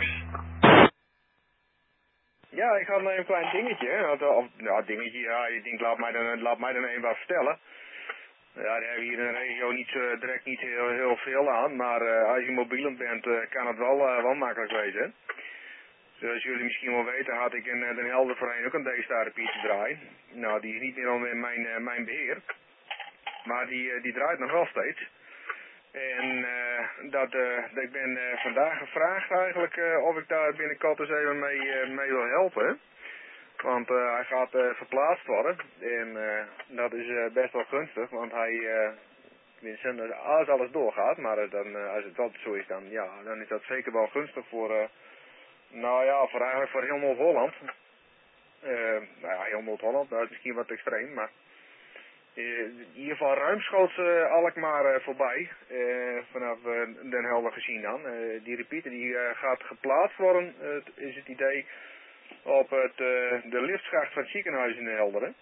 Ja, ik had een klein dingetje, hè. Of, ja, dingetje, ja, je denkt, laat mij dan, laat mij dan even wat vertellen. Ja, daar hebben we hier in de regio niet, uh, direct niet heel, heel veel aan, maar uh, als je mobiel bent, uh, kan het wel, uh, wel makkelijk wezen, hè. Zoals jullie misschien wel weten, had ik in uh, Den Helder voorheen ook een D-Star repeat te draaien. Nou, die is niet meer onder mijn, uh, mijn beheer. Maar die, uh, die draait nog wel steeds. En uh, dat, uh, ik ben uh, vandaag gevraagd eigenlijk uh, of ik daar binnenkort eens even mee, uh, mee wil helpen. Want uh, hij gaat uh, verplaatst worden. En uh, dat is uh, best wel gunstig, want hij... Uh, tenminste, als alles doorgaat, maar uh, dan, uh, als het wel zo is, dan, ja, dan is dat zeker wel gunstig voor... Uh, Nou ja, voor eigenlijk voor heel Noord-Holland. Uh, nou ja, heel Noord-Holland, dat is misschien wat extreem, maar uh, in ieder geval ruimschoots uh, Alkmaar uh, voorbij, uh, vanaf uh, Den Helder gezien dan. Uh, die repeater die uh, gaat geplaatst worden, uh, is het idee, op het, uh, de liftschacht van het ziekenhuis in Den Helder. Hè?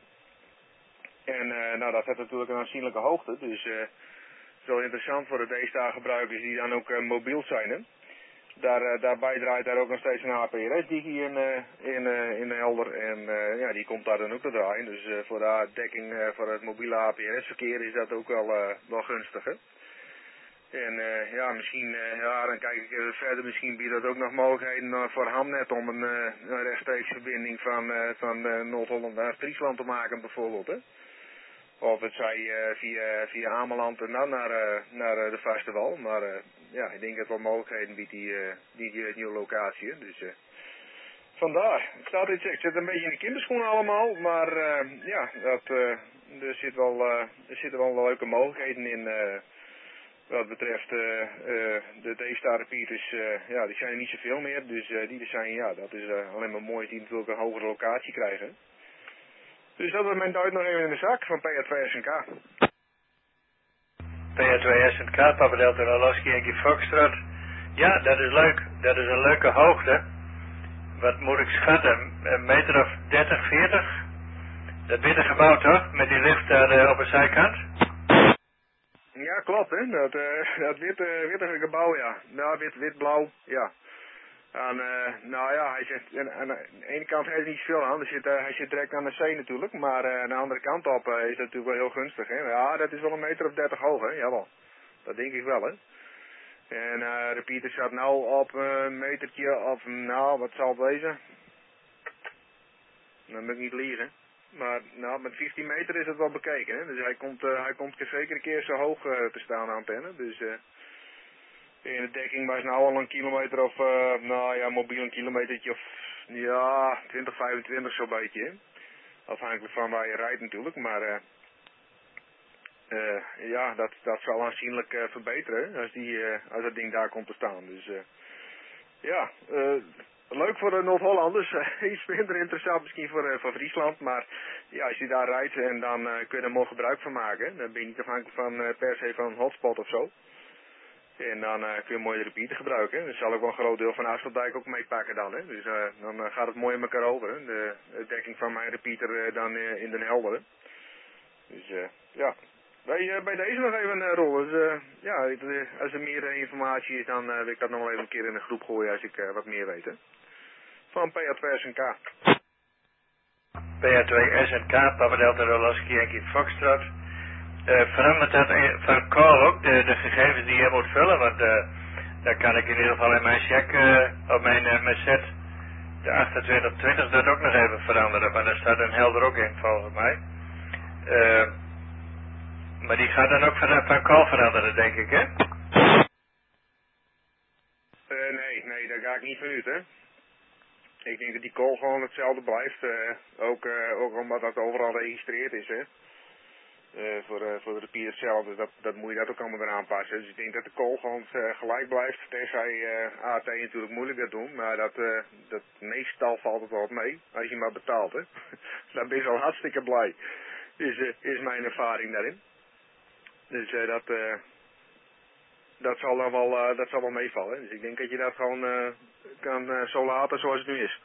En uh, nou, dat heeft natuurlijk een aanzienlijke hoogte, dus uh, zo interessant voor de D-Star gebruikers die dan ook uh, mobiel zijn. Hè? Daar, uh, daarbij draait daar ook nog steeds een H P R S digi in, uh, in, uh, in Helder. En uh, ja, die komt daar dan ook te draaien. Dus uh, voor de dekking uh, voor het mobiele H P R S verkeer is dat ook wel, uh, wel gunstig, hè. En uh, ja, misschien, uh, ja, dan kijk ik even verder. Misschien biedt dat ook nog mogelijkheden uh, voor Hamnet om een, uh, een rechtstreeks verbinding van, uh, van uh, Noord-Holland naar Friesland te maken bijvoorbeeld, hè. Of het zij uh, via, via Ameland en dan naar, uh, naar uh, de vaste wal. Maar uh, ja, ik denk dat wel mogelijkheden biedt die, uh, die, die nieuwe locatie. Hè. Dus uh, vandaar. Het staat iets, ik zit een beetje in de kinderschoenen allemaal. Maar uh, ja, dat, uh, er, zit wel, uh, er zitten wel leuke mogelijkheden in. Uh, wat betreft uh, uh, de D-Star repeaters. Uh, ja, die zijn er niet zoveel meer. Dus uh, die er zijn, ja, dat is uh, alleen maar mooi die natuurlijk een hogere locatie krijgen. Dus dat was mijn duit nog even in de zak van P R twee S en K. P R twee S en K, Papa Delta Nolasky en Foxtrot. Ja, dat is leuk. Dat is een leuke hoogte. Wat moet ik schatten? Een meter of dertig, veertig? Dat witte gebouw toch? Met die lift daar uh, op de zijkant? Ja, klopt hè. Dat, uh, dat witte, witte gebouw, ja. Nou, wit, wit-blauw, ja. En, uh, nou ja, hij zit, aan, aan de ene kant heeft hij niet zoveel aan, hij zit, uh, hij zit direct aan de zee natuurlijk, maar uh, aan de andere kant op uh, is dat natuurlijk wel heel gunstig, hè. Ja, dat is wel een meter of dertig hoog, hè, jawel. Dat denk ik wel, hè. En uh, repeater staat nou op een metertje of, nou, wat zal het wezen? Dan moet ik niet liegen. Maar nou, met vijftien meter is het wel bekeken, hè. Dus hij komt, uh, hij komt zeker een keer zo hoog uh, te staan aan antenne, dus... Uh, in de dekking was nou al een kilometer of, uh, nou ja, mobiel een kilometertje of, ja, twintig, vijfentwintig zo'n beetje. Hè? Afhankelijk van waar je rijdt natuurlijk, maar uh, Uh, ja, dat, dat zal aanzienlijk uh, verbeteren als, die, uh, als dat ding daar komt te staan. Dus uh, ja, uh, leuk voor de Noord-Hollanders. Iets minder interessant misschien voor, uh, voor Friesland. Maar ja, als je daar rijdt en dan uh, kun je er mooi gebruik van maken. Dan ben je niet afhankelijk van uh, per se van een hotspot of zo. En dan uh, kun je mooi de repeater gebruiken. Dan zal ook wel een groot deel van Afsluitdijk ook meepakken dan. Hè. Dus uh, dan uh, gaat het mooi in elkaar over. Hè. De, de dekking van mijn repeater uh, dan uh, in Den Helder. Dus uh, ja. Bij, uh, bij deze nog even uh, Roel. Dus, uh, ja, als er meer uh, informatie is, dan uh, wil ik dat nog wel even een keer in een groep gooien als ik uh, wat meer weet. Hè. Van P A twee S N K. P A twee S N K, Papa Delta Rolaski Yankee Foxtrot. Uh, verandert dat van call ook, de, de gegevens die je moet vullen, want uh, dan kan ik in ieder geval in mijn check, uh, op mijn, uh, mijn set, de achtentwintig twintig, dat ook nog even veranderen, maar daar staat een helder ook in volgens mij. Uh, maar die gaat dan ook van, van call veranderen, denk ik, hè? Uh, nee, nee, daar ga ik niet vanuit, hè. Ik denk dat die call gewoon hetzelfde blijft, uh, ook, uh, ook omdat dat overal geregistreerd is, hè. Uh, voor, uh, voor de repeater zelf, dus dat, dat moet je dat ook allemaal weer aanpassen. Dus ik denk dat de call gewoon uh, gelijk blijft, tenzij uh, A T natuurlijk moeilijk gaat doen, maar dat, uh, dat meestal valt het wel mee, als je maar betaalt, hè. Dan ben je al hartstikke blij, is, uh, is mijn ervaring daarin. Dus uh, dat, uh, dat, zal dan wel, uh, dat zal wel meevallen. Dus ik denk dat je dat gewoon uh, kan uh, zo laten zoals het nu is.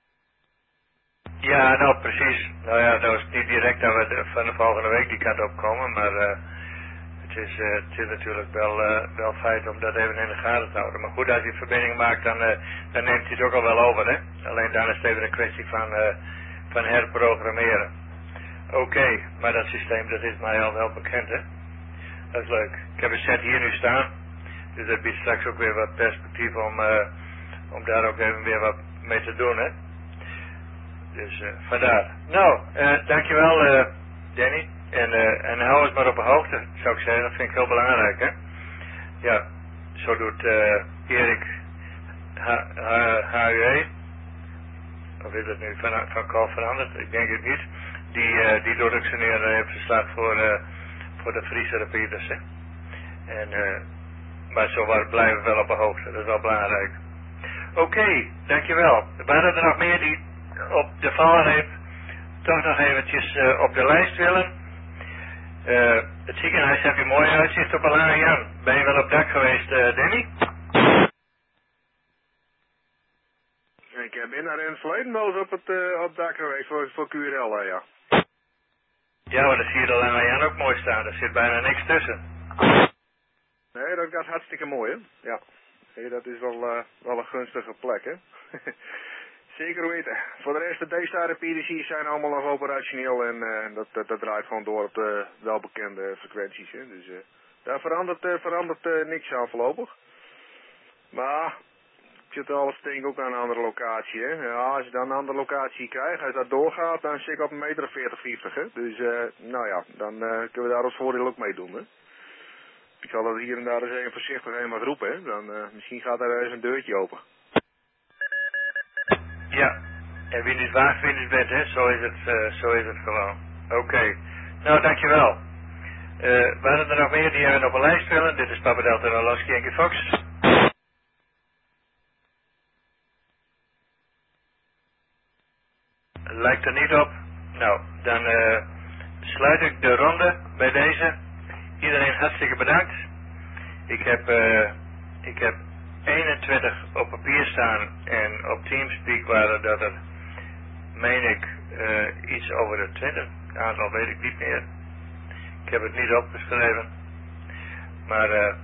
Ja, nou precies. Nou ja, dat was niet direct dat we de, van de volgende week die kant op komen, maar uh, het, is, uh, het is natuurlijk wel, uh, wel feit om dat even in de gaten te houden. Maar goed, als je verbinding maakt, dan, uh, dan neemt hij het ook al wel over, hè. Alleen dan is het even een kwestie van, uh, van herprogrammeren. Oké, okay, maar dat systeem, dat is mij al wel bekend, hè. Dat is leuk. Ik heb een set hier nu staan, dus dat biedt straks ook weer wat perspectief om, uh, om daar ook even weer wat mee te doen, hè. Dus uh, vandaar. Nou, uh, dankjewel uh, Danny. En, uh, en hou ons maar op de hoogte, zou ik zeggen. Dat vind ik heel belangrijk, hè. Ja, zo doet uh, Erik H U E. Of is het nu van, van call veranderd? Ik denk het niet. Die, uh, die doet ook zijn neer uh, verslag voor, uh, voor de Friese repeaters, hè. En, uh, maar zo waar blijven we wel op de hoogte. Dat is wel belangrijk. Oké, okay, dankjewel. Waren er nog meer die op de valreep toch nog eventjes uh, op de lijst willen? Uh, het ziekenhuis heb je mooi uitzicht op Alana Jan. Ben je wel op dak geweest, uh, Danny? Ik ben daar in het verleden wel eens op het, uh, op het dak geweest voor, voor Q R L, uh, ja. Ja, maar dan zie je de Alana Jan ook mooi staan. Er zit bijna niks tussen. Nee, dat gaat hartstikke mooi, hè. Ja. Hey, dat is wel, uh, wel een gunstige plek, hè. Zeker weten. Voor de rest, de D-Star repeaters zijn allemaal nog operationeel en uh, dat, dat, dat draait gewoon door op de welbekende frequenties. Hè. Dus uh, daar verandert, uh, verandert uh, niks aan voorlopig. Maar ik zit alles denk ik ook aan een andere locatie. Hè. Ja, als je dan een andere locatie krijgt, als dat doorgaat, dan zit ik op een meter of veertig, vijftig. Hè. Dus uh, nou ja, dan uh, kunnen we daar als voordeel ook mee doen. Hè. Ik zal dat hier en daar eens even voorzichtig even wat roepen. Hè. Dan, uh, misschien gaat er eens een deurtje open. Ja, en wie niet waagt, wie niet bent, hè? Zo is het, uh, zo is het gewoon. Oké, okay. Nou dankjewel. Uh, waren er nog meer die hebben op een lijst willen? Dit is Papa Delta Rolaski Yankee Fox. Lijkt er niet op. Nou, dan uh, sluit ik de ronde bij deze. Iedereen hartstikke bedankt. Ik heb, uh, ik heb eenentwintig op papier staan en op Teamspeak waren dat er, meen ik, uh, iets over de twintig. Het aantal weet ik niet meer. Ik heb het niet opgeschreven. Maar uh,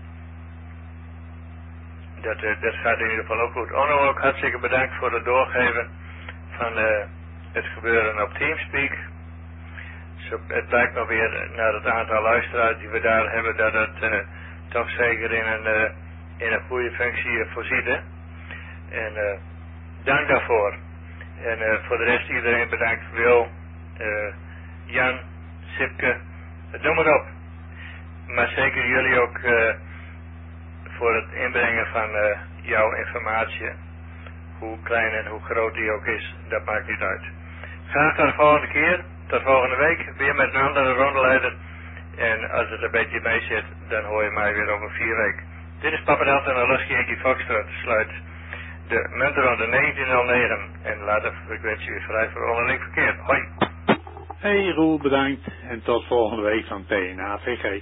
dat, uh, dat gaat in ieder geval ook goed. Onno ook hartstikke bedankt voor het doorgeven van uh, het gebeuren op Teamspeak. Zo, het lijkt nog weer naar het aantal luisteraars die we daar hebben dat het uh, toch zeker in een... Uh, in een goede functie uh, voorziet. Hè? En uh, dank daarvoor. En uh, voor de rest iedereen bedankt. Wil, uh, Jan, Sipke, uh, noem maar op. Maar zeker jullie ook uh, voor het inbrengen van uh, jouw informatie. Hoe klein en hoe groot die ook is, dat maakt niet uit. Graag tot de volgende keer. Tot volgende week. Weer met een andere rondeleider En als het een beetje mee zit, dan hoor je mij weer over vier weken. Dit is Papa Delta en Lusky Yankee Foxtrot. Sluit de muntenronde negentien nul negen en laat de frequentie weer vrij voor onderling verkeer. Hoi. Hey Roel, bedankt. En tot volgende week van P N A V G.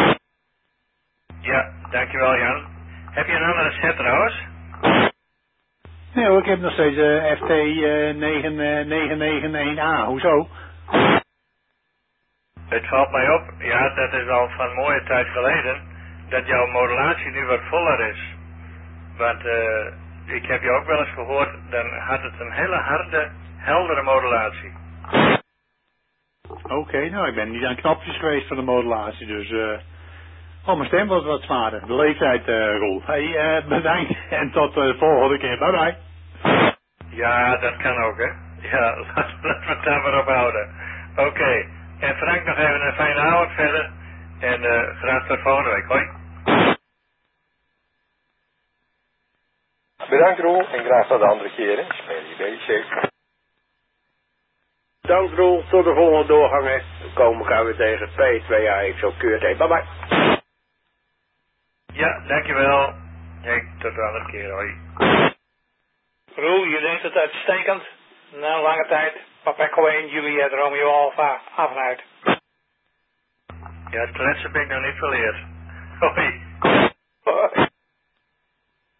Ja, dankjewel Jan. Heb je een andere set trouwens? Nee hoor, ik heb nog steeds uh, F T uh, negen negen negen één A. Hoezo? Het valt mij op, ja, dat is al van een mooie tijd geleden, dat jouw modulatie nu wat voller is. Want uh, ik heb je ook wel eens gehoord, dan had het een hele harde, heldere modulatie. Oké, okay, nou ik ben niet aan knopjes geweest van de modulatie, dus uh, oh, mijn stem was wat zwaarder. De leeftijd, uh, Roel. Hey, uh, bedankt en tot de volgende keer. Bye bye. Ja, dat kan ook, hè. Ja, laten we het daar maar op houden. Oké. Okay. En Frank, nog even een fijne avond verder. En uh, graag tot volgende week. Hoi. Bedankt Roel en graag tot de andere keren. Speel je bezig. Dank Roel, tot de volgende doorgangen. We komen elkaar weer tegen P twee A X O Q T. Bye bye. Ja, dankjewel. Hey, tot de andere keer. Hoi. Roel, je deed het uitstekend. Na een lange tijd. Papa Echo één, Juliet, Romeo Alpha, af en uit. Ja, het kletsen ben ik nog niet verleerd. Hoi.